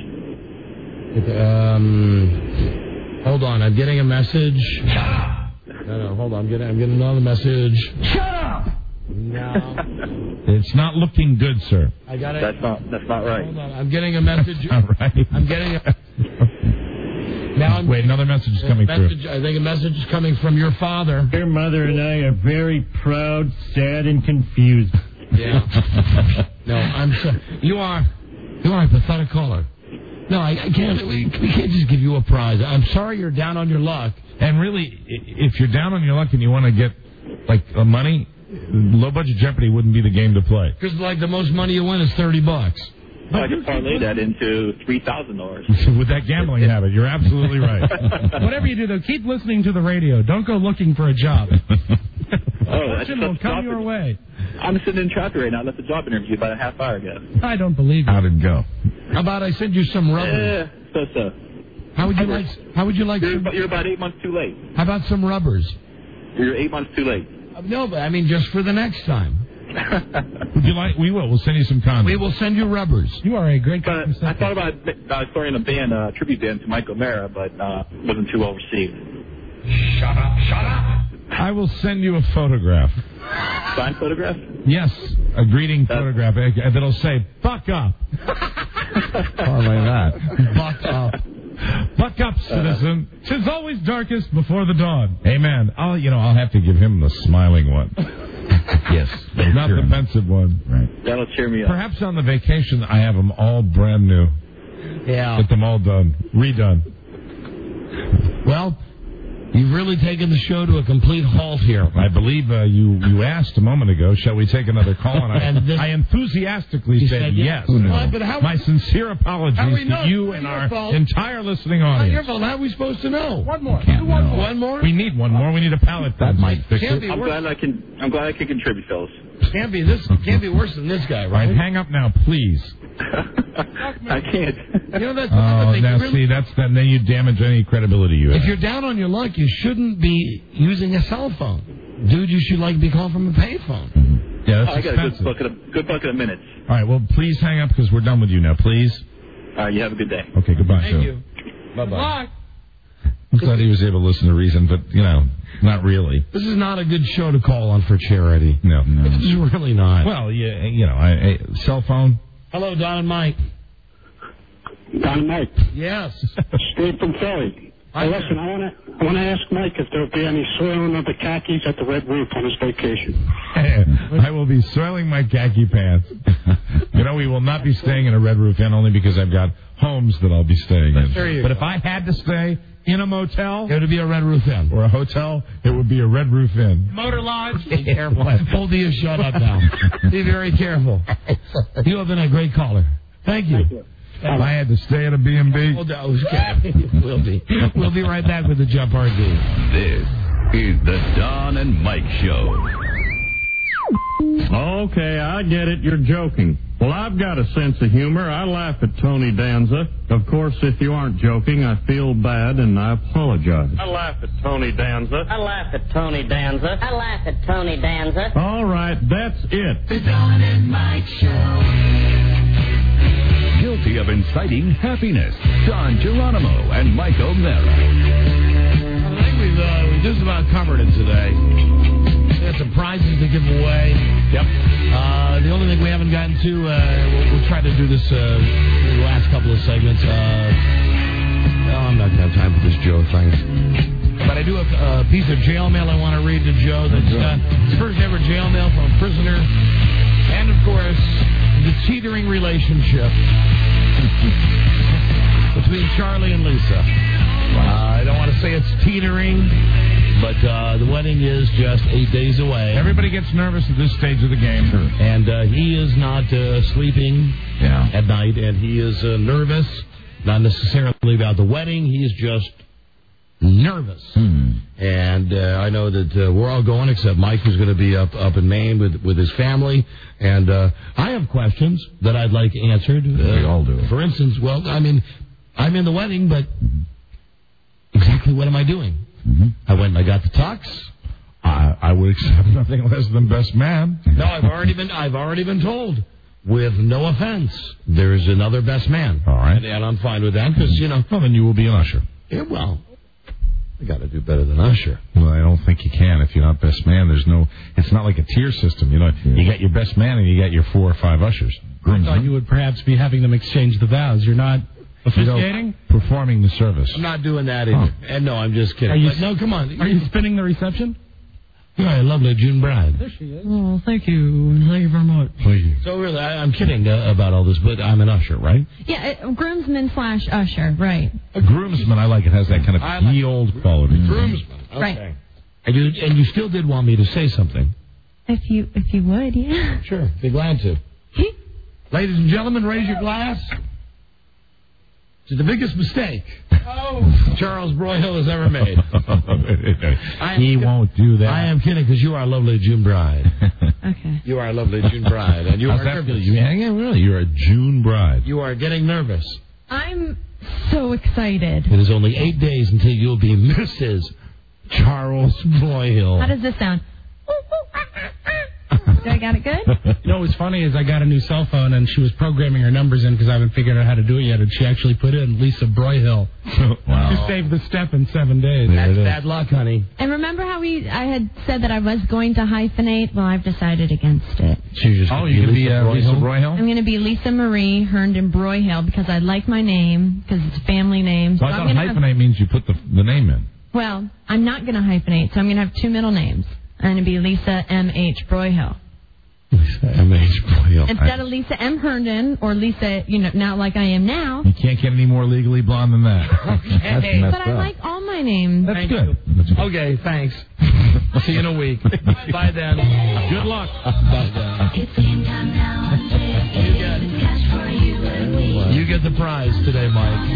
Um, hold on. I'm getting a message. No, no, hold on. I'm getting, I'm getting another message. Shut up! No. It's not looking good, sir. I got it. That's not. That's not right. Hold on. I'm getting a message. All right. I'm getting a... Now I'm Wait, another message is coming message, through. I think a message is coming from your father. Your mother and I are very proud, sad, and confused. Yeah. No, I'm sorry. You are, you are a pathetic caller. No, I, I can't. We, we can't just give you a prize. I'm sorry you're down on your luck. And really, i- if you're down on your luck and you want to get like uh, money, low budget Jeopardy wouldn't be the game to play. Because like the most money you win is thirty bucks. I could parlay that into three thousand dollars. With that gambling habit, you're absolutely right. Whatever you do, though, keep listening to the radio. Don't go looking for a job. Oh, that's Fortune will that's come job your way. I'm sitting in traffic right now. That's a job interview about a half hour ago. I don't believe you. How'd it go? How about I send you some rubbers? Yeah, so so. How would you like? How would you like? You're, Some, about- you're about eight months too late. how about some rubbers? You're eight months too late. Uh, no, but I mean just for the next time. Would you like? We will. We'll send you some condoms. We will send you rubbers. You are a great But I thought about uh, starting a band, a tribute band to Mike O'Mara, but uh, wasn't too well received. Shut up! Shut up! I will send you a photograph. Signed photograph? Yes, a greeting photograph uh, that'll say "Buck up." Parlay that. Buck up. Buck up, citizen. Tis always darkest before the dawn. Amen. I'll, you know, I'll have to give him the smiling one. Yes. Not the pensive one. Right. That'll cheer me up. Perhaps on the vacation I have them all brand new. Yeah. Get them all done, redone. Well, you've really taken the show to a complete halt here. I believe uh, you you asked a moment ago, shall we take another call? And I, And this- I enthusiastically You said, said yes. yes. Why, but how- My sincere apologies How we to know? you It's and not our your fault. entire listening Not your audience. fault. How are we supposed to know? One more. Can't Do one know. more. One more? We need one more. We need a pallet. That might fix Can't it. be I'm worse. glad I can. I'm glad I can contribute, fellas. Can't be this. Can't be worse than this guy, All right, right? hang up now, please. I can't. You know that's Oh, another thing. now You really- see, that's that. Then you damage any credibility you have. If you're down on your luck, you shouldn't be using a cell phone, dude. You should like be calling from a payphone. Yeah, Oh, that's I got a good expensive. bucket of good bucket of minutes. All right, well, please hang up because we're done with you now, please. All right, you have a good day. Okay, goodbye. Thank you. Bye bye. I'm glad he was able to listen to reason, but you know, not really. This is not a good show to call on for charity. No, no. This is really not. Well, yeah, you know, I, I, cell phone. Hello, Don and Mike. Don and Mike. Yes. Steve from Philly. Hi Hey, there. listen, I want to I want to ask Mike if there will be any soiling of the khakis at the Red Roof on his vacation. I will be soiling my khaki pants. You know, we will not be staying in a Red Roof Inn only because I've got homes that I'll be staying in. There you but go. if I had to stay in a motel It would be a Red Roof Inn. or a hotel, it would be a Red Roof Inn. Motor Lodge. Be careful. Both of you shut up now. Be very careful. You have been a great caller. Thank you. Thank you. If I had to stay at a B and B, Oh, no, okay. We'll be. We'll be right back with the Jump R D. This is the Don and Mike Show. Okay, I get it. You're joking. Well, I've got a sense of humor. I laugh at Tony Danza. Of course, if you aren't joking, I feel bad and I apologize. I laugh at Tony Danza. I laugh at Tony Danza. I laugh at Tony Danza. All right, that's it. The Don and Mike Show. Guilty of inciting happiness. Don Geronimo and Mike O'Mara. I think we've, uh, we've just about covered it today. We got some prizes to give away. Yep. Uh, the only thing we haven't gotten to, uh, we'll, we'll try to do this uh, the last couple of segments. Uh, oh, I'm not going to have time for this Joe thing. But I do have a piece of jail mail I want to read to Joe. That's uh, his first ever jail mail from a prisoner. And, of course, the teetering relationship between Charlie and Lisa. Uh, I don't want to say it's teetering, but uh, the wedding is just eight days away. everybody gets nervous at this stage of the game. And uh, he is not uh, sleeping Yeah. at night, and he is uh, nervous, not necessarily about the wedding. He is just nervous. Hmm. And uh, I know that uh, we're all going, except Mike, who's going to be up up in Maine with with his family. And uh, I have questions that I'd like answered. Uh, We all do. For instance, well, I mean, I'm in the wedding, but exactly what am I doing? Mm-hmm. I went and I got the tux. I, I would accept nothing less than best man. No, I've already been I've already been told. With no offense, there's another best man. All right. And, and I'm fine with that because, you know. Well, then you will be an usher. Yeah, well, I got to do better than usher. Well, I don't think you can if you're not best man. There's no. It's not like a tier system. You know, you got your best man and you got your four or five ushers. I thought you would perhaps be having them exchange the vows. You're not Officiating? You know, performing the service. I'm not doing that either. Oh. And no, I'm just kidding. Are you, But no, come on. Are you spinning the reception? You're a lovely June bride. There she is. Oh, thank you. Thank you very much. Thank you. So really, I, I'm kidding uh, about all this, but I'm an usher, right? Yeah, uh, groomsman slash usher, right. A groomsman, I like it. Has that kind of I like ye old quality. Groomsman. Okay. Right. And you, and you still did want me to say something. If you if you would, yeah. Sure. Be glad to. Ladies and gentlemen, raise your glass to the biggest mistake oh. Charles Broyhill has ever made. He am, won't do that. I am kidding, because you are a lovely June bride. Okay. You are a lovely June bride, and you How's are that nervous. feel? You, yeah, really, you're a June bride. You are getting nervous. I'm so excited. It is only eight days until you'll be Missus Charles Broyhill. How does this sound? Do I got it good? You know what's funny is I got a new cell phone, and she was programming her numbers in because I haven't figured out how to do it yet, and she actually put in Lisa Broyhill. Wow. She saved the step in seven days. That's bad luck, honey. And remember how we I had said that I was going to hyphenate? Well, I've decided against it. So you're just oh, you're going to be uh, Lisa Broyhill? I'm going to be Lisa Marie Herndon Broyhill because I like my name, because it's a family name. Well, so I I'm thought gonna hyphenate have, means you put the, the name in. Well, I'm not going to hyphenate, so I'm going to have two middle names. I'm going to be Lisa M H Broyhill. Lisa M H Broyhill. Instead of Lisa M. Herndon or Lisa, you know, not like I am now. You can't get any more legally blonde than that. Okay. That's messed But I up. like all my names. That's Thank good. you. That's good. Okay, thanks. I'll see you in a week. Bye then. Good luck. Bye then. It's game time now. You get, Cash for you and me. you get the prize today, Mike.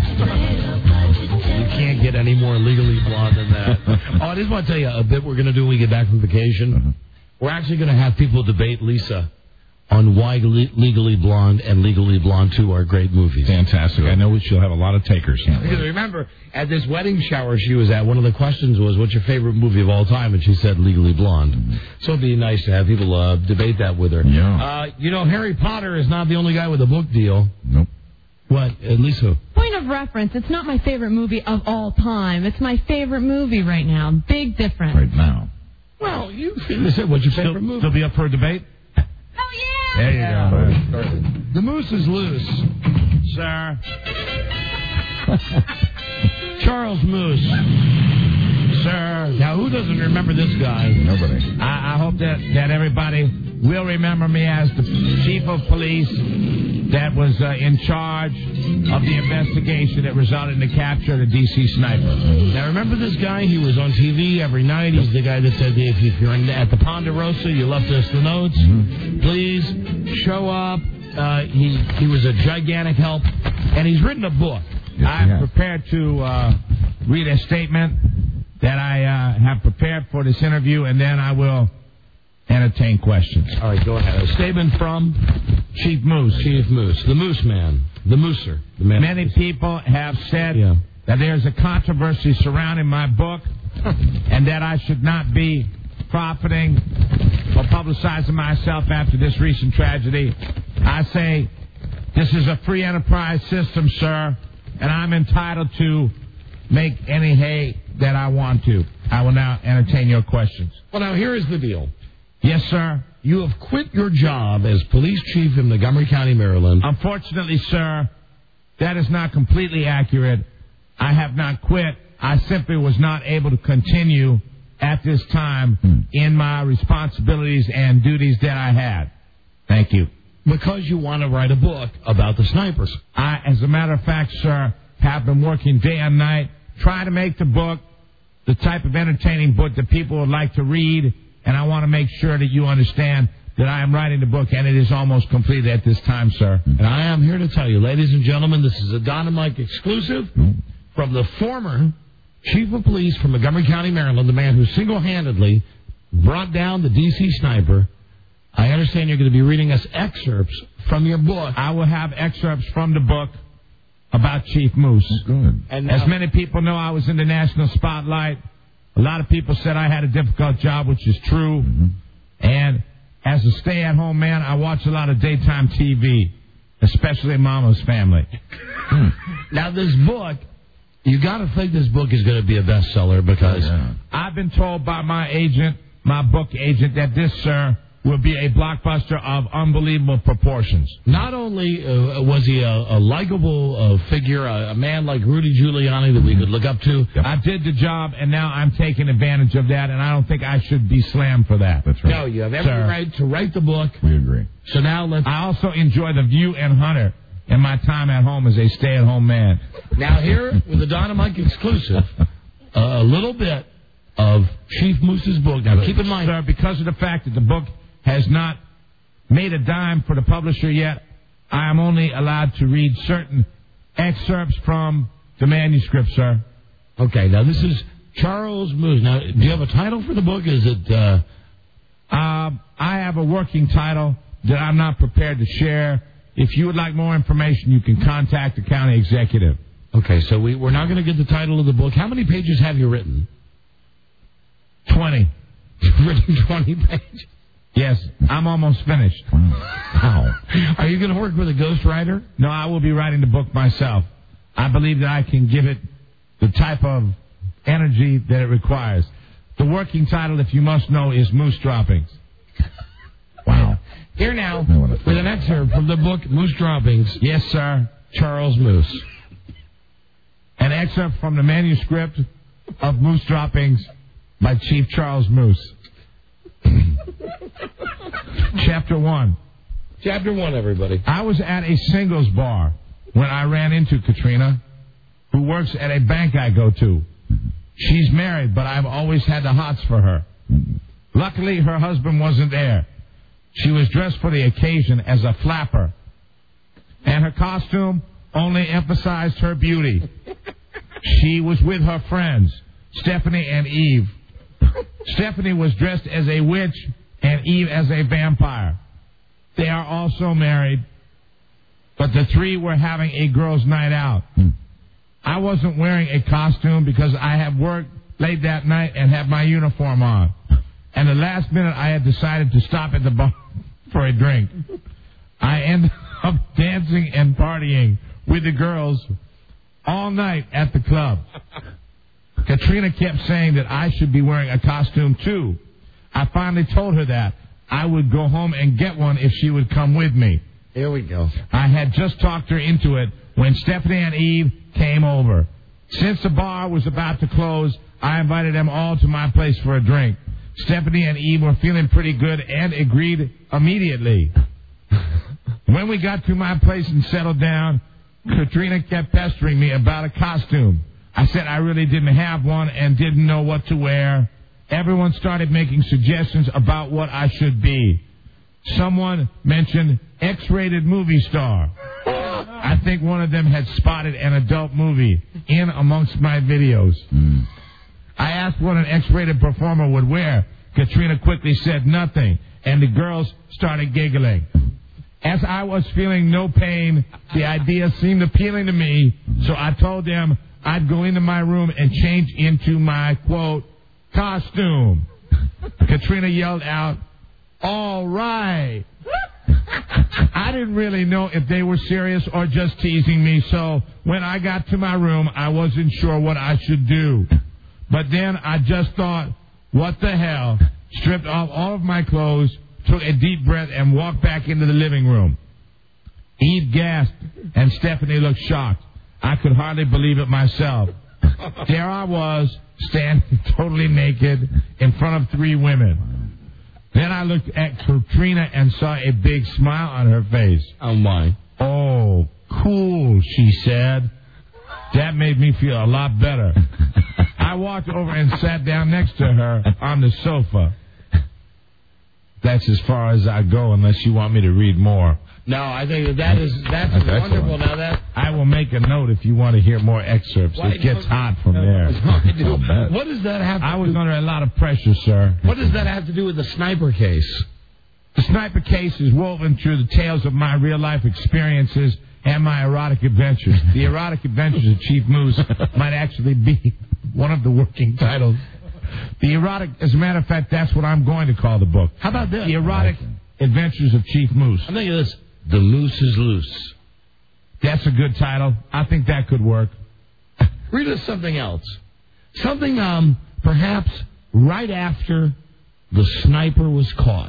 You can't get any more legally blonde than that. Oh, I just want to tell you a bit we're going to do when we get back from vacation. Uh-huh. We're actually going to have people debate Lisa on why Le- Legally Blonde and Legally Blonde two are great movies. Fantastic. I know she'll have a lot of takers. Because remember, at this wedding shower she was at, one of the questions was, what's your favorite movie of all time? And she said Legally Blonde. Mm-hmm. So it'd be nice to have people uh, debate that with her. Yeah. Uh, you know, Harry Potter is not the only guy with a book deal. Nope. What? At least who? Point of reference, it's not my favorite movie of all time. It's my favorite movie right now. Big difference. Right now. Well, you said, what's your favorite Still, movie? still be up for a debate? Oh, yeah! There you Yeah. go. The moose is loose, sir. Charles Moose. Sir. Now, who doesn't remember this guy? Nobody. I, I hope that, that everybody will remember me as the chief of police that was uh, in charge of the investigation that resulted in the capture of the D C sniper. Now, remember this guy? He was on T V every night. He's the guy that said, if, if you're in, at the Ponderosa, you left us the notes. Mm-hmm. Please show up. Uh, he, he was a gigantic help. And he's written a book. Yes, I'm prepared to uh, read a statement that I uh, have prepared for this interview, and then I will entertain questions. All right, go ahead. A statement from Chief Moose. Chief Moose, the Moose Man, the Mooser. The man. Many people have said Yeah. that there's a controversy surrounding my book and that I should not be profiting or publicizing myself after this recent tragedy. I say this is a free enterprise system, sir, and I'm entitled to make any hay that I want to. I will now entertain your questions. Well, now, here is the deal. Yes, sir. You have quit your job as police chief in Montgomery County, Maryland. Unfortunately, sir, that is not completely accurate. I have not quit. I simply was not able to continue at this time Hmm. in my responsibilities and duties that I had. Thank you. Because you want to write a book about the snipers. I, as a matter of fact, sir, have been working day and night trying to make the book the type of entertaining book that people would like to read, and I want to make sure that you understand that I am writing the book, and it is almost completed at this time, sir. And I am here to tell you, ladies and gentlemen, this is a Don and Mike exclusive from the former chief of police from Montgomery County, Maryland, the man who single-handedly brought down the D C sniper. I understand you're going to be reading us excerpts from your book. I will have excerpts from the book about Chief Moose. Good. And As now- many people know, I was in the national spotlight. A lot of people said I had a difficult job, which is true. Mm-hmm. And as a stay-at-home man, I watch a lot of daytime T V, especially Mama's Family. Now, this book, you got to think this book is going to be a bestseller because Yeah. I've been told by my agent, my book agent, that this, sir, will be a blockbuster of unbelievable proportions. Not only uh, was he a, a likable uh, figure, a, a man like Rudy Giuliani that we could look up to. I did the job, and now I'm taking advantage of that, and I don't think I should be slammed for that. That's right. No, you have every Sir. right to write the book. We agree. So now let's... I also enjoy The View and Hunter in my time at home as a stay-at-home man. Now here, with the Don and Mike exclusive, uh, a little bit of Chief Moose's book. Now keep in mind... Sir, because of the fact that the book has not made a dime for the publisher yet, I am only allowed to read certain excerpts from the manuscript, sir. Okay, now this is Charles Moose. Now, do you have a title for the book? Is it... Uh... Uh, I have a working title that I'm not prepared to share. If you would like more information, you can contact the county executive. Okay, so we, we're not going to get the title of the book. How many pages have you written? Twenty. You've written twenty pages? Yes, I'm almost finished. Wow. Are you going to work with a ghostwriter? No, I will be writing the book myself. I believe that I can give it the type of energy that it requires. The working title, if you must know, is Moose Droppings. Wow. Here now, with an excerpt from the book Moose Droppings. Yes, sir. Charles Moose. An excerpt from the manuscript of Moose Droppings by Chief Charles Moose. Chapter one. Chapter one, everybody. I was at a singles bar when I ran into Katrina, who works at a bank I go to. She's married, but I've always had the hots for her. Luckily, her husband wasn't there. She was dressed for the occasion as a flapper, and her costume only emphasized her beauty. She was with her friends, Stephanie and Eve. Stephanie was dressed as a witch and Eve as a vampire. They are also married, but the three were having a girls' night out. I wasn't wearing a costume because I had worked late that night and had my uniform on. And the last minute I had decided to stop at the bar for a drink. I ended up dancing and partying with the girls all night at the club. Katrina kept saying that I should be wearing a costume too. I finally told her that I would go home and get one if she would come with me. Here we go. I had just talked her into it when Stephanie and Eve came over. Since the bar was about to close, I invited them all to my place for a drink. Stephanie and Eve were feeling pretty good and agreed immediately. When we got to my place and settled down, Katrina kept pestering me about a costume. I said I really didn't have one and didn't know what to wear. Everyone started making suggestions about what I should be. Someone mentioned X-rated movie star. I think one of them had spotted an adult movie in amongst my videos. Mm. I asked what an X-rated performer would wear. Katrina quickly said nothing, and the girls started giggling. As I was feeling no pain, the idea seemed appealing to me, so I told them I'd go into my room and change into my, quote, costume. Katrina yelled out, "All right." I didn't really know if they were serious or just teasing me, so when I got to my room, I wasn't sure what I should do. But then I just thought, what the hell? Stripped off all of my clothes, took a deep breath, and walked back into the living room. Eve gasped, and Stephanie looked shocked. I could hardly believe it myself. There I was, standing totally naked in front of three women. Then I looked at Katrina and saw a big smile on her face. Oh, my. Oh, cool, she said. That made me feel a lot better. I walked over and sat down next to her on the sofa. That's as far as I go unless you want me to read more. No, I think that, that is that's, that's wonderful. Now that I will make a note if you want to hear more excerpts. Why, it gets hot from no, there. No, what does that have to I was do? under a lot of pressure, sir. What does that have to do with the sniper case? The sniper case is woven through the tales of my real-life experiences and my erotic adventures. The erotic adventures of Chief Moose might actually be one of the working titles. The erotic, as a matter of fact, that's what I'm going to call the book. How about this? The erotic adventures of Chief Moose. I'm thinking of this. The Moose is Loose. That's a good title. I think that could work. Read us something else. Something, um, perhaps right after the sniper was caught.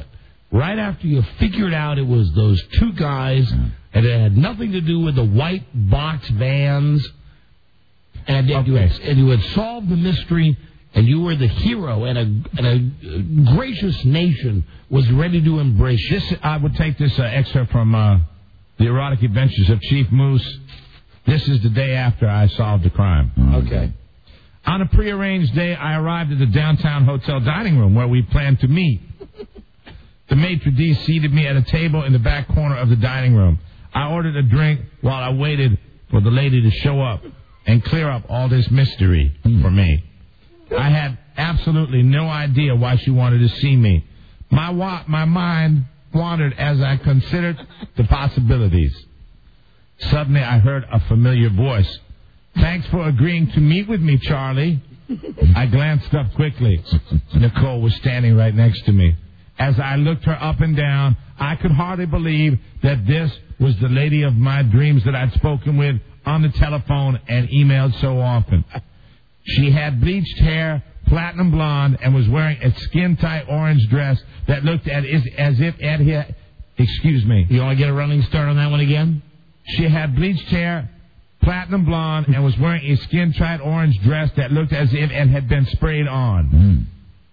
right after you figured out it was those two guys, and it had nothing to do with the white box vans, and, and, you, had, and you had solved the mystery, and you were the hero, and a, and a gracious nation was ready to embrace you. This, I would take this uh, excerpt from uh, The Erotic Adventures of Chief Moose. This is the day after I solved the crime. Okay. On a prearranged day, I arrived at the downtown hotel dining room where we planned to meet. The maitre d' seated me at a table in the back corner of the dining room. I ordered a drink while I waited for the lady to show up and clear up all this mystery for me. I had absolutely no idea why she wanted to see me. My wa- my mind wandered as I considered the possibilities. Suddenly, I heard a familiar voice. "Thanks for agreeing to meet with me, Charlie." I glanced up quickly. Nicole was standing right next to me. As I looked her up and down, I could hardly believe that this was the lady of my dreams that I'd spoken with on the telephone and emailed so often. She had bleached hair, platinum blonde, and was wearing a skin-tight orange dress that looked at as, as if it had... Excuse me. You want to get a running start on that one again? She had bleached hair, platinum blonde, and was wearing a skin-tight orange dress that looked as if it had been sprayed on. Mm.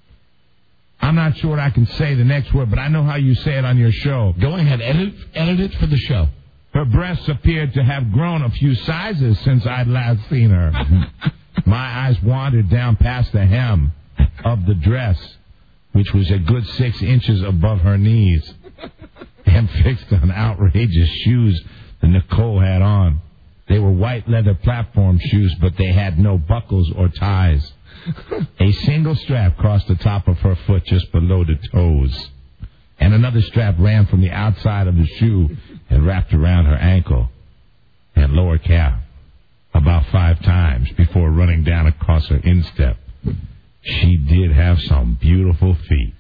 I'm not sure what I can say the next word, but I know how you say it on your show. Go ahead, edit, edit it for the show. Her breasts appeared to have grown a few sizes since I'd last seen her. My eyes wandered down past the hem of the dress, which was a good six inches above her knees, and fixed on outrageous shoes that Nicole had on. They were white leather platform shoes, but they had no buckles or ties. A single strap crossed the top of her foot just below the toes, and another strap ran from the outside of the shoe and wrapped around her ankle and lower calf about five times before running down across her instep. She did have some beautiful feet.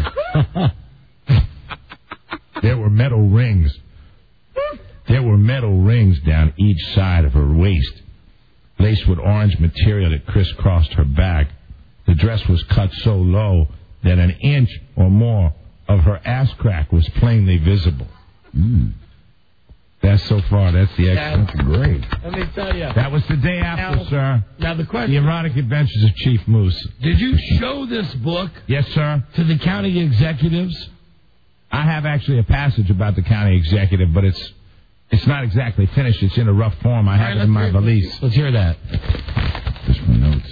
There were metal rings. There were metal rings down each side of her waist, laced with orange material that crisscrossed her back. The dress was cut so low that an inch or more of her ass crack was plainly visible. Mm. That's so far. That's the excellent. That's great. Let me tell you. That was the day after, now, sir. Now the question: The Erotic Adventures of Chief Moose. Did you show this book? Yes, sir. To the county executives? I have actually a passage about the county executive, but it's it's not exactly finished. It's in a rough form. I have right, it in my hear, valise. Let's hear that. Just my notes.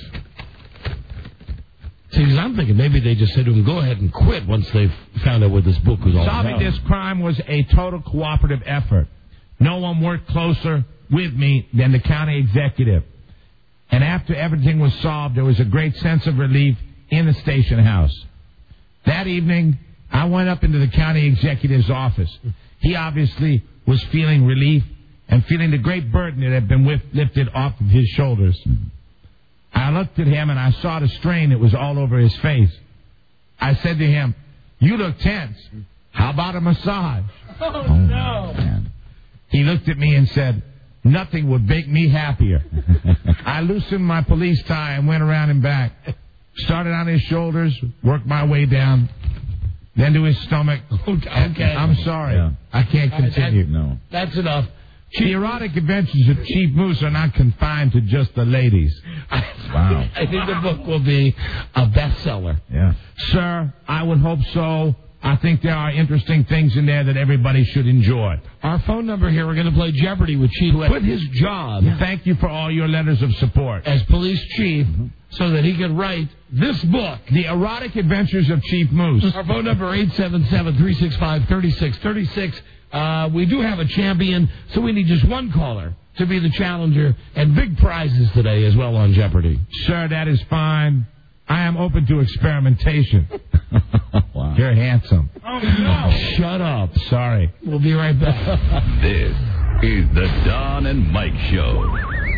See, because I'm thinking maybe they just said to him, go ahead and quit once they found out what this book was all about. Solving this crime was a total cooperative effort. No one worked closer with me than the county executive. And after everything was solved, there was a great sense of relief in the station house. That evening, I went up into the county executive's office. He obviously was feeling relief and feeling the great burden that had been lifted off of his shoulders. I looked at him and I saw the strain that was all over his face. I said to him, "You look tense. How about a massage?" Oh, oh no. Man. He looked at me and said, "Nothing would make me happier." I loosened my police tie and went around and back. Started on his shoulders, worked my way down, then to his stomach. Okay. I'm sorry. Yeah. I can't continue. That, no. That's enough. The Erotic Adventures of Chief Moose are not confined to just the ladies. Wow. I think the book will be a bestseller. Yeah. Sir, I would hope so. I think there are interesting things in there that everybody should enjoy. Our phone number here, we're going to play Jeopardy with Chief, who quit his job. Yeah. Thank you for all your letters of support. As police chief, mm-hmm. so that he could write this book. The Erotic Adventures of Chief Moose. Our phone number, eight seven seven, three six five, three six three six. Uh, we do have a champion, so we need just one caller to be the challenger, and big prizes today as well on Jeopardy. Sir, that is fine. I am open to experimentation. Wow. You're handsome. Oh, no. Shut up. Sorry. We'll be right back. This is the Don and Mike Show.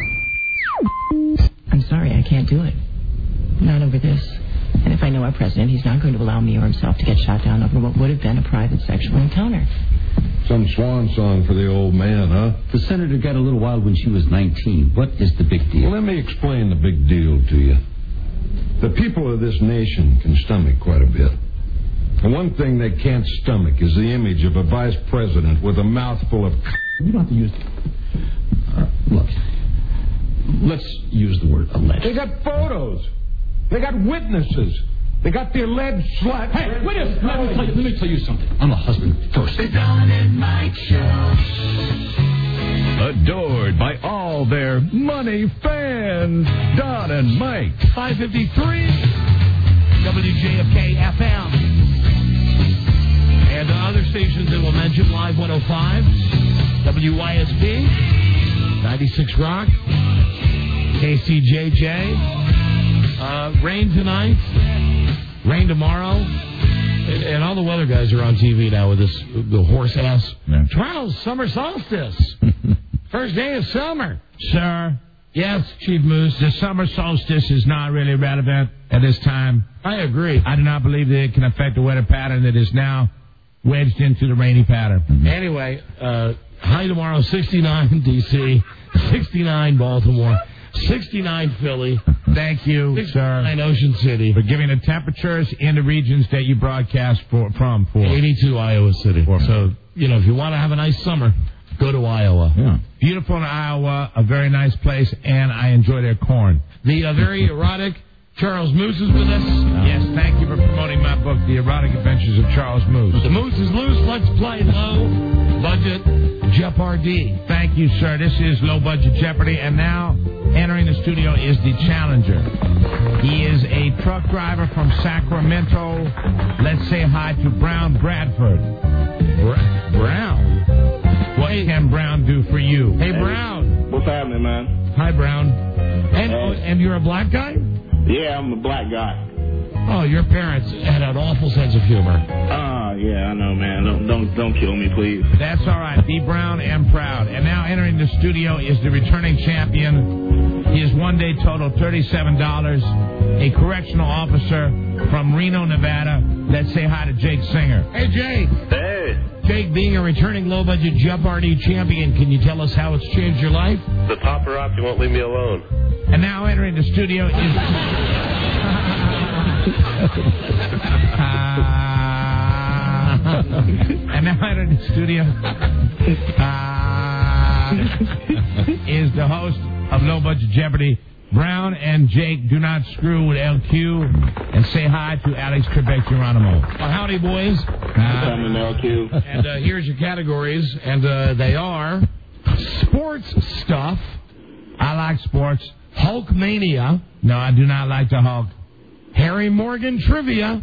I'm sorry, I can't do it. Not over this. And if I know our president, he's not going to allow me or himself to get shot down over what would have been a private sexual encounter. Some swan song for the old man, huh? The senator got a little wild when she was nineteen. What is the big deal? Well, let me explain the big deal to you. The people of this nation can stomach quite a bit. The one thing they can't stomach is the image of a vice president with a mouthful of... You don't have to use... Uh, look, let's use the word alleged. They got photos. They got witnesses. They got the alleged slut. Hey, wait a minute. Let me, tell you, let me tell you something. I'm a husband first. The Don and Mike Show. Adored by all their money fans, Don and Mike. five fifty-three W J F K F M. And uh, other stations that we'll mention, Live one oh five, W Y S P, ninety-six Rock, K C J J, uh, rain tonight, rain tomorrow, and, and all the weather guys are on T V now with this the horse ass. Yeah. Tomorrow's summer solstice. First day of summer. Sir. Yes, Chief Moose. The summer solstice is not really relevant at this time. I agree. I do not believe that it can affect the weather pattern that is now wedged into the rainy pattern. Mm-hmm. Anyway, uh, high tomorrow, sixty-nine D C, sixty-nine Baltimore, sixty-nine Philly. Thank you, sixty-nine sir, Ocean City. for giving the temperatures in the regions that you broadcast for, from. For eighty-two Iowa City. For so, you know, if you want to have a nice summer, go to Iowa. Yeah. Beautiful in Iowa, a very nice place, and I enjoy their corn. The uh, very erotic Charles Moose is with us. Yes, thank you for promoting my book, The Erotic Adventures of Charles Moose. The Moose is loose. Let's play low budget Jeopardy. Thank you, sir. This is Low Budget Jeopardy, and now entering the studio is the challenger. He is a truck driver from Sacramento. Let's say hi to Brown Bradford. Bra- Brown? What hey. can Brown do for you? Hey, Brown. What's happening, man? Hi, Brown. And, oh, and you're a black guy? Yeah, I'm a black guy. Oh, your parents had an awful sense of humor. Ah, uh, yeah, I know, man. Don't, don't don't kill me, please. That's all right. Be brown and proud. And now entering the studio is the returning champion. His one-day total, thirty-seven dollars. A correctional officer from Reno, Nevada. Let's say hi to Jake Singer. Hey, Jake. Hey. Jake, being a returning low-budget Jeopardy champion, can you tell us how it's changed your life? The paparazzi won't leave me alone. And now entering the studio is... uh, and now entering the studio uh, is the host of Low Budget Jeopardy, Brown and Jake. Do not screw with L Q. And say hi to Alex Trebek Geronimo. Well, howdy, boys. I'm in L Q. And uh, here's your categories, and uh, they are sports stuff. I like sports. Hulkmania. No, I do not like the Hulk. Harry Morgan trivia.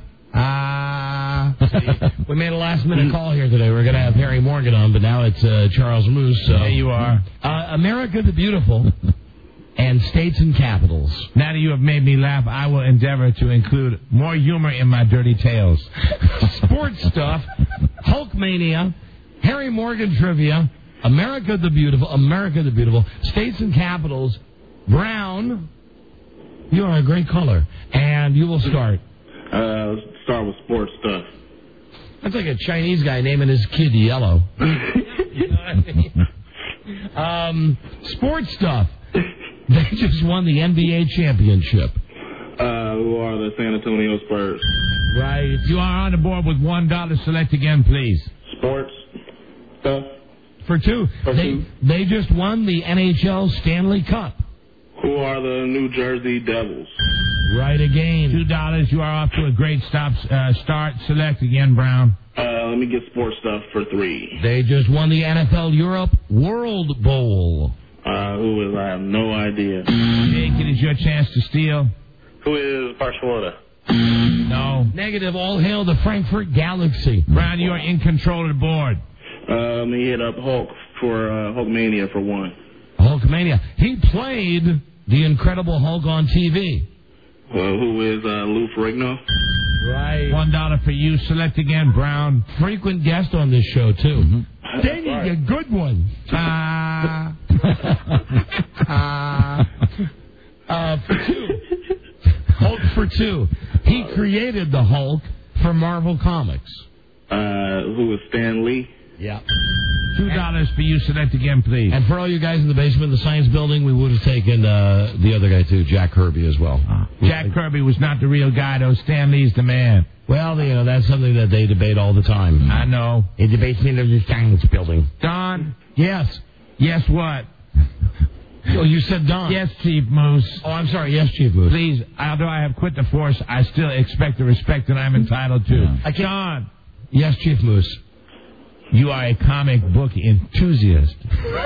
Ah. Uh, we made a last-minute call here today. We we're going to have Harry Morgan on, but now it's uh, Charles Moose. So. There you are. Uh, America the Beautiful and States and Capitals. Now that you have made me laugh, I will endeavor to include more humor in my dirty tales. Sports stuff. Hulkmania. Harry Morgan trivia. America the Beautiful. America the Beautiful. States and Capitals. Brown. You are a great caller. And you will start. Uh, start with sports stuff. That's like a Chinese guy naming his kid Yellow. You know what I mean? Um, sports stuff. They just won the N B A championship. Uh, who are the San Antonio Spurs? Right. You are on the board with one dollar. Select again, please. Sports stuff. For two. For they, two. They just won the N H L Stanley Cup. Who are the New Jersey Devils? Right again. Two dollars. You are off to a great stop. Uh, start. Select again, Brown. Uh, let me get sports stuff for three. They just won the N F L Europe World Bowl. Uh, who is? I have no idea. Jake, it is your chance to steal. Who is Barcelona? No. Negative. All hail the Frankfurt Galaxy. Brown, you are in control of the board. Uh, let me hit up Hulk for uh, Hulkmania for one. Hulkmania. He played the Incredible Hulk on T V. Uh, who is uh, Lou Ferrigno? Right. One dollar for you. Select again, Brown. Frequent guest on this show, too. Mm-hmm. Dang, right. A good one. Uh, uh, uh, for two. Hulk for two. He created the Hulk for Marvel Comics. Uh, who is Stan Lee? Yeah. Two dollars for you. Select again, please. And for all you guys in the basement of the science building, we would have taken uh, the other guy, too, Jack Kirby as well. Uh, Jack Kirby was not the real guy, though. Stan Lee's the man. Well, you know, that's something that they debate all the time. I know. In the basement of the science building. Don? Yes. Yes, what? Oh, you said Don. Yes, Chief Moose. Oh, I'm sorry. Yes, Chief Moose. Please, although I have quit the force, I still expect the respect that I'm entitled to. Yeah. Don. Yes, Chief Moose. You are a comic book enthusiast.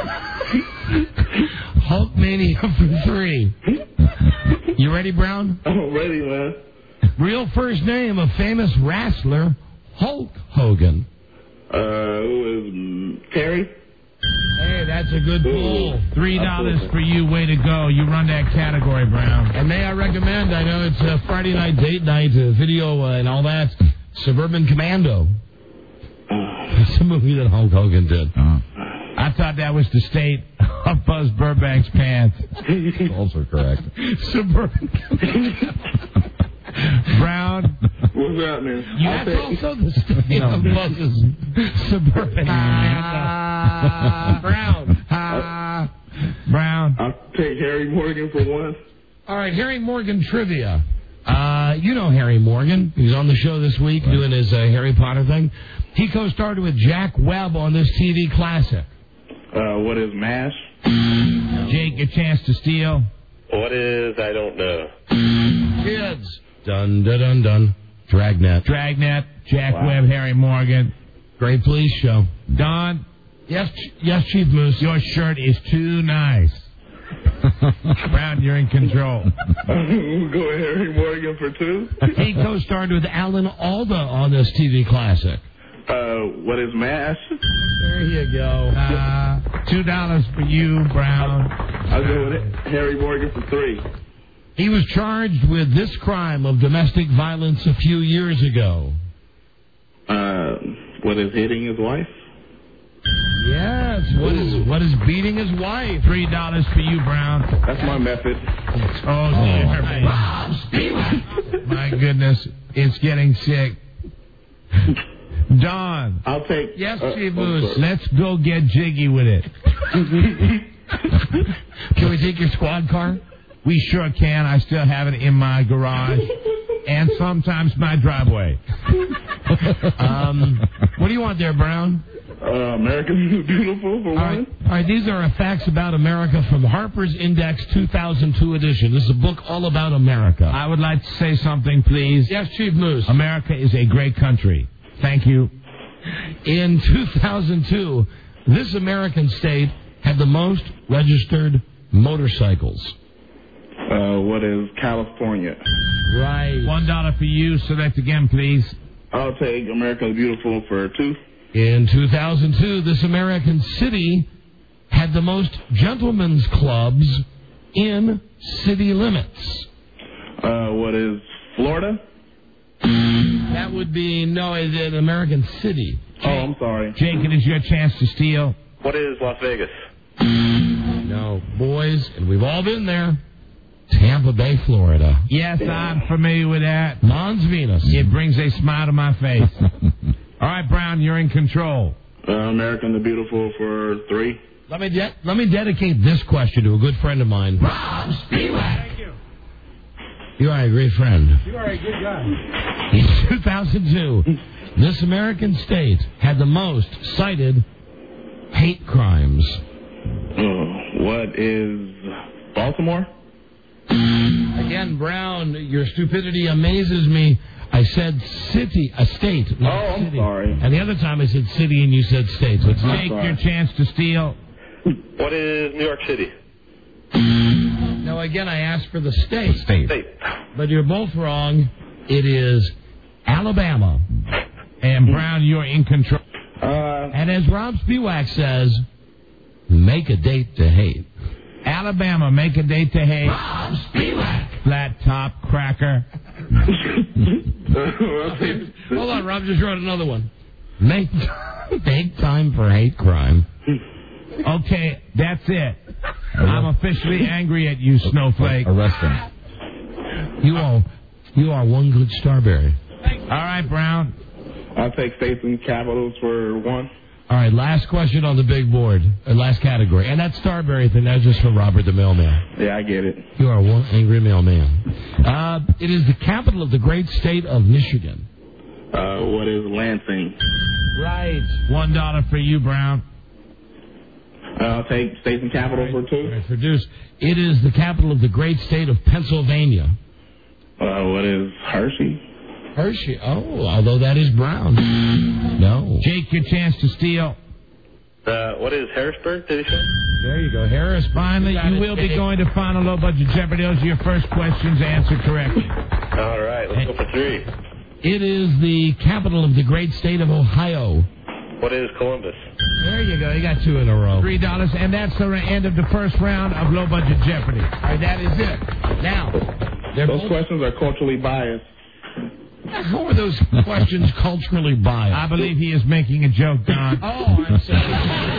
Hulkmania for three. You ready, Brown? I'm ready, man. Real first name of famous wrestler Hulk Hogan. Uh, who is um, Terry? Hey, that's a good pull. Three dollars for you. Way to go. You run that category, Brown. And may I recommend, I know it's a Friday night date night, uh, video uh, and all that, Suburban Commando. It's a movie that Hulk Hogan did. Uh, I thought that was the state of Buzz Burbank's pants. Also correct. Suburban Commando. Brown. What's that, man? You that's also the state of Buzz's Suburban Commando. Brown. Uh, Brown. I'll take Harry Morgan for one. All right, Harry Morgan trivia. Uh, you know Harry Morgan. He's on the show this week right. doing his uh, Harry Potter thing. He co-starred with Jack Webb on this T V classic. Uh, what is MASH? Jake, a chance to steal. What is, I don't know. Kids. Dun, dun, dun, dun. Dragnet. Dragnet, Jack Wow. Webb, Harry Morgan. Great police show. Don. Yes, yes, Chief Moose. Your shirt is too nice. Brown, you're in control. We'll go with Harry Morgan for two. He co-starred with Alan Alda on this T V classic. Uh, what is MASH? There you go. Uh, two dollars for you, Brown. I'll go with it. Harry Morgan for three. He was charged with this crime of domestic violence a few years ago. Uh, what is hitting his wife? Yes. What is what is beating his wife? Three dollars for you, Brown. That's my method. Oh, dear. My goodness, it's getting sick. Don. I'll take. Yes, uh, Chief oh, Moose. sorry. Let's go get jiggy with it. Can we take your squad car? We sure can. I still have it in my garage and sometimes my driveway. um, what do you want there, Brown? Uh, American Beautiful for all one. Right. All right, these are facts about America from Harper's Index two thousand two edition. This is a book all about America. I would like to say something, please. Yes, Chief Moose. America is a great country. Thank you. In two thousand two, this American state had the most registered motorcycles. Uh, what is California? Right. One dollar for you. Select again, please. I'll take American Beautiful for two. In two thousand two, this American city had the most gentlemen's clubs in city limits. Uh, what is Florida? That would be, no, it's an American city. Oh, I'm sorry. Jake, it is your chance to steal. What is Las Vegas? No, boys, and we've all been there. Tampa Bay, Florida. Yes, I'm familiar with that. Mons Venus. It brings a smile to my face. All right, Brown, you're in control. Uh, American the Beautiful for three. Let me de- let me dedicate this question to a good friend of mine. Rob Spiewak. Thank you. You are a great friend. You are a good guy. In two thousand two, this American state had the most cited hate crimes. Uh, what is Baltimore? Again, Brown, your stupidity amazes me. I said city, a state, not Oh, I'm city. sorry. And the other time I said city and you said state. So it's I'm Jake, sorry. your chance to steal. What is New York City? No, again, I asked for the state. State. State. But you're both wrong. It is Alabama. And Brown, you're in control. Uh, And as Rob Spiewak says, make a date to hate. Alabama, make a date to hate. Rob Spiewak. Flat top cracker. Hold on, Rob just wrote another one. Make, make time for hate crime. Okay, that's it. I'm officially angry at you, Snowflake. Arrest him. You are, you are one good Starberry. All right, Brown. I'll take states and capitals for one. All right, last question on the big board, uh, last category. And that Starberry thing, that's just for Robert the mailman. Yeah, I get it. You are one angry mailman. Uh, it is the capital of the great state of Michigan. Uh, what is Lansing? Right. One dollar for you, Brown. Uh, I'll take states and capitals for two. All right, for Deuce. It is the capital of the great state of Pennsylvania. Uh, what is Hershey? Hershey. Oh, although that is Brown. No. Jake, your chance to steal. Uh, what is Harrisburg, did he say? There you go, Harris. Finally, You got you it, will be Jake. going to final low budget Jeopardy. Those are your first questions answered correctly. All right, let's go for three. It is the capital of the great state of Ohio. What is Columbus? There you go. You got two in a row. Three dollars, and that's the end of the first round of low budget Jeopardy. All right, that is it. Now, Those both... questions are culturally biased. How are those questions culturally biased? I believe he is making a joke, Don. Oh, I'm sorry.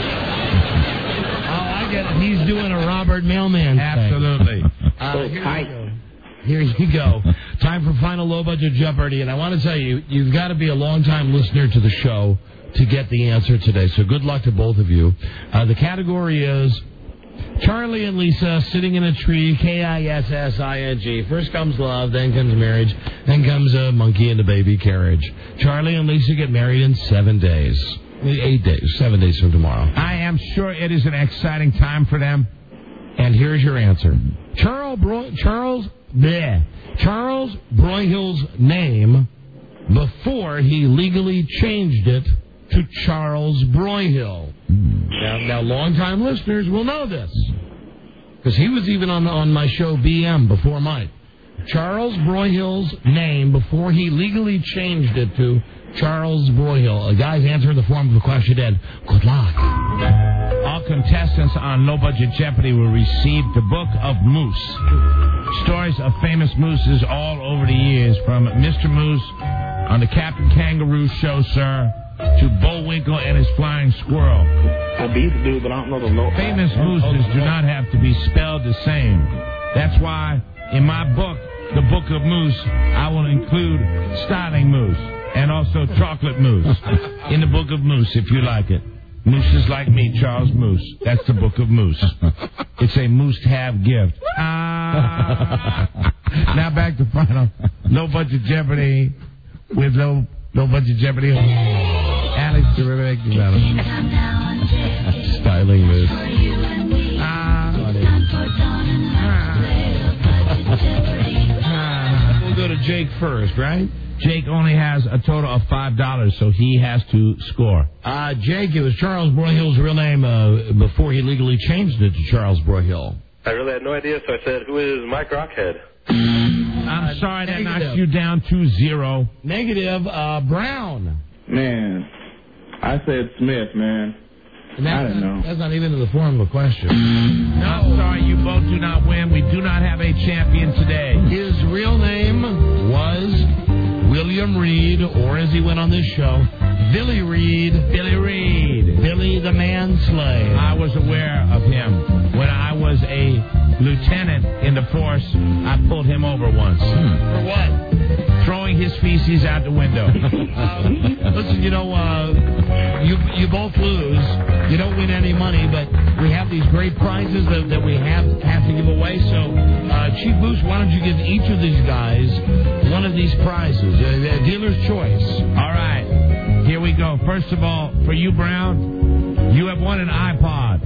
Oh, I get it. He's doing a Robert Mailman thing. Absolutely. Uh, here you go. Here you go. Time for final low budget Jeopardy, and I want to tell you, you've got to be a long-time listener to the show to get the answer today. So good luck to both of you. Uh, the category is Charlie and Lisa sitting in a tree, K I S S I N G. First comes love, then comes marriage, then comes a monkey in a baby carriage. Charlie and Lisa get married in seven days. Eight days. Seven days from tomorrow. I am sure it is an exciting time for them. And here's your answer. Charles Bro- Charles bleh, Charles Broyhill's name before he legally changed it to Charles Broyhill. Now, now long-time listeners will know this, because he was even on on my show B M before mine. Charles Broyhill's name before he legally changed it to Charles Broyhill. A guy's answering the form of a question. Ed, good luck. All contestants on Low Budget Jeopardy will receive the Book of Moose. Stories of famous mooses all over the years, from Mister Moose on the Captain Kangaroo show, sir, to Bullwinkle and his flying squirrel. I beat the dude, but I don't know the low. Famous mooses do not have to be spelled the same. That's why in my book, The Book of Moose, I will include styling moose and also chocolate moose in the Book of Moose, if you like it. Mooses like me, Charles Moose. That's the Book of Moose. It's a moose-to-have gift. Ah. Now back to final Low Budget Jeopardy with Low Low Budget Jeopardy. Alex, to Rebecca. Styling moose. Ah. Ah. We'll go to Jake first, right? Jake only has a total of five dollars, so he has to score. Uh, Jake, it was Charles Broyhill's real name uh, before he legally changed it to Charles Broyhill. I really had no idea, so I said, who is Mike Rockhead? I'm sorry, that knocks you down to zero. Negative, uh, Brown. Man, I said Smith, man. I don't know. That's not even in the form of a question. I'm sorry, you both do not win. We do not have a champion today. His real name was William Reed, or as he went on this show, Billy Reed. Billy Reed. Billy the Manslave. I was aware of him. When I was a lieutenant in the force, I pulled him over once. For what? Throwing his feces out the window. uh, listen, you know, uh, you you both lose. You don't win any money, but we have these great prizes that, that we have have to give away. So, uh, Chief Moose, why don't you give each of these guys one of these prizes, a, a dealer's choice. All right, here we go. First of all, for you, Brown, you have won an iPod.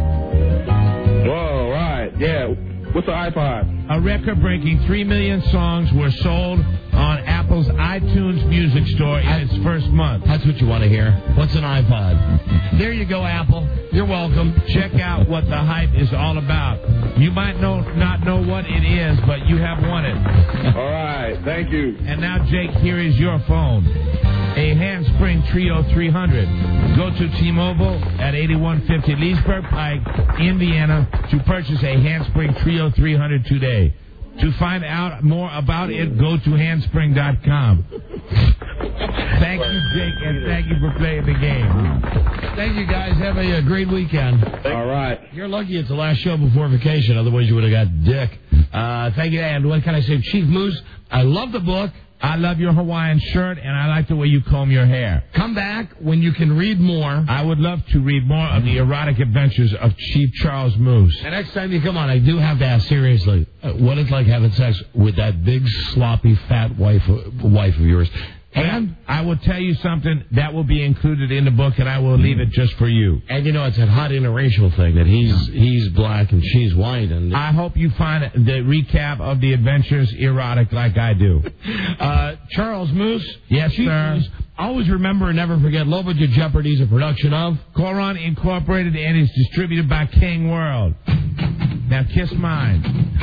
Whoa, right, yeah. What's an iPod? A record-breaking three million songs were sold on Apple's iTunes Music Store in its first month. That's what you want to hear. What's an iPod? There you go, Apple. You're welcome. Check out what the hype is all about. You might know, not know what it is, but you have won it. All right, thank you. And now, Jake, here is your phone. A Handspring Trio three hundred. Go to T-Mobile at eighty-one fifty Leesburg Pike, Indiana, to purchase a Handspring Trio three hundred today. To find out more about it, go to handspring dot com. Thank you, Jake, and thank you for playing the game. Thank you, guys. Have a, a great weekend. All right. You're lucky it's the last show before vacation. Otherwise, you would have got dick. Uh, thank you. And what can I say? Chief Moose, I love the book. I love your Hawaiian shirt, and I like the way you comb your hair. Come back when you can read more. I would love to read more of the erotic adventures of Chief Charles Moose. And next time you come on, I do have to ask seriously, uh, what it's like having sex with that big, sloppy, fat wife, uh, wife of yours. And I will tell you something that will be included in the book, and I will leave it just for you. And you know, it's that hot interracial thing that he's he's black and she's white. And I hope you find the recap of the adventures erotic like I do. uh, Charles Moose. Yes, sir. Moose, always remember and never forget, Love With Your Jeopardy is a production of Coron Incorporated and is distributed by King World. Now kiss mine.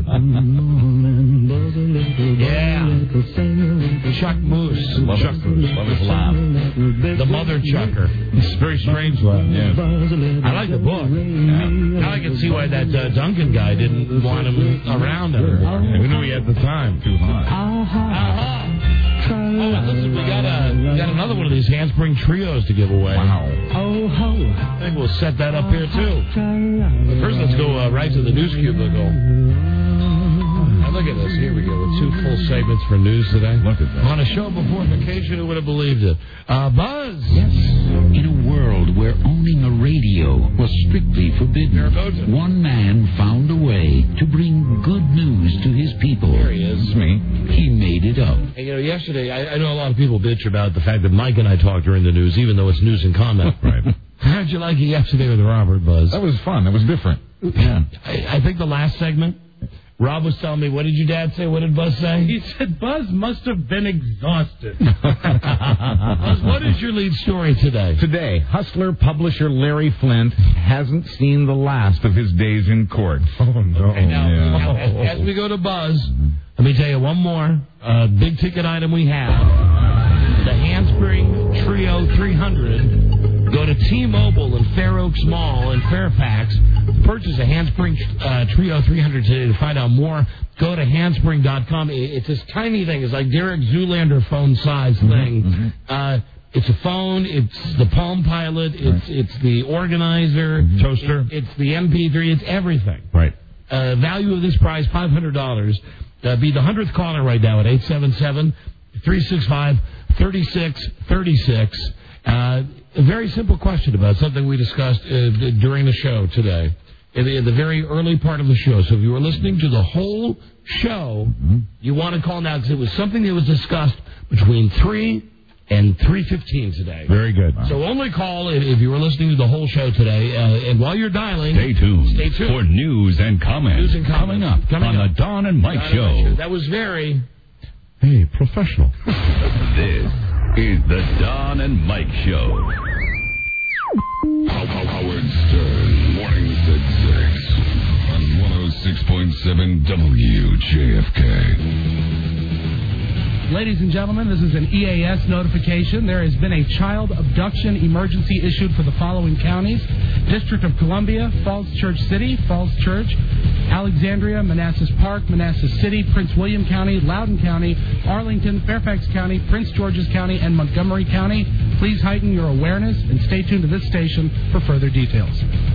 Yeah. Chuck Moose. Love Chuck Moose. Love his laugh. The mother chucker. It's a very strange laugh. Yeah. I like the book. Yeah. Now I can see why that uh, Duncan guy didn't want him around him. We knew he had the time. Too hot. Uh-huh. Oh, and listen, we got a we got another one of these Handspring trios to give away. Wow. Oh, ho. I think we'll set that up here too. But first, let's go uh, right to the news cubicle. Now look at this. Here we go with two full segments for news today. Look at that. On a show before vacation, who would have believed it? Uh, Buzz. Yes. In a world where owning a radio was strictly forbidden, one man found a way to bring good news to his people. Here he is. It's me. He made it up. And, you know, yesterday, I, I know a lot of people bitch about the fact that Mike and I talk during the news, even though it's news and comment. Right. How'd you like it yesterday with Robert, Buzz? That was fun. That was different. Yeah. I, I think the last segment, Rob was telling me, what did your dad say? What did Buzz say? He said Buzz must have been exhausted. Buzz, what is your lead story today? Today, hustler publisher Larry Flint hasn't seen the last of his days in court. Oh, no. Okay, now, yeah. now, as, as we go to Buzz, let me tell you one more uh, big ticket item we have. The Handspring Trio three hundred. Go to T-Mobile in Fair Oaks Mall in Fairfax. Purchase a Handspring uh, Trio three hundred today. To find out more, go to handspring dot com. It's this tiny thing. It's like Derek Zoolander phone size thing. Mm-hmm. Uh, it's a phone. It's the Palm Pilot. It's Right. it's the organizer. Mm-hmm. Toaster. It, it's the M P three. It's everything. Right. Uh, value of this prize, five hundred dollars. Uh, be the hundredth caller right now at eight seven seven, three six five, three six three six. Uh, a very simple question about something we discussed uh, d- during the show today, in the, in the very early part of the show. So if you were listening to the whole show, mm-hmm. you want to call now because it was something that was discussed between three and three fifteen today. Very good. So only call if, if you were listening to the whole show today. Uh, and while you're dialing, Stay tuned, stay tuned for news and comments, News and comments. coming up Coming on up. the Don and Mike Don and Show. Mike Show. That was very... Hey, professional. This is the Don and Mike Show. Howard Stern, mornings at six on one oh six point seven W J F K. Ladies and gentlemen, this is an E A S notification. There has been a child abduction emergency issued for the following counties: District of Columbia, Falls Church City, Falls Church, Alexandria, Manassas Park, Manassas City, Prince William County, Loudoun County, Arlington, Fairfax County, Prince George's County, and Montgomery County. Please heighten your awareness and stay tuned to this station for further details.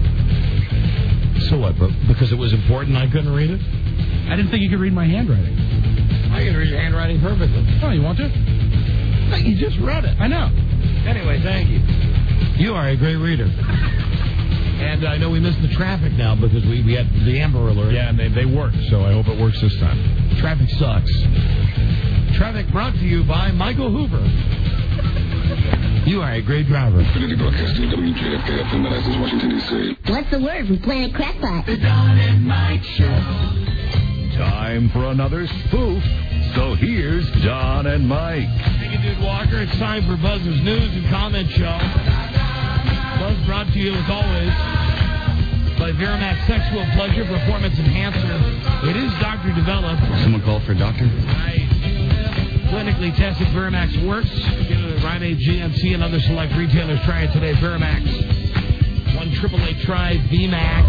So what, but because it was important I couldn't read it? I didn't think you could read my handwriting. I can read your handwriting perfectly. Oh, you want to? No, you just read it. I know. Anyway, thank you. You are a great reader. And I know we missed the traffic now because we, we had the Amber Alert. Yeah, and they, they worked, so I hope it works this time. Traffic sucks. Traffic brought to you by Michael Hoover. You are a great driver. Broadcasting W J F K F M, Manassas, Washington, D C. What's the word from Planet Crackpot? The Don and Mike Show. Time for another spoof. So here's Don and Mike. Thank you, Dude Walker. It's time for Buzz's News and Comment Show. Buzz brought to you, as always, by Verimax Sexual Pleasure Performance Enhancer. It is doctor developed. Someone call for a doctor? Right. Clinically tested Verimax works. Get it at Rite Aid, G N C, and other select retailers. Try it today. Verimax. one triple eight try V MAX.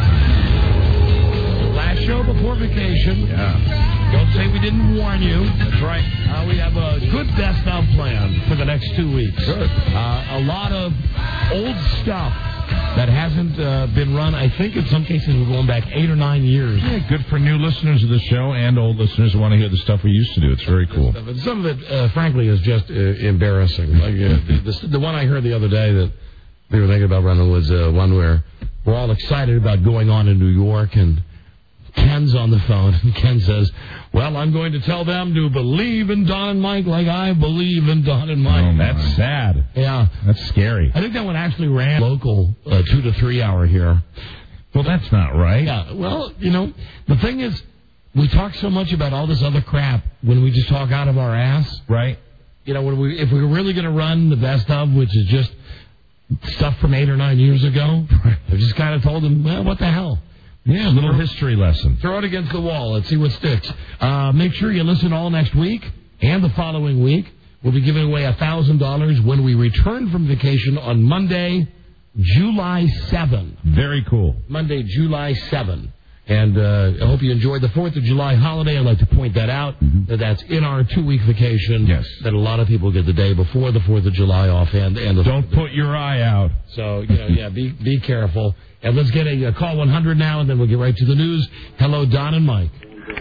Last show before vacation. Yeah. Don't say we didn't warn you. That's right. Uh, we have a good best of plan for the next two weeks. Good. Uh, a lot of old stuff that hasn't uh, been run. I think in some cases we're going back eight or nine years. Yeah, good for new listeners of the show and old listeners who want to hear the stuff we used to do. It's very cool. Some of it, uh, frankly, is just uh, embarrassing. Like uh, the, the, the one I heard the other day that we were thinking about running was uh, one where we're all excited about going on in New York, and Ken's on the phone, and Ken says, well, I'm going to tell them to believe in Don and Mike like I believe in Don and Mike. Oh, that's sad. Yeah. That's scary. I think that one actually ran local uh, two to three hour here. Well, that's not right. Yeah, well, you know, the thing is, we talk so much about all this other crap when we just talk out of our ass. Right. You know, when we if we were really going to run the best of, which is just stuff from eight or nine years ago, I just kind of told them, well, what the hell? Yeah, a little history lesson. Throw it against the wall. Let's see what sticks. Uh, make sure you listen all next week and the following week. We'll be giving away one thousand dollars when we return from vacation on Monday, July seventh. Very cool. Monday, July seventh. And uh, I hope you enjoyed the fourth of July holiday. I'd like to point that out, mm-hmm. that that's in our two-week vacation. Yes. That a lot of people get the day before the fourth of July off. And, and the Don't put your eye out. So, you know, yeah, be be careful. And let's get a, a call one hundred now, and then we'll get right to the news. Hello, Don and Mike.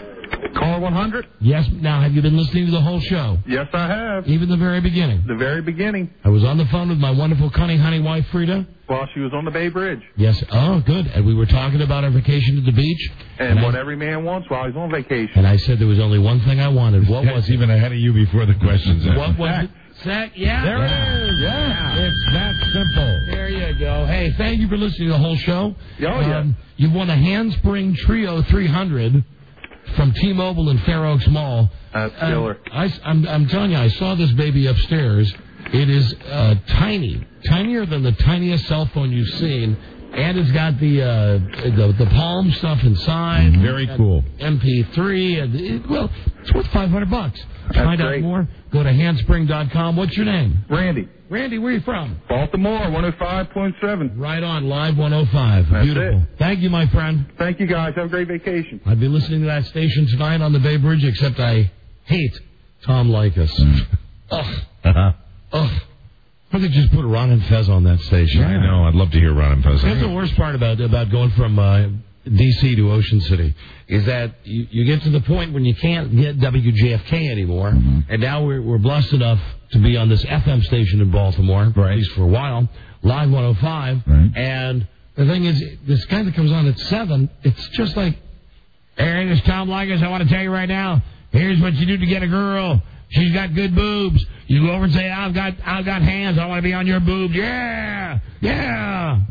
Call one hundred? Yes. Now, have you been listening to the whole show? Yes, I have. Even the very beginning? The very beginning. I was on the phone with my wonderful cunning honey wife, Frida. While she was on the Bay Bridge. Yes. Oh, good. And we were talking about our vacation to the beach. And, and what I, every man wants while he's on vacation. And I said there was only one thing I wanted. What was it? Even ahead of you before the questions. What was it? Sack, yeah. There it is. Yeah. It's that simple. There you go. Hey, thank you for listening to the whole show. Oh, yeah. Um, you've won a Handspring Trio three hundred from T-Mobile in Fair Oaks Mall. That's killer. Uh, I, I'm, I'm telling you, I saw this baby upstairs. It is uh, tiny, tinier than the tiniest cell phone you've seen. And it's got the uh, the, the Palm stuff inside. Mm-hmm. Very cool. M P three. And it, well, it's worth five hundred bucks. To That's find great. out more, go to handspring dot com. What's your name? Randy. Randy, where are you from? Baltimore, one oh five point seven. Right on, Live one oh five. That's Beautiful. It. Thank you, my friend. Thank you, guys. Have a great vacation. I've been listening to that station tonight on the Bay Bridge, except I hate Tom Likas. Ugh. Uh-huh. Ugh. Why don't they just put Ron and Fez on that station? Yeah, I know. I'd love to hear Ron and Fez. That's the worst part about about going from uh, D C to Ocean City, is that you, you get to the point when you can't get W J F K anymore, mm-hmm. and now we're, we're blessed enough to be on this F M station in Baltimore, right. at least for a while, Live one oh five, right. and the thing is, this guy that comes on at seven, it's just like, hey, this is Tom Likas, I want to tell you right now, here's what you do to get a girl. She's got good boobs. You go over and say, I've got I've got hands. I want to be on your boobs. Yeah. Yeah.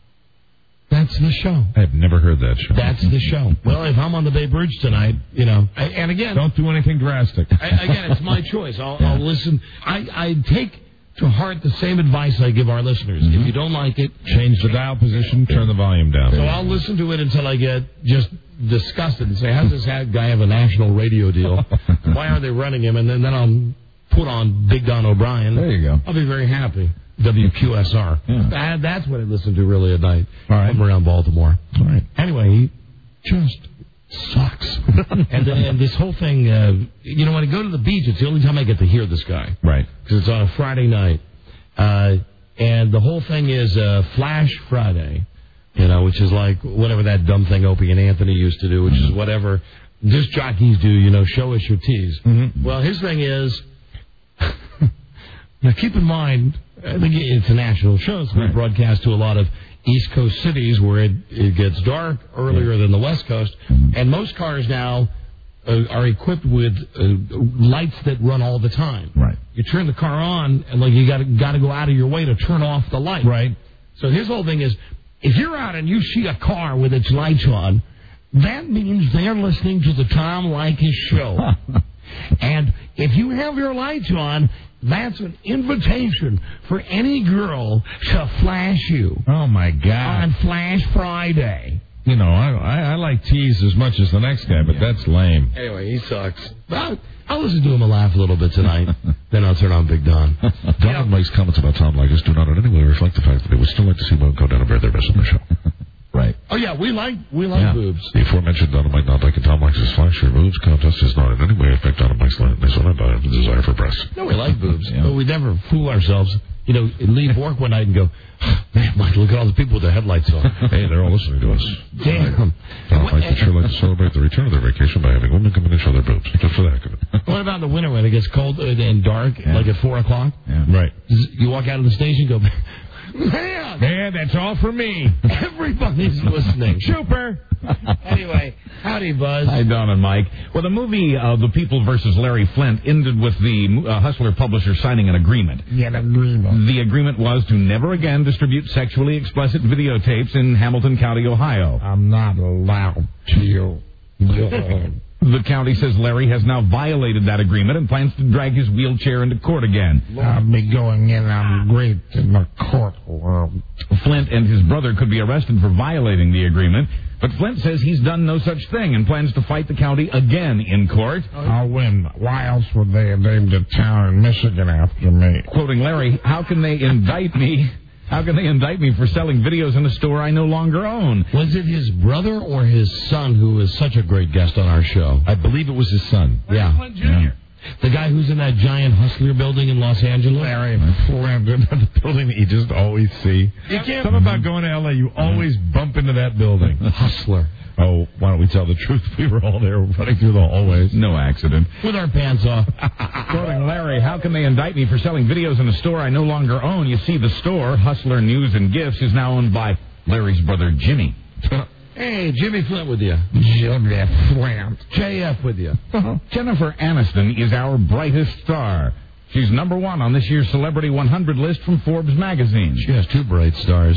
That's the show. I've never heard that show. That's the show. Well, if I'm on the Bay Bridge tonight, you know, I, and again... Don't do anything drastic. I, again, it's my choice. I'll, yeah. I'll listen. I, I take to heart the same advice I give our listeners. Mm-hmm. If you don't like it... Change the dial position, turn the volume down. So I'll listen to it until I get just disgusted and say, how's this guy have a national radio deal? Why aren't they running him? And then, then I'll put on Big Don O'Brien. There you go. I'll be very happy. W Q S R. Yeah. That, that's what I listen to really at night. All right. I'm around Baltimore. All right. Anyway, he just sucks. and, and this whole thing, uh, you know, when I go to the beach, it's the only time I get to hear this guy. Right. Because it's on a Friday night. Uh, and the whole thing is uh, Flash Friday, you know, which is like whatever that dumb thing Opie and Anthony used to do, which is whatever disc jockeys do, you know, show us your tees. Mm-hmm. Well, his thing is, now keep in mind, I think it's a national show, so we broadcast to a lot of East Coast cities where it, it gets dark earlier yeah. than the West Coast, and most cars now uh, are equipped with uh, lights that run all the time. Right. You turn the car on, and like you got to got to go out of your way to turn off the light. Right. So his whole thing is, if you're out and you see a car with its lights on, that means they're listening to the Tom Likas show. And if you have your lights on, that's an invitation for any girl to flash you. Oh, my God. On Flash Friday. You know, I, I, I like tease as much as the next guy, but yeah. that's lame. Anyway, he sucks. I'll, I'll listen to him and laugh a little bit tonight. Then I'll turn on Big Don. Don yeah. and Mike's comments about Tom Likas do not in any way reflect the fact that they would still like to see women go down and bear their best on the show. Right. Oh, yeah, we like we like yeah. boobs. The aforementioned Don and Mike not liking Tom Likas' flash your boobs contest does not in any way affect Don and Mike's desire for breasts. No, we like boobs, yeah. but we never fool ourselves you know, leave work one night and go, man, Mike, look at all the people with their headlights on. Hey, they're all listening to us. Damn. Well, Mike would sure like to celebrate the return of their vacation by having women come in and show their boobs. Just for the heck of it. What about the winter when it gets cold and dark, yeah. like at four o'clock? Yeah. Right. You walk out of the station and go, man, man, that's all for me. Everybody's listening. Super. Anyway, howdy, Buzz. Hi, Don and Mike. Well, the movie uh, The People versus Larry Flint ended with the uh, Hustler publisher signing an agreement. Yeah, an agreement. The agreement was to never again distribute sexually explicit videotapes in Hamilton County, Ohio. I'm not allowed to. The county says Larry has now violated that agreement and plans to drag his wheelchair into court again. I'll be going in on great in the courtroom. Flint and his brother could be arrested for violating the agreement, but Flint says he's done no such thing and plans to fight the county again in court. I'll win. Why else would they have named a town in Michigan after me? Quoting Larry, how can they indict me? How can they indict me for selling videos in a store I no longer own? Was it his brother or his son who was such a great guest on our show? I believe it was his son. Yeah. Flint Junior Yeah. The guy who's in that giant Hustler building in Los Angeles? Larry Flint in the building that you just always see. You can't Something about going to L A, you always bump into that building. Hustler. Oh, why don't we tell the truth? We were all there running through the hallways. No accident. With our pants off. Quoting Larry, how can they indict me for selling videos in a store I no longer own? You see, the store, Hustler News and Gifts, is now owned by Larry's brother, Jimmy. Hey, Jimmy Flint with you. Jimmy Flint. J F with you. Jennifer Aniston is our brightest star. She's number one on this year's Celebrity one hundred list from Forbes magazine. She has two bright stars.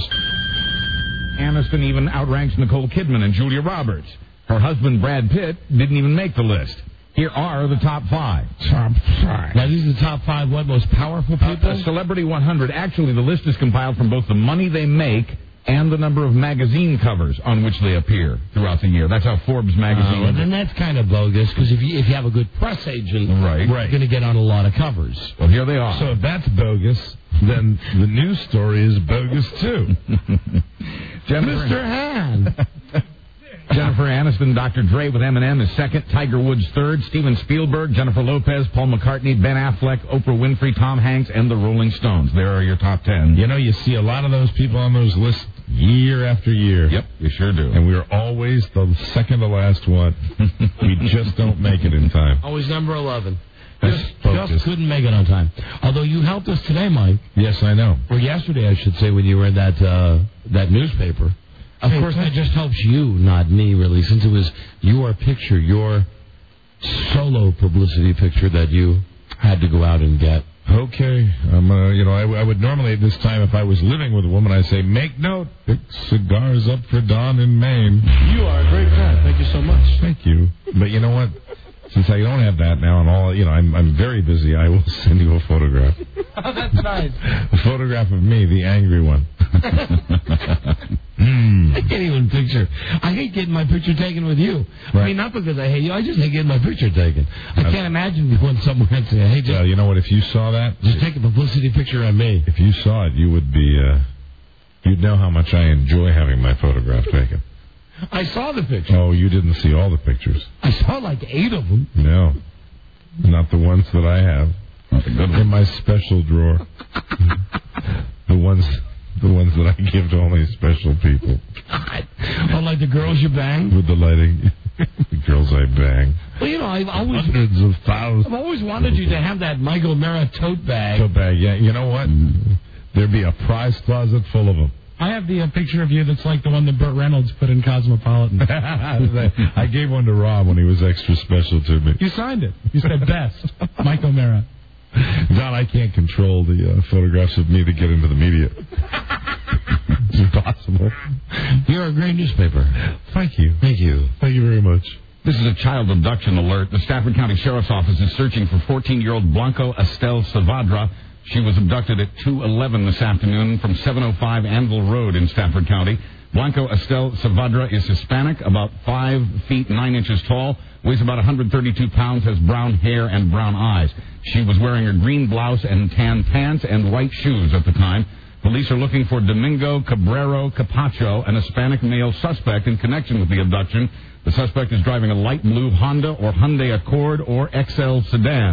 Aniston even outranks Nicole Kidman and Julia Roberts. Her husband, Brad Pitt, didn't even make the list. Here are the top five. Top five. Now, these are the top five, what, most powerful people? Uh, Celebrity one hundred. Actually, the list is compiled from both the money they make and the number of magazine covers on which they appear throughout the year. That's how Forbes magazine... Uh, and then that's kind of bogus, because if you, if you have a good press agent, right. you're going to get on a lot of covers. Well, here they are. So if that's bogus, then the news story is bogus, too. Jennifer, Mister Han. Jennifer Aniston, Doctor Dre with Eminem is second. Tiger Woods third. Steven Spielberg, Jennifer Lopez, Paul McCartney, Ben Affleck, Oprah Winfrey, Tom Hanks, and the Rolling Stones. There are your top ten. You know, you see a lot of those people on those lists year after year. Yep, you sure do. And we're always the second to last one. We just don't make it in time. Always number eleven. Just, just couldn't make it on time. Although you helped us today, Mike. Yes, I know. Or yesterday, I should say, when you were in that uh, that newspaper. Of hey, course, that just helps you, not me, really, since it was your picture, your solo publicity picture that you had to go out and get. Okay. Um, uh, you know, I, I would normally at this time, if I was living with a woman, I'd say, make note, pick cigars up for Don in Maine. You are a great guy. Thank you so much. Thank you. But you know what? Since I don't have that now and all, you know, I'm, I'm very busy, I will send you a photograph. Oh, that's nice. A photograph of me, the angry one. mm. I can't even picture. I hate getting my picture taken with you. Right. I mean, not because I hate you. I just hate getting my picture taken. I can't imagine going somewhere and saying, hey, just... Well, you know what? If you saw that... Just take a publicity picture of me. If you saw it, you would be... Uh, you'd know how much I enjoy having my photograph taken. I saw the picture. Oh, you didn't see all the pictures. I saw like eight of them. No. Not the ones that I have. In my special drawer. the ones the ones that I give to only special people. God. Oh, like the girls you bang? With the lighting. The girls I bang. Well, you know, I've always... Hundreds of thousands. I've always wanted you to have that Michael Mara tote bag. Tote bag, yeah. You know what? There'd be a prize closet full of them. I have the uh, picture of you that's like the one that Burt Reynolds put in Cosmopolitan. I gave one to Rob when he was extra special to me. You signed it. You said best. Mike O'Mara. Don, I can't control the uh, photographs of me that get into the media. It's impossible. You're a great newspaper. Thank you. Thank you. Thank you very much. This is a child abduction alert. The Stafford County Sheriff's Office is searching for fourteen-year-old Blanco Estelle Savadra. She was abducted at two eleven this afternoon from seven oh five Anvil Road in Stafford County. Blanco Estelle Savadra is Hispanic, about five feet nine inches tall, weighs about one hundred thirty-two pounds, has brown hair and brown eyes. She was wearing a green blouse and tan pants and white shoes at the time. Police are looking for Domingo Cabrero Capacho, an Hispanic male suspect in connection with the abduction. The suspect is driving a light blue Honda or Hyundai Accord or X L sedan.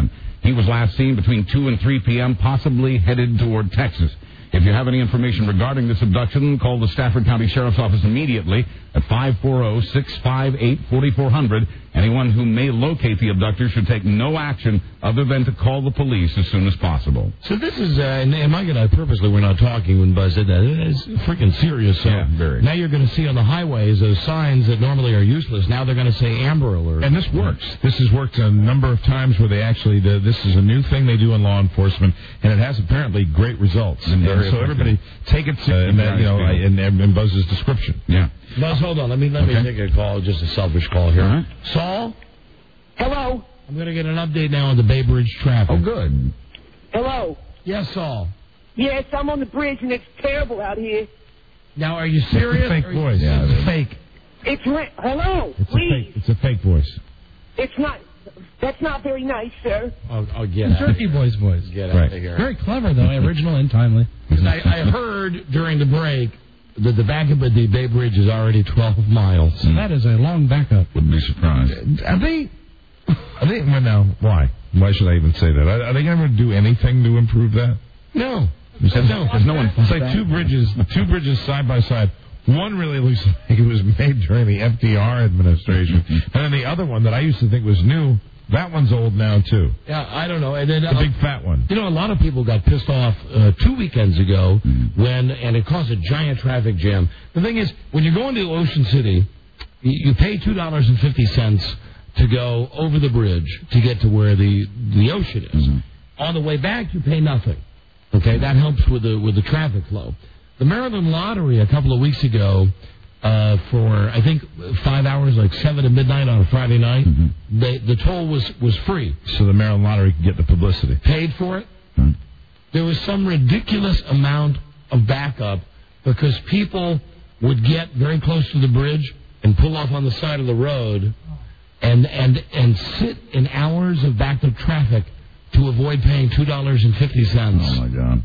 He was last seen between two and three p.m., possibly headed toward Texas. If you have any information regarding this abduction, call the Stafford County Sheriff's Office immediately at five four zero, six five eight, four four zero zero. Anyone who may locate the abductor should take no action other than to call the police as soon as possible. So this is, uh, and, and Mike and I purposely were not talking when Buzz said that. It's freaking serious. So Yeah, very. Now you're going to see on the highways those signs that normally are useless. Now they're going to say Amber Alert. And this works. This has worked a number of times where they actually, the, this is a new thing they do in law enforcement, and it has apparently great results. And, and so everybody take it uh, in that, you know, in, in Buzz's description. Yeah. Buzz, hold on. Let me let Okay. me take a call, just a selfish call here. All right. Saul? Hello? I'm going to get an update now on the Bay Bridge traffic. Oh, good. Hello? Yes, Saul. Yes, I'm on the bridge and it's terrible out here. Now, are you serious? It's a fake Or are you- voice. Yeah, it's fake. It's ra- hello, It's a please. fake, it's a fake voice. It's not. That's not very nice, sir. I'll, I'll get The out. Turkey Boy's voice. Get Right. out of here. Very clever, though. Original and timely. I, I heard during the break that the backup at the Bay Bridge is already twelve miles. That is a long backup. Wouldn't be surprised. Are they, are they, well, now, why? Why should I even say that? Are, are they going to do anything to improve that? No. There's no. There's no one. It's like two bridges, two bridges side by side. One really looks like it was made during the F D R administration, and then the other one that I used to think was new, that one's old now too. Yeah, I don't know. And then, The uh, big fat one. You know, a lot of people got pissed off uh, two weekends ago when, and it caused a giant traffic jam. The thing is, when you're going to Ocean City, you, you pay two dollars and fifty cents to go over the bridge to get to where the, the ocean is. Mm-hmm. On the way back, you pay nothing. Okay, that helps with the with the traffic flow. The Maryland Lottery a couple of weeks ago, uh, for I think five hours, like seven to midnight on a Friday night, Mm-hmm. they, the toll was was free. So the Maryland Lottery can get the publicity. Paid for it. There was some ridiculous amount of backup because people would get very close to the bridge and pull off on the side of the road and and and sit in hours of backed up traffic to avoid paying two dollars and fifty cents. Oh, my God.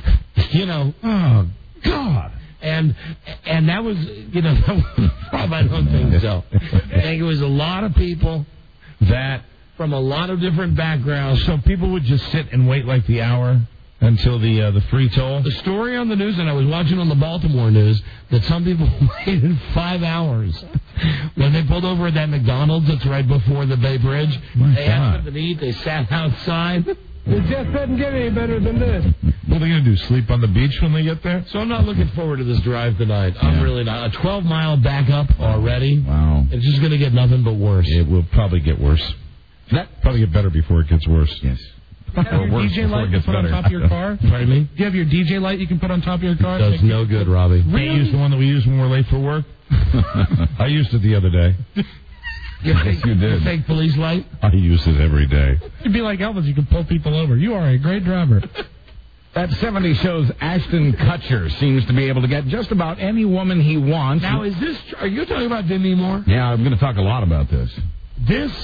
You know, Oh, God. and and that was, you know, that was, I don't think so. I think it was a lot of people That, from a lot of different backgrounds. so people would just sit and wait like the hour until the uh, the free toll? The story on the news, and I was watching on the Baltimore news, that some people waited five hours when they pulled over at that McDonald's that's right before the Bay Bridge. My They had God. something to eat. They sat outside. It just doesn't get any better than this. What are they going to do, sleep on the beach when they get there? So I'm not looking forward to this drive tonight. I'm Yeah. really not. A twelve-mile backup already. Wow. It's just going to get nothing but worse. It will probably get worse. That Probably get better before it gets worse. Yes. Do you have your worse D J before light it you gets can put on better. top of your car? Pardon me? Do you have your D J light you can put on top of your car? Does no good, Robbie. Can't use the one that we use when we're late for work? I used it the other day. Your Yes, fake, you did. your fake police light? I use it every day. You'd be like Elvis. You can pull people over. You are a great driver. That seventies show's Ashton Kutcher seems to be able to get just about any woman he wants. Now, is this... Are you talking about Demi Moore? Yeah, I'm going to talk a lot about this. This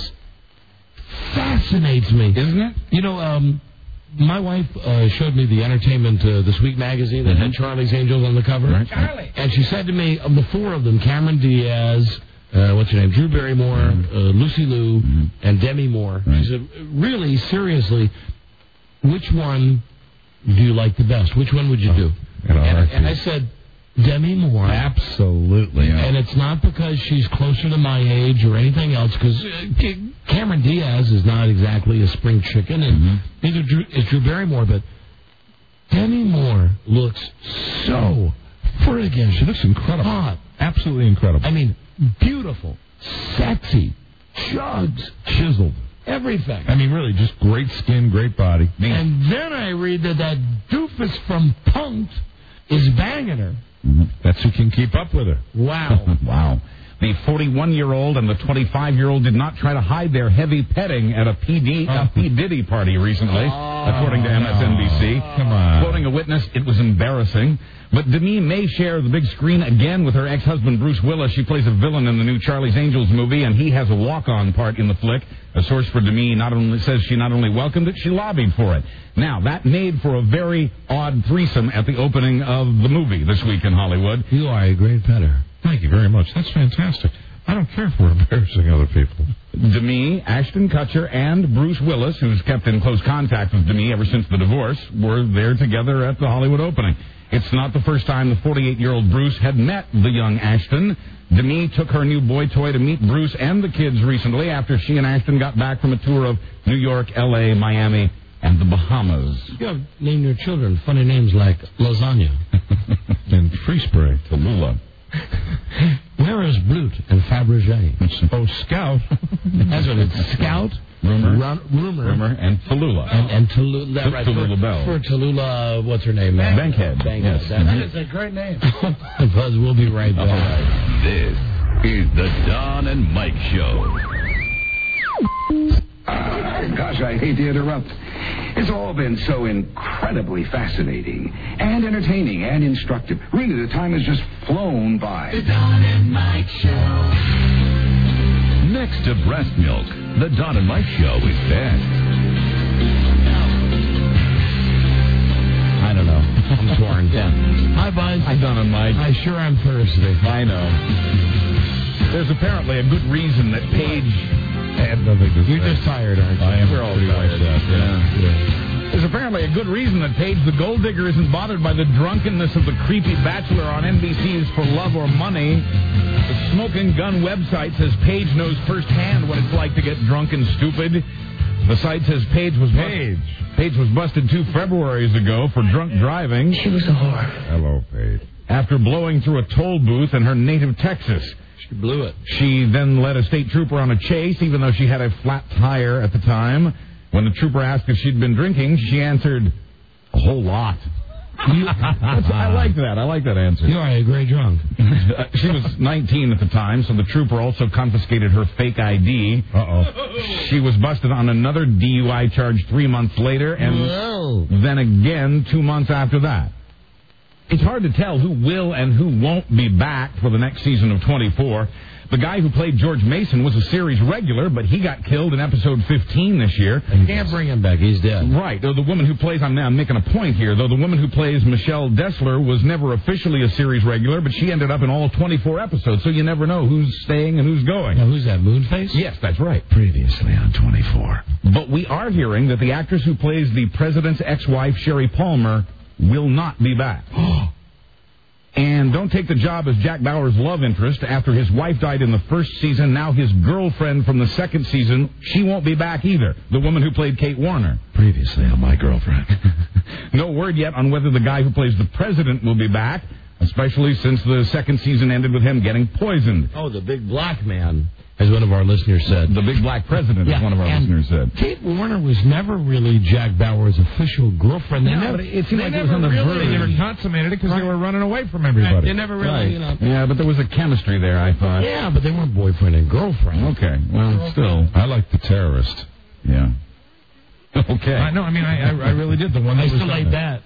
fascinates me. Isn't it? You know, um, my wife uh, showed me the Entertainment uh, This Week magazine that had Charlie's Angels on the cover. Right. Charlie. And she said to me, of the four of them, Cameron Diaz, uh, what's her name, Drew Barrymore, Mm-hmm. uh, Lucy Liu, Mm-hmm. and Demi Moore. Right. She said, really, seriously, which one do you like the best? Which one would you do? in a And, heartbeat. and I said, Demi Moore. Absolutely. And it's not because she's closer to my age or anything else, because uh, K- Cameron Diaz is not exactly a spring chicken, and Mm-hmm. neither Drew, is Drew Barrymore, but Demi Moore looks so friggin' She looks incredible. hot. Absolutely incredible. I mean, beautiful, sexy, chugs, Chiseled. everything. I mean, really, just great skin, great body. And then I read that that doofus from Punk'd is banging her. That's who can keep up with her. Wow. Wow. The forty-one-year-old and the twenty-five-year-old did not try to hide their heavy petting at a P. D. a P. Diddy party recently, according to M S N B C. Come on. Quoting a witness, it was embarrassing. But Demi may share the big screen again with her ex-husband Bruce Willis. She plays a villain in the new Charlie's Angels movie, and he has a walk-on part in the flick. A source for Demi not only says she not only welcomed it, she lobbied for it. Now, that made for a very odd threesome at the opening of the movie this week in Hollywood. You are a great petter. Thank you very much. That's fantastic. I don't care if we're embarrassing other people. Demi, Ashton Kutcher, and Bruce Willis, who's kept in close contact with Demi ever since the divorce, were there together at the Hollywood opening. It's not the first time the forty-eight-year-old Bruce had met the young Ashton. Demi took her new boy toy to meet Bruce and the kids recently after she and Ashton got back from a tour of New York, L A, Miami, and the Bahamas. You have named your children funny names like lasagna and free spray. Tallulah. Where is Blut and Fabergé? Oh, Scout. That's what it's. Scout, Rumor, Run, rumor, rumor, and Tallulah. And, and Tallulah, that right. Tallulah for, Bell. For Tallulah, what's her name? Man? Bankhead. Bankhead. Yes. That, That is a great name. Buzz, we'll be right back. Right. This is the Don and Mike Show. Uh, gosh, I hate to interrupt. It's all been so incredibly fascinating and entertaining and instructive. Really, the time has just flown by. The Don and Mike Show. Next to breast milk, the Don and Mike Show is best. I don't know. I'm torn. Yeah. Hi, Buzz. Hi, Don and Mike. I sure am thirsty. I know. There's apparently a good reason that Paige... I had nothing to say. You're just tired, aren't you? I am We're all pretty tired. much that, yeah. Yeah. There's apparently a good reason that Paige the Gold Digger isn't bothered by the drunkenness of the creepy bachelor on N B C's For Love or Money. The Smoking Gun website says Paige knows firsthand what it's like to get drunk and stupid. The site says Paige was Paige. Bust- Paige was busted two Februaries ago for drunk driving. She was a whore. Hello, Paige. After blowing through a toll booth in her native Texas. She blew it. She then led a state trooper on a chase, even though she had a flat tire at the time. When the trooper asked if she'd been drinking, she answered, a whole lot. I like that. I like that answer. You are a great drunk. She was nineteen at the time, so the trooper also confiscated her fake I D. Uh-oh. She was busted on another D U I charge three months later, and Whoa. then again two months after that. It's hard to tell who will and who won't be back for the next season of twenty-four. The guy who played George Mason was a series regular, but he got killed in episode fifteen this year. You can't bring him back. He's dead. Right. Though the woman who plays, I'm now making a point here, though the woman who plays Michelle Dessler was never officially a series regular, but she ended up in all twenty-four episodes, so you never know who's staying and who's going. Now, who's that, Moonface? Yes, that's right. Previously on twenty-four. But we are hearing that the actress who plays the president's ex-wife, Sherry Palmer, will not be back. And don't take the job as Jack Bauer's love interest after his wife died in the first season. Now his girlfriend from the second season, she won't be back either. The woman who played Kate Warner. Previously on My Girlfriend. No word yet on whether the guy who plays the president will be back, especially since the second season ended with him getting poisoned. Oh, the big black man, as one of our listeners said. The big black president, yeah, as one of our listeners said. Kate Warner was never really Jack Bauer's official girlfriend. They No, never, but it seemed they like it never was on the really, verge. They never consummated it because Right. they were running away from everybody. They never really, Right. you know. Yeah, but there was a chemistry there, I thought. Yeah, but they weren't boyfriend and girlfriend. Okay, well, still. I like the terrorist. Yeah. Okay. I know. I mean, I, I, I really did. The one that I was still like on that.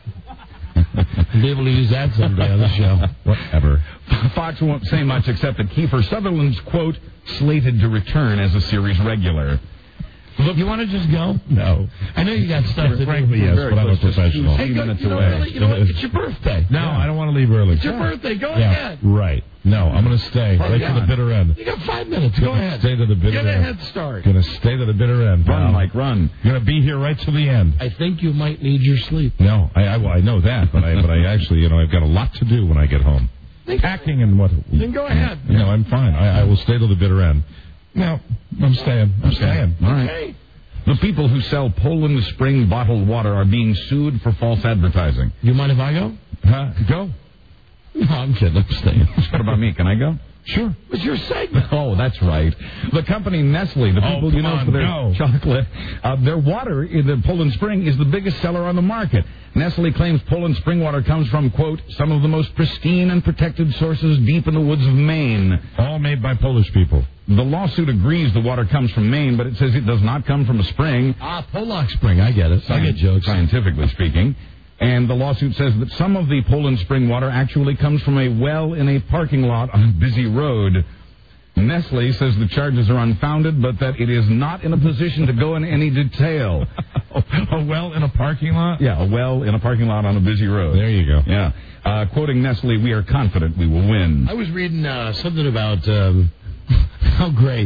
Be able to use that someday on the show. Whatever. Fox won't say much except that Kiefer Sutherland's, quote, slated to return as a a Regular. Look, you want to just go? No. I know you got stuff to do. Frankly, yes, Very but I'm a close, just professional. two Hey, go, minutes you know, away. really, you know what? It's your birthday. No, I don't want to leave early. It's your birthday. Go Yeah, ahead. right. No, I'm going to stay Oh, right yeah. to the bitter end. You got five minutes. Go ahead. Stay to the bitter Get a end. head start. Going to stay to the bitter end. Run, pal. Mike, run. Going to be here right to the end. I think you might need your sleep. No, I, I, well, I know that, but I, but I actually, you know, I've got a lot to do when I get home. Packing and what? Then go ahead. You know, I'm fine. I, I will stay to the bitter end. No, I'm staying. I'm staying. All right. Okay. The people who sell Poland Spring bottled water are being sued for false advertising. You mind if I go? Huh? Go. No, I'm kidding. I'm staying. What about me? Can I go? Sure. It's your segment. Oh, that's right. The company Nestle, the Oh, people you come know on, for their no. chocolate, uh, their water in the Poland Spring is the biggest seller on the market. Nestle claims Poland Spring water comes from, quote, some of the most pristine and protected sources deep in the woods of Maine. All made by Polish people. The lawsuit agrees the water comes from Maine, but it says it does not come from a spring. Ah, Pollock Spring. I get it. I get jokes. Scientifically speaking. And the lawsuit says that some of the Poland Spring water actually comes from a well in a parking lot on a busy road. Nestle says the charges are unfounded, but that it is not in a position to go in any detail. A well in a parking lot? Yeah, a well in a parking lot on a busy road. There you go. Yeah. Uh, quoting Nestle, we are confident we will win. I was reading uh, something about um, how great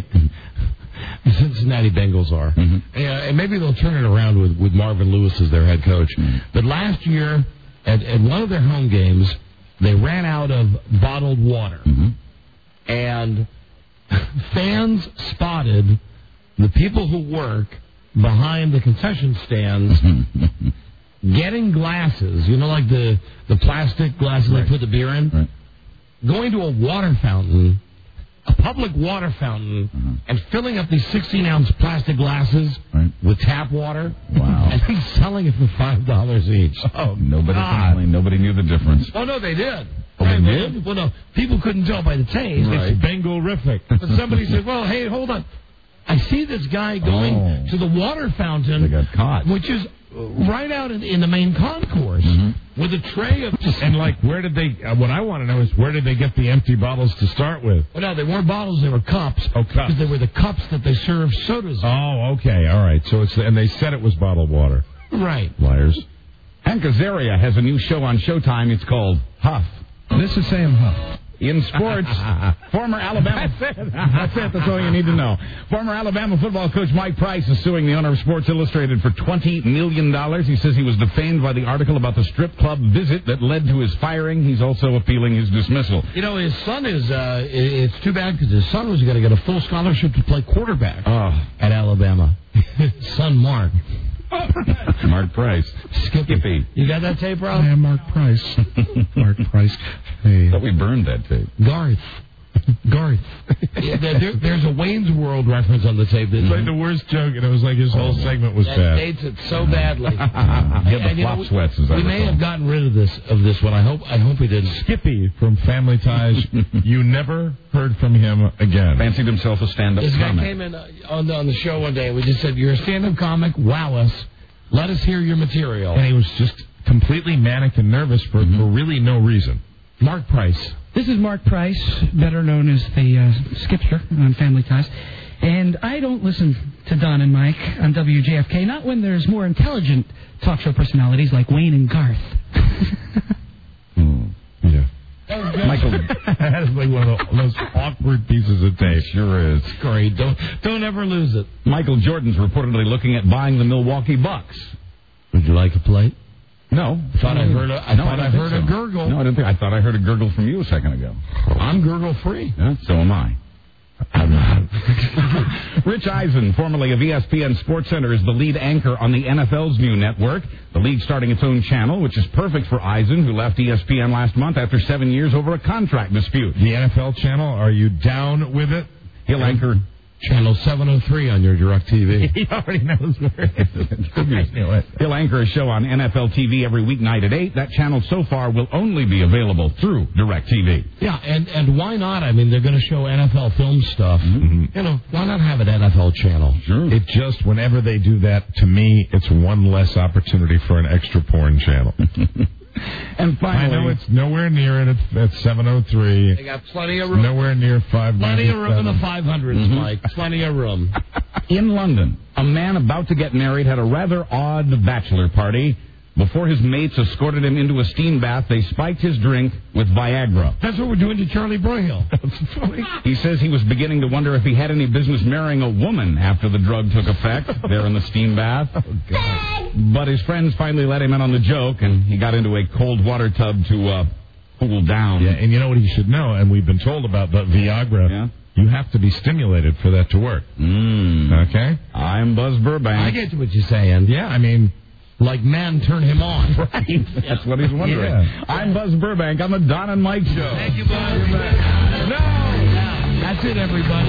the Cincinnati Bengals are. Mm-hmm. Yeah, and maybe they'll turn it around with, with Marvin Lewis as their head coach. Mm-hmm. But last year, at, at one of their home games, they ran out of bottled water. Mm-hmm. And fans spotted the people who work behind the concession stands getting glasses, you know, like the, the plastic glasses right. they put the beer in, right. going to a water fountain, a public water fountain, mm-hmm. and filling up these sixteen-ounce plastic glasses right. with tap water. Wow. And he's selling it for five dollars each. Oh, nobody complained. Nobody knew the difference. Oh, no, they did. Oh, they did? Well, no, people couldn't tell by the taste. Right. It's Bengal-rific. But somebody said, well, hey, hold on. I see this guy going oh. to the water fountain. They got caught. Which is right out in, in the main concourse mm-hmm. with a tray of... And, like, where did they... Uh, what I want to know is where did they get the empty bottles to start with? Well, no, they weren't bottles. They were cups. Oh, cups. Because they were the cups that they served sodas in. Oh, okay. All right. So it's... And they said it was bottled water. Right. Liars. Hank Azaria has a new show on Showtime. It's called Huff. This is Sam Huff. In sports, former Alabama... That's it. That's it. That's all you need to know. Former Alabama football coach Mike Price is suing the owner of Sports Illustrated for twenty million dollars. He says he was defamed by the article about the strip club visit that led to his firing. He's also appealing his dismissal. You know, his son is... Uh, it's too bad because his son was going to get a full scholarship to play quarterback oh. at Alabama. His son, Mark. Mark Price. Skippy. You got that tape, Rob? I am Mark Price. Mark Price. Hey. I thought we burned that tape. Garth. Garth. Yeah, there, there's a Wayne's World reference on the tape. It's like the worst joke, and it was like his whole segment was that bad. dates it so badly. He had the flop sweats. As we may have gotten rid of this of this one. I hope I hope we didn't. Skippy from Family Ties. You never heard from him again. Fancied himself a stand-up this comic. This guy came in uh, on, the, on the show one day. We just said, you're a stand-up comic. Wow us. Let us hear your material. And he was just completely manic and nervous for, mm-hmm. for really no reason. Mark Price. This is Mark Price, better known as the uh, Skipster on Family Ties. And I don't listen to Don and Mike on W J F K, not when there's more intelligent talk show personalities like Wayne and Garth. mm. Yeah. Michael, that's like one of those awkward pieces of tape. Sure is. Great. Don't don't ever lose it. Michael Jordan's reportedly looking at buying the Milwaukee Bucks. Would you like a plate? No. I thought I heard a, I no, thought I, I heard so. a gurgle. No, I didn't think. I thought I heard a gurgle from you a second ago. I'm gurgle free. Yeah, so am I. Rich Eisen, formerly of E S P N SportsCenter, is the lead anchor on the N F L's new network. The league starting its own channel, which is perfect for Eisen, who left E S P N last month after seven years over a contract dispute. The N F L channel, are you down with it? He'll anchor Channel seven oh three on your DirecTV. He already knows where it is. I knew it. He'll anchor a show on N F L T V every weeknight at eight. That channel so far will only be available through DirecTV. Yeah, and, and why not? I mean, they're going to show N F L film stuff. Mm-hmm. You know, why not have an N F L channel? Sure. It just, whenever they do that, to me, it's one less opportunity for an extra porn channel. And finally, I know it's nowhere near it at, at seven oh three. They got plenty of room. Nowhere near five ninety-seven. Plenty of room in the five hundreds, mm-hmm. Mike. Plenty of room. In London, a man about to get married had a rather odd bachelor party. Before his mates escorted him into a steam bath, they spiked his drink with Viagra. That's what we're doing to Charlie Broyhill. He says he was beginning to wonder if he had any business marrying a woman after the drug took effect there in the steam bath. Oh, God. But his friends finally let him in on the joke, and he got into a cold water tub to uh, cool down. Yeah, and you know what he should know, and we've been told about the Viagra. Yeah. You have to be stimulated for that to work. Mm. Okay? I'm Buzz Burbank. I get what you're saying. Yeah, I mean... Like, man, turn him on. Right. That's what he's wondering. Yeah. I'm Buzz Burbank on the Don and Mike Show. Thank you, Buzz. No! That's it, everybody.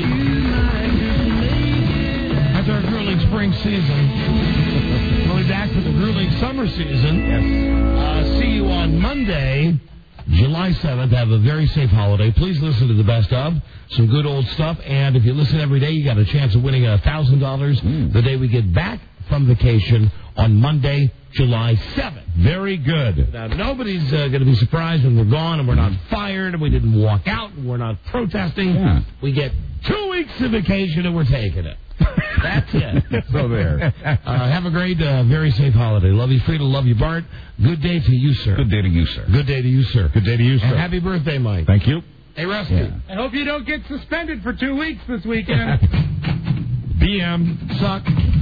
That's our grueling spring season. We'll be back for the grueling summer season. Yes. Uh, see you on Monday, July seventh. Have a very safe holiday. Please listen to the best of. Some good old stuff. And if you listen every day, you got a chance of winning one thousand dollars mm. the day we get back from vacation on Monday, July seventh. Very good. Now, nobody's uh, going to be surprised when we're gone and we're not fired and we didn't walk out and we're not protesting. Yeah. We get two weeks of vacation and we're taking it. That's it. So there. Uh, have a great, uh, very safe holiday. Love you, Frida. Love you, Bart. Good day to you, sir. Good day to you, sir. Good day to you, sir. Good day to you, sir. And happy birthday, Mike. Thank you. Hey, Rusty. Yeah. I hope you don't get suspended for two weeks this weekend. B M. Suck.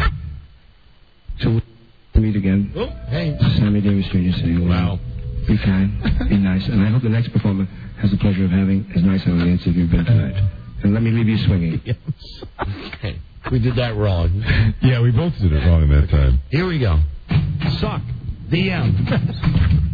So we'll meet again. Oh, hey. Sammy Davis Junior saying, wow. Be kind, be nice, and I hope the next performer has the pleasure of having as nice an audience as you've been tonight. And let me leave you swinging. Yes. Okay. We did that wrong. Yeah, we both did it wrong that time. Here we go. Suck. The end.